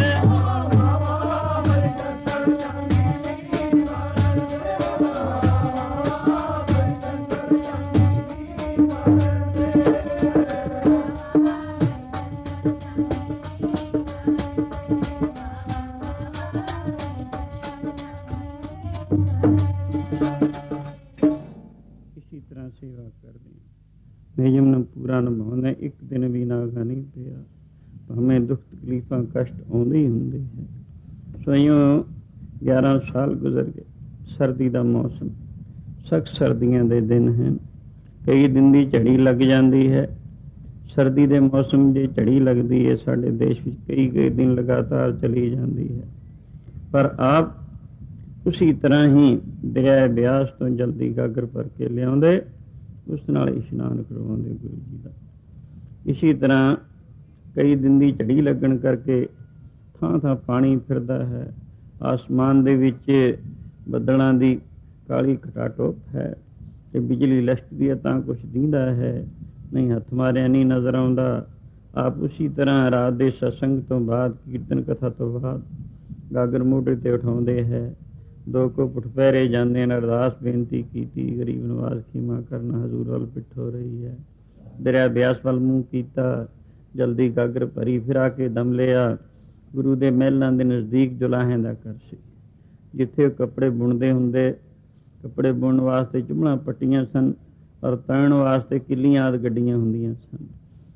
ਸੇਵਾ ਕਰਦੇ ਨਿਯਮ ਨੂੰ ਪੂਰਾ ਨਿਭਾਉਂਦੇ। ਇੱਕ ਦਿਨ ਵੀ ਨਾਗਾ ਨਹੀਂ ਪਿਆ। ਭਾਵੇਂ ਦੁੱਖ ਤਕਲੀਫਾਂ ਕਸ਼ਟ ਆਉਂਦੇ ਹੀ ਹੁੰਦੇ ਹੈ। ਸੋਈਓ 11 ਸਾਲ ਗੁਜ਼ਰ ਗਏ। ਸਰਦੀ ਦਾ ਮੌਸਮ ਸਖਤ ਸਰਦੀਆਂ ਦੇ ਦਿਨ ਹਨ। ਕਈ ਦਿਨ ਦੀ ਝੜੀ ਲੱਗ ਜਾਂਦੀ ਹੈ। ਸਰਦੀ ਦੇ ਮੌਸਮ ਜੇ ਝੜੀ ਲੱਗਦੀ ਹੈ ਸਾਡੇ ਦੇਸ਼ ਵਿੱਚ ਕਈ ਦਿਨ ਲਗਾਤਾਰ ਚਲੀ ਜਾਂਦੀ ਹੈ। ਪਰ ਆਪ ਉਸੀ ਤਰ੍ਹਾਂ ਹੀ ਦਰਿਆ ਬਿਆਸ ਤੋਂ ਜਲਦੀ ਗਾਗਰ ਭਰ ਕੇ ਲਿਆਉਂਦੇ। ਉਸ ਨਾਲ ਇਸ਼ਨਾਨ ਕਰਵਾਉਂਦੇ ਗੁਰੂ ਜੀ ਦਾ। ਇਸੀ ਤਰ੍ਹਾਂ ਕਈ ਦਿਨ ਦੀ ਝੜੀ ਲੱਗਣ ਕਰਕੇ ਥਾਂ ਥਾਂ ਪਾਣੀ ਫਿਰਦਾ ਹੈ। ਆਸਮਾਨ ਦੇ ਵਿੱਚ ਬੱਦਲਾਂ ਦੀ ਕਾਲੀ ਘਟਾਟੋਪ ਹੈ ਤੇ ਬਿਜਲੀ ਲਸ਼ਕਦੀ ਹੈ ਤਾਂ ਕੁਛ ਦੀਂਦਾ ਹੈ ਨਹੀਂ। ਹੱਥ ਮਾਰਿਆ ਨਹੀਂ ਨਜ਼ਰ ਆਉਂਦਾ। ਆਪ ਉਸੀ ਤਰ੍ਹਾਂ ਰਾਤ ਦੇ ਸਤਸੰਗ ਤੋਂ ਬਾਅਦ ਕੀਰਤਨ ਕਥਾ ਤੋਂ ਬਾਅਦ ਗਾਗਰ ਮੋਢੇ ਤੇ ਉਠਾਉਂਦੇ ਹੈ। 2 ਘੁੱਟ ਪਹਿਰੇ ਜਾਂਦੇ ਨੇ। ਅਰਦਾਸ ਬੇਨਤੀ ਕੀਤੀ ਗਰੀਬ ਨਵਾਜ਼ ਖੀਮਾ ਕਰਨਾ ਹਜ਼ੂਰ ਵੱਲ ਪਿੱਠ ਹੋ ਰਹੀ ਹੈ। ਦਰਿਆ ਬਿਆਸ ਵੱਲ ਮੂੰਹ ਕੀਤਾ। ਜਲਦੀ ਗਾਗਰ ਭਰੀ ਫਿਰਾ ਕੇ ਦਮ ਲਿਆ। ਗੁਰੂ ਦੇ ਮਹਿਲਾਂ ਦੇ ਨਜ਼ਦੀਕ ਜੁਲਾਹੇ ਦਾ ਘਰ ਸੀ ਜਿੱਥੇ ਉਹ ਕੱਪੜੇ ਬੁਣਦੇ ਹੁੰਦੇ। ਕੱਪੜੇ ਬੁਣਨ ਵਾਸਤੇ ਚੁੰਮਣਾ ਪੱਟੀਆਂ ਸਨ ਔਰ ਤੈਰਨ ਵਾਸਤੇ ਕਿੱਲੀਆਂ ਆਦਿ ਗੱਡੀਆਂ ਹੁੰਦੀਆਂ ਸਨ।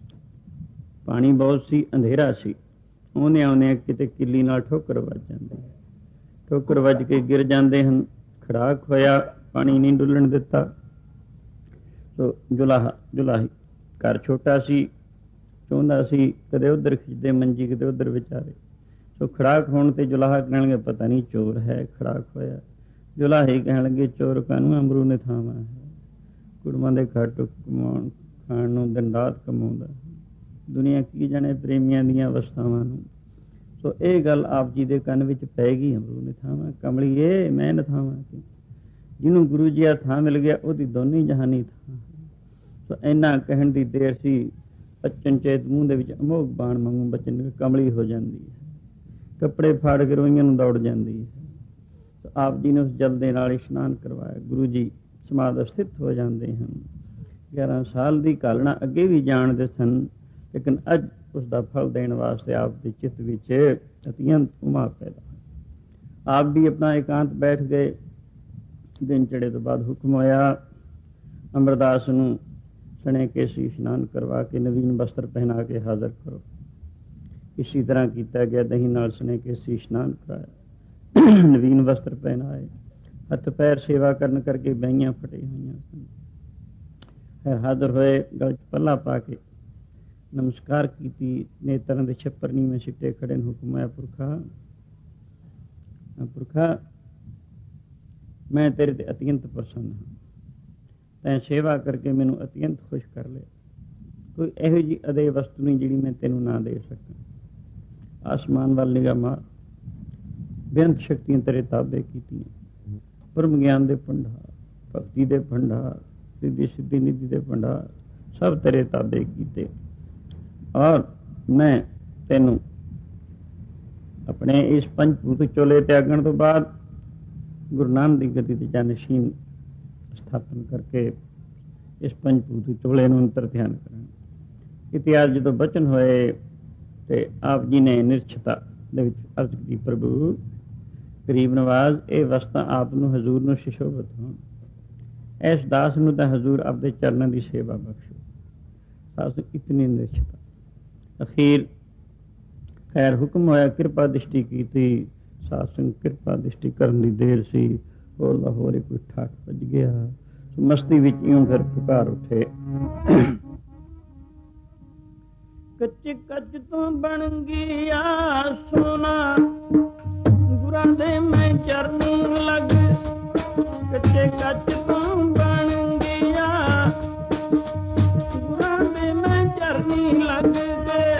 ਪਾਣੀ ਬਹੁਤ ਸੀ। ਅੰਧੇਰਾ ਸੀ। ਆਉਂਦੇ ਆਉਂਦੇ ਕਿਤੇ ਕਿੱਲੀ ਨਾਲ ਠੋਕਰ ਵੱਜ ਜਾਂਦੀ ਹੈ। ਠੋਕਰ ਵੱਜ ਕੇ ਗਿਰ ਜਾਂਦੇ ਹਨ। ਖੜਾਕ ਹੋਇਆ। ਪਾਣੀ ਨਹੀਂ ਡੁੱਲਣ ਦਿੱਤਾ। ਸੋ ਜੁਲਾਹੀ ਘਰ ਛੋਟਾ ਸੀ। ਚਾਹੁੰਦਾ ਸੀ ਕਦੇ ਉੱਧਰ ਖਿੱਚਦੇ ਮੰਜੀ ਕਦੇ ਉੱਧਰ ਵਿਚਾਰੇ। ਸੋ ਖੜਾਕ ਹੋਣ ਤੇ ਜੁਲਾਹਾ ਕਹਿਣਗੇ ਪਤਾ ਨਹੀਂ ਚੋਰ ਹੈ। ਖੜਾਕ ਹੋਇਆ। ਜੁਲਾਹੀ ਕਹਿਣ ਲੱਗੇ ਚੋਰ ਕਾਨੂੰ ਅਮਰੂ ਨੇ ਥਾਵਾਂ ਹੈ। ਕੁੜਮਾਂ ਦੇ ਘਰ ਕਮਾਉਣ ਖਾਣ ਨੂੰ ਦਿਨ ਰਾਤ ਕਮਾਉਂਦਾ। ਦੁਨੀਆ ਕੀ ਜਾਣੇ ਪ੍ਰੇਮੀਆਂ ਦੀਆਂ ਅਵਸਥਾਵਾਂ ਨੂੰ। ਸੋ ਇਹ ਗੱਲ ਆਪ ਜੀ ਦੇ ਕੰਨ ਵਿੱਚ ਪੈ ਗਈ। ਅਮਰੂ ਨੇ ਥਾਵਾਂ ਕਮਲੀਏ ਮੈਂ ਨ ਥਾਵਾਂ। ਜਿਹਨੂੰ ਗੁਰੂ ਜੀ ਆ ਥਾਂ ਮਿਲ ਗਿਆ ਉਹਦੀ ਦੋਨੀ ਜਹਾਨੀ ਥਾਂ। ਸੋ ਇੰਨਾ ਕਹਿਣ ਦੀ ਦੇਰ ਸੀ। ਬਚਨ ਚੇਤ ਮੂੰਹ ਦੇ ਵਿੱਚ ਅਮੋਘ ਬਾਣ ਵਾਂਗੂ ਬਚਨ ਕਮਲੀ ਹੋ ਜਾਂਦੀ ਹੈ। ਕੱਪੜੇ ਫਾੜ ਕੇ ਰੋਈਆਂ ਨੂੰ ਦੌੜ ਜਾਂਦੀ ਹੈ। ਆਪ ਜੀ ਨੇ ਉਸ ਜਲ ਦੇ ਨਾਲ ਇਸ਼ਨਾਨ ਕਰਵਾਇਆ। ਗੁਰੂ ਜੀ ਸਮਾਧ ਸਥਿਤ ਹੋ ਜਾਂਦੇ ਹਨ। 11 ਸਾਲ ਦੀ ਘਾਲਣਾ ਅੱਗੇ ਵੀ ਜਾਣਦੇ ਸਨ, ਲੇਕਿਨ ਅੱਜ ਉਸ ਦਾ ਫਲ ਦੇਣ ਵਾਸਤੇ ਆਪ ਦੇ ਚਿੱਤ ਵਿੱਚ ਅਤਿਅੰਤ ਉਮਾ ਪੈਦਾ ਹੋਈ। ਆਪ ਵੀ ਆਪਣਾ ਇਕਾਂਤ ਬੈਠ ਗਏ। ਦਿਨ ਚੜੇ ਤੋਂ ਬਾਅਦ ਹੁਕਮ ਹੋਇਆ, ਅਮਰਦਾਸ ਨੂੰ ਸਣੇ ਕੇਸੀ ਇਸ਼ਨਾਨ ਕਰਵਾ ਕੇ ਨਵੀਨ ਵਸਤਰ ਪਹਿਨਾ ਕੇ ਹਾਜ਼ਰ ਕਰੋ। ਇਸੀ ਤਰ੍ਹਾਂ ਕੀਤਾ ਗਿਆ। ਦਹੀਂ ਨਾਲ ਸਣੇ ਕੇਸੀ ਇਸ਼ਨਾਨ ਕਰਾਇਆ, ਨਵੀਨ ਵਸਤਰ ਪਹਿਨਾਏ, ਹੱਥ ਪੈਰ ਸੇਵਾ ਕਰਨ ਕਰਕੇ ਬਹੀਆਂ ਫਟੇ ਹੋਈਆਂ ਸਨ। ਫਿਰ ਹਾਜ਼ਰ ਹੋਏ, ਗਲ 'ਚ ਪੱਲਾ ਪਾ ਕੇ ਨਮਸਕਾਰ ਕੀਤੀ। ਨੇਤਰਾਂ ਦੇ ਛੱਪਰ ਨੀਵੇਂ ਸਿੱਟੇ ਖੜੇ ਨੂੰ ਹੁਕਮ ਹੋਇਆ, ਪੁਰਖਾ ਮੈਂ ਤੇਰੇ ਤੇ ਅਤਿਅੰਤ ਪ੍ਰਸੰਨ ਹਾਂ। ਤੈਂ ਸੇਵਾ ਕਰਕੇ ਮੈਨੂੰ ਅਤਿਅੰਤ ਖੁਸ਼ ਕਰ ਲਿਆ। ਕੋਈ ਇਹੋ ਜਿਹੀ ਅਦੇ ਵਸਤੂ ਨਹੀਂ ਜਿਹੜੀ ਮੈਂ ਤੈਨੂੰ ਨਾ ਦੇ ਸਕਾਂ। ਆਸਮਾਨ ਵੱਲ ਨਿਗਾਹ ਮਾਰ, ਬੇਅੰਤ ਸ਼ਕਤੀਆਂ ਤੇਰੇ ਤਾਬੇ ਕੀਤੀਆਂ। ਪਰਮ ਗਿਆਨ ਦੇ ਭੰਡਾਰ, ਭਗਤੀ ਦੇ ਭੰਡਾਰ, ਸਿੱਧੀ ਸਿੱਧੀ ਨਿਧੀ ਦੇ ਭੰਡਾਰ ਸਭ ਤੇਰੇ ਤਾਬੇ ਕੀਤੇ। ਔਰ ਮੈਂ ਤੈਨੂੰ ਆਪਣੇ ਇਸ ਪੰਚਭੂਤ ਚੋਲੇ ਤਿਆਗਣ ਤੋਂ ਬਾਅਦ ਗੁਰੂ ਨਾਨਕ ਦੀ ਗੱਦੀ ਤੇ ਜਾਨਸ਼ੀਨ ਸਥਾਪਨ ਕਰਕੇ ਇਸ ਪੰਚਭੂਤ ਚੋਲੇ ਨੂੰ ਅੰਤਰ ਧਿਆਨ ਕਰਾਂਗੇ। ਇਤਿਹਾਸ ਜਦੋਂ ਬਚਨ ਹੋਏ ਤੇ ਆਪ ਜੀ ਨੇ ਨਿਰਛਤਾ ਦੇ ਵਿੱਚ ਅਰਜ਼ ਕੀਤੀ, ਪ੍ਰਭੂ ਗਰੀਬ ਨਵਾਜ਼, ਇਹ ਵਸਤਾਂ ਆਪ ਨੂੰ ਹਜ਼ੂਰ ਨੂੰ ਸ਼ਿਸ਼ੋਭਤ ਹੋਣ। ਇਸ ਦਾਸ ਨੂੰ ਤਾਂ ਹਜ਼ੂਰ ਆਪਦੇ ਚਰਨਾਂ ਦੀ ਸੇਵਾ ਬਖਸ਼ੋ। ਸਾਸੂ ਇਤਨੀ ਨਿਰਛਤਾ। ਅਖੀਰ ਖੈਰ ਹੁਕਮ ਹੋਇਆ, ਕਿਰਪਾ ਦ੍ਰਿਸ਼ਟੀ ਕੀਤੀ। ਸਾਸੰਗ ਕਿਰਪਾ ਦ੍ਰਿਸ਼ਟੀ ਕਰਨ ਦੀ ਦੇਰ ਸੀ, ਹੋਰ ਦਾ ਹੋਰ ਹੀ ਕੋਈ ਠਾਕ ਵੱਜ ਗਿਆ। ਮਸਤੀ ਵਿੱਚ ਇਉਂ ਫਿਰ ਪੁਕਾਰ ਉੱਠੇ, ਕੱਚੇ ਕੱਚ ਤੋਂ ਬਣ ਗਿਆ ਸੋਨਾ, ਗੁਰਾਂ ਦੇ ਮੈਂ ਚਰਨੀ ਲੱਗ। ਕੱਚੇ ਕੱਚ ਤੋਂ ਬਣ ਗਿਆ, ਗੁਰਾਂ ਦੇ ਮੈਂ ਚਰਨੀ ਲੱਗ ਗਏ।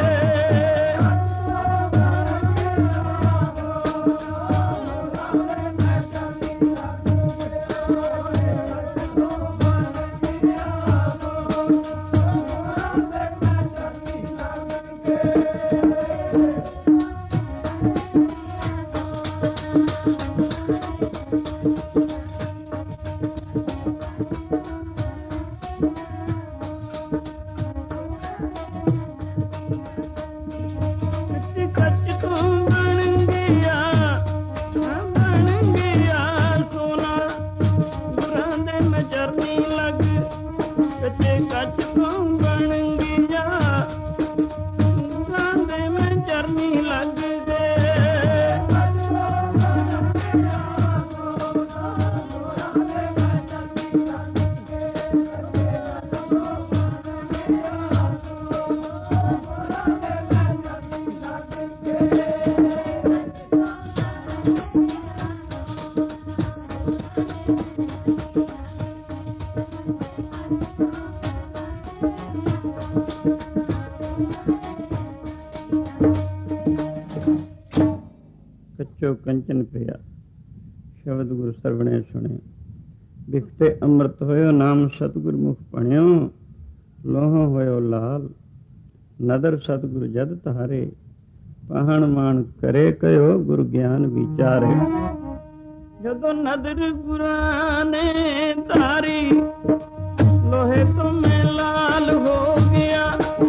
ਕੱਚੋ ਕੰਚਨ ਪਿਆ, ਸ਼ਬਦ ਗੁਰੂ ਸਰਵਣੇ ਸੁਣਿਆ। ਬਿਖਤੇ ਅੰਮ੍ਰਿਤ ਹੋਇਓ, ਨਾਮ ਸਤਿਗੁਰ ਮੁਖ ਪਣਿਓ। ਲੋਹ ਹੋਇਓ ਲਾਲ, ਨਦਰ ਸਤਿਗੁਰ ਜਦ ਤਾਰੇ। ਪਾਹਣ ਮਾਣ ਕਰੇ ਕਹਿਓ, ਗੁਰ ਗਿਆਨ ਵਿਚਾਰੇ। ਜਦੋਂ ਨਦਰ ਗੁਰਾਂ ਨੇ ਤਾਰੀ, ਲੋਹੇ ਤੋਂ ਮੈਂ ਲਾਲ ਹੋ ਗਿਆ।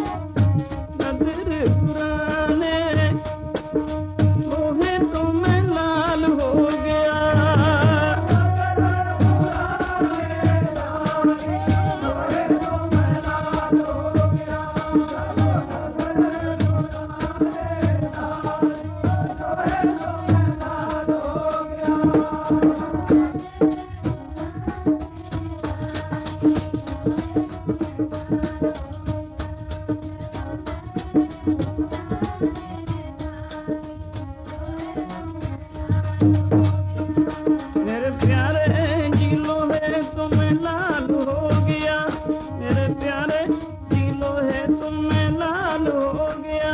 ਨਦਰ ਗੁਰਾਂ ਨੇ ਲੋਹੇ ਤੋਂ ਮੈਂ ਲਾਲ ਹੋ ਗਿਆ। ਮੇਰੇ ਪਿਆਰੇ ਜੀ ਲੋਹੇ ਤੋਂ ਮੈਂ ਲਾਲ ਹੋ ਗਿਆ। ਮੇਰੇ ਪਿਆਰੇ ਜੀ ਲੋਹੇ ਤੋਂ ਮੈਂ ਲਾਲ ਹੋ ਗਿਆ।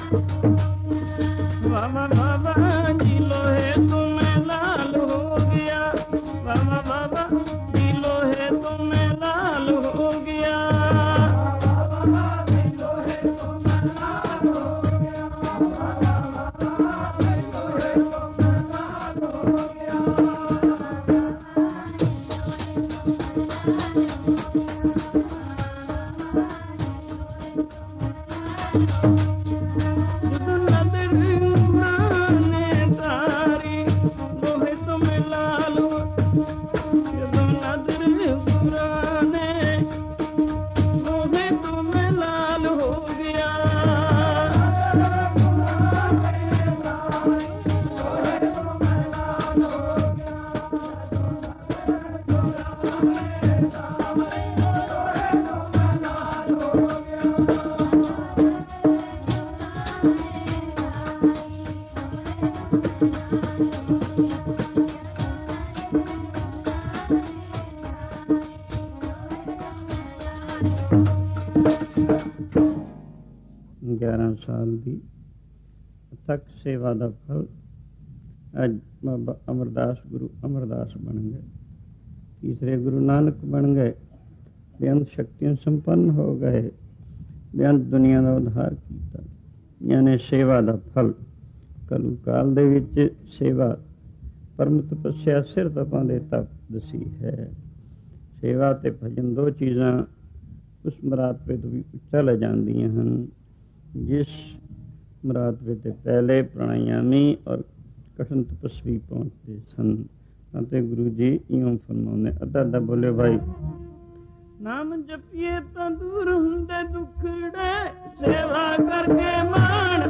बाबा बाबा जी लोहे तुम्हें लाल हो गया, बाबा बाबा जी लोहे तुम्हें लाल हो गया, ਸਾਲ ਦੀ ਅਥਕ ਸੇਵਾ ਦਾ ਫਲ। ਅੱਜ ਬਾਬਾ ਅਮਰਦਾਸ ਗੁਰੂ ਅਮਰਦਾਸ ਬਣ ਗਏ, ਤੀਸਰੇ ਗੁਰੂ ਨਾਨਕ ਬਣ ਗਏ, ਬੇਅੰਤ ਸ਼ਕਤੀਆਂ ਸੰਪੰਨ ਹੋ ਗਏ, ਬੇਅੰਤ ਦੁਨੀਆ ਦਾ ਉਧਾਰ ਕੀਤਾ। ਯਾਨੀ ਸੇਵਾ ਦਾ ਫਲ। ਕਲੂ ਕਾਲ ਦੇ ਵਿੱਚ ਸੇਵਾ ਪਰਮ ਤਪੱਸਿਆ ਸਿਰ ਤਪਾਂ ਦੇ ਤਪ ਦਸੀ ਹੈ। ਸੇਵਾ ਤੇ ਭਜਨ ਦੋ ਚੀਜ਼ਾਂ ਉਸ ਮਰਾਤਬੇ ਤੋਂ ਵੀ ਉੱਚਾ ਲੈ ਜਾਂਦੀਆਂ ਹਨ ਜਿਸ ਮਰਾਤਬੇ ਤੇ ਪਹਿਲੇ ਪ੍ਰਾਣਾਯਾਮੀ ਔਰ ਕਠਨ ਤਪਸਵੀ ਪਹੁੰਚਦੇ ਸਨ। ਅਤੇ ਗੁਰੂ ਜੀ ਇਉਂ ਫਰਮਾਉਂਦੇ, ਅੱਧਾ ਅੱਧਾ ਬੋਲੇ ਭਾਈ। ਨਾਮ ਜਪੀਏ ਤਾਂ ਦੂਰ ਹੁੰਦੇ ਦੁਖੜੇ, ਸੇਵਾ ਕਰਕੇ ਮਾਣ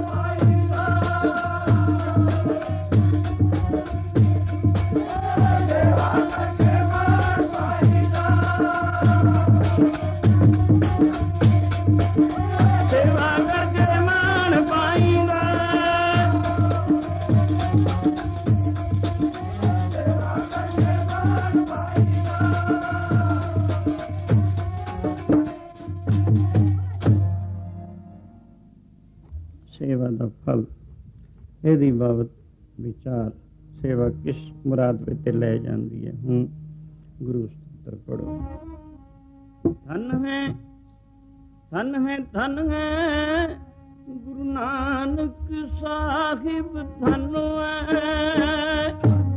ਸੇਵਾ ਦਾ ਫਲ। ਇਹਦੀ ਬਾਬਤ ਵਿਚਾਰ, ਸੇਵਾ ਕਿਸ ਮੁਰਾਦ ਵਿੱਚ ਲੈ ਜਾਂਦੀ ਹੈ। ਹੁਣ ਗੁਰੂ ਸਤਰ ਪੜੋ। ਧਨ ਹੈ ਧਨ ਹੈ ਧਨ ਹੈ ਗੁਰੂ ਨਾਨਕ ਸਾਹਿਬ, ਧਨ ਹੈ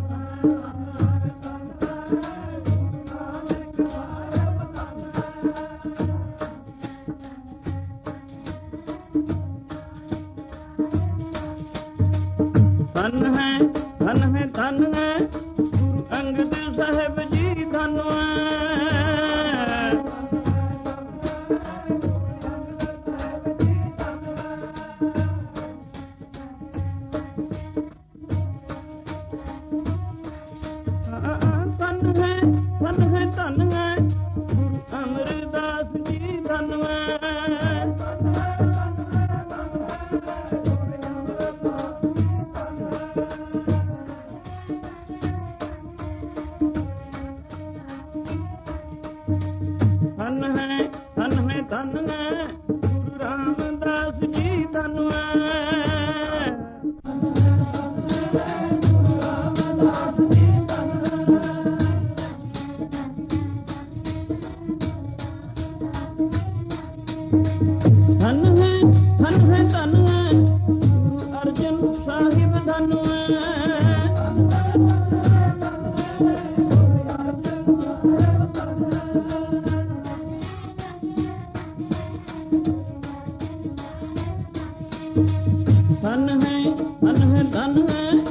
ਧਨ ਹੈ ਧਨ ਹੈ ਧਨ ਹੈ ਗੁਰੂ ਅੰਗਦ ਸਾਹਿਬ ਜੀ, ਧਨ ਧਨ ਹੈ ਧਨ ਹੈ ਧਨ ਹੈ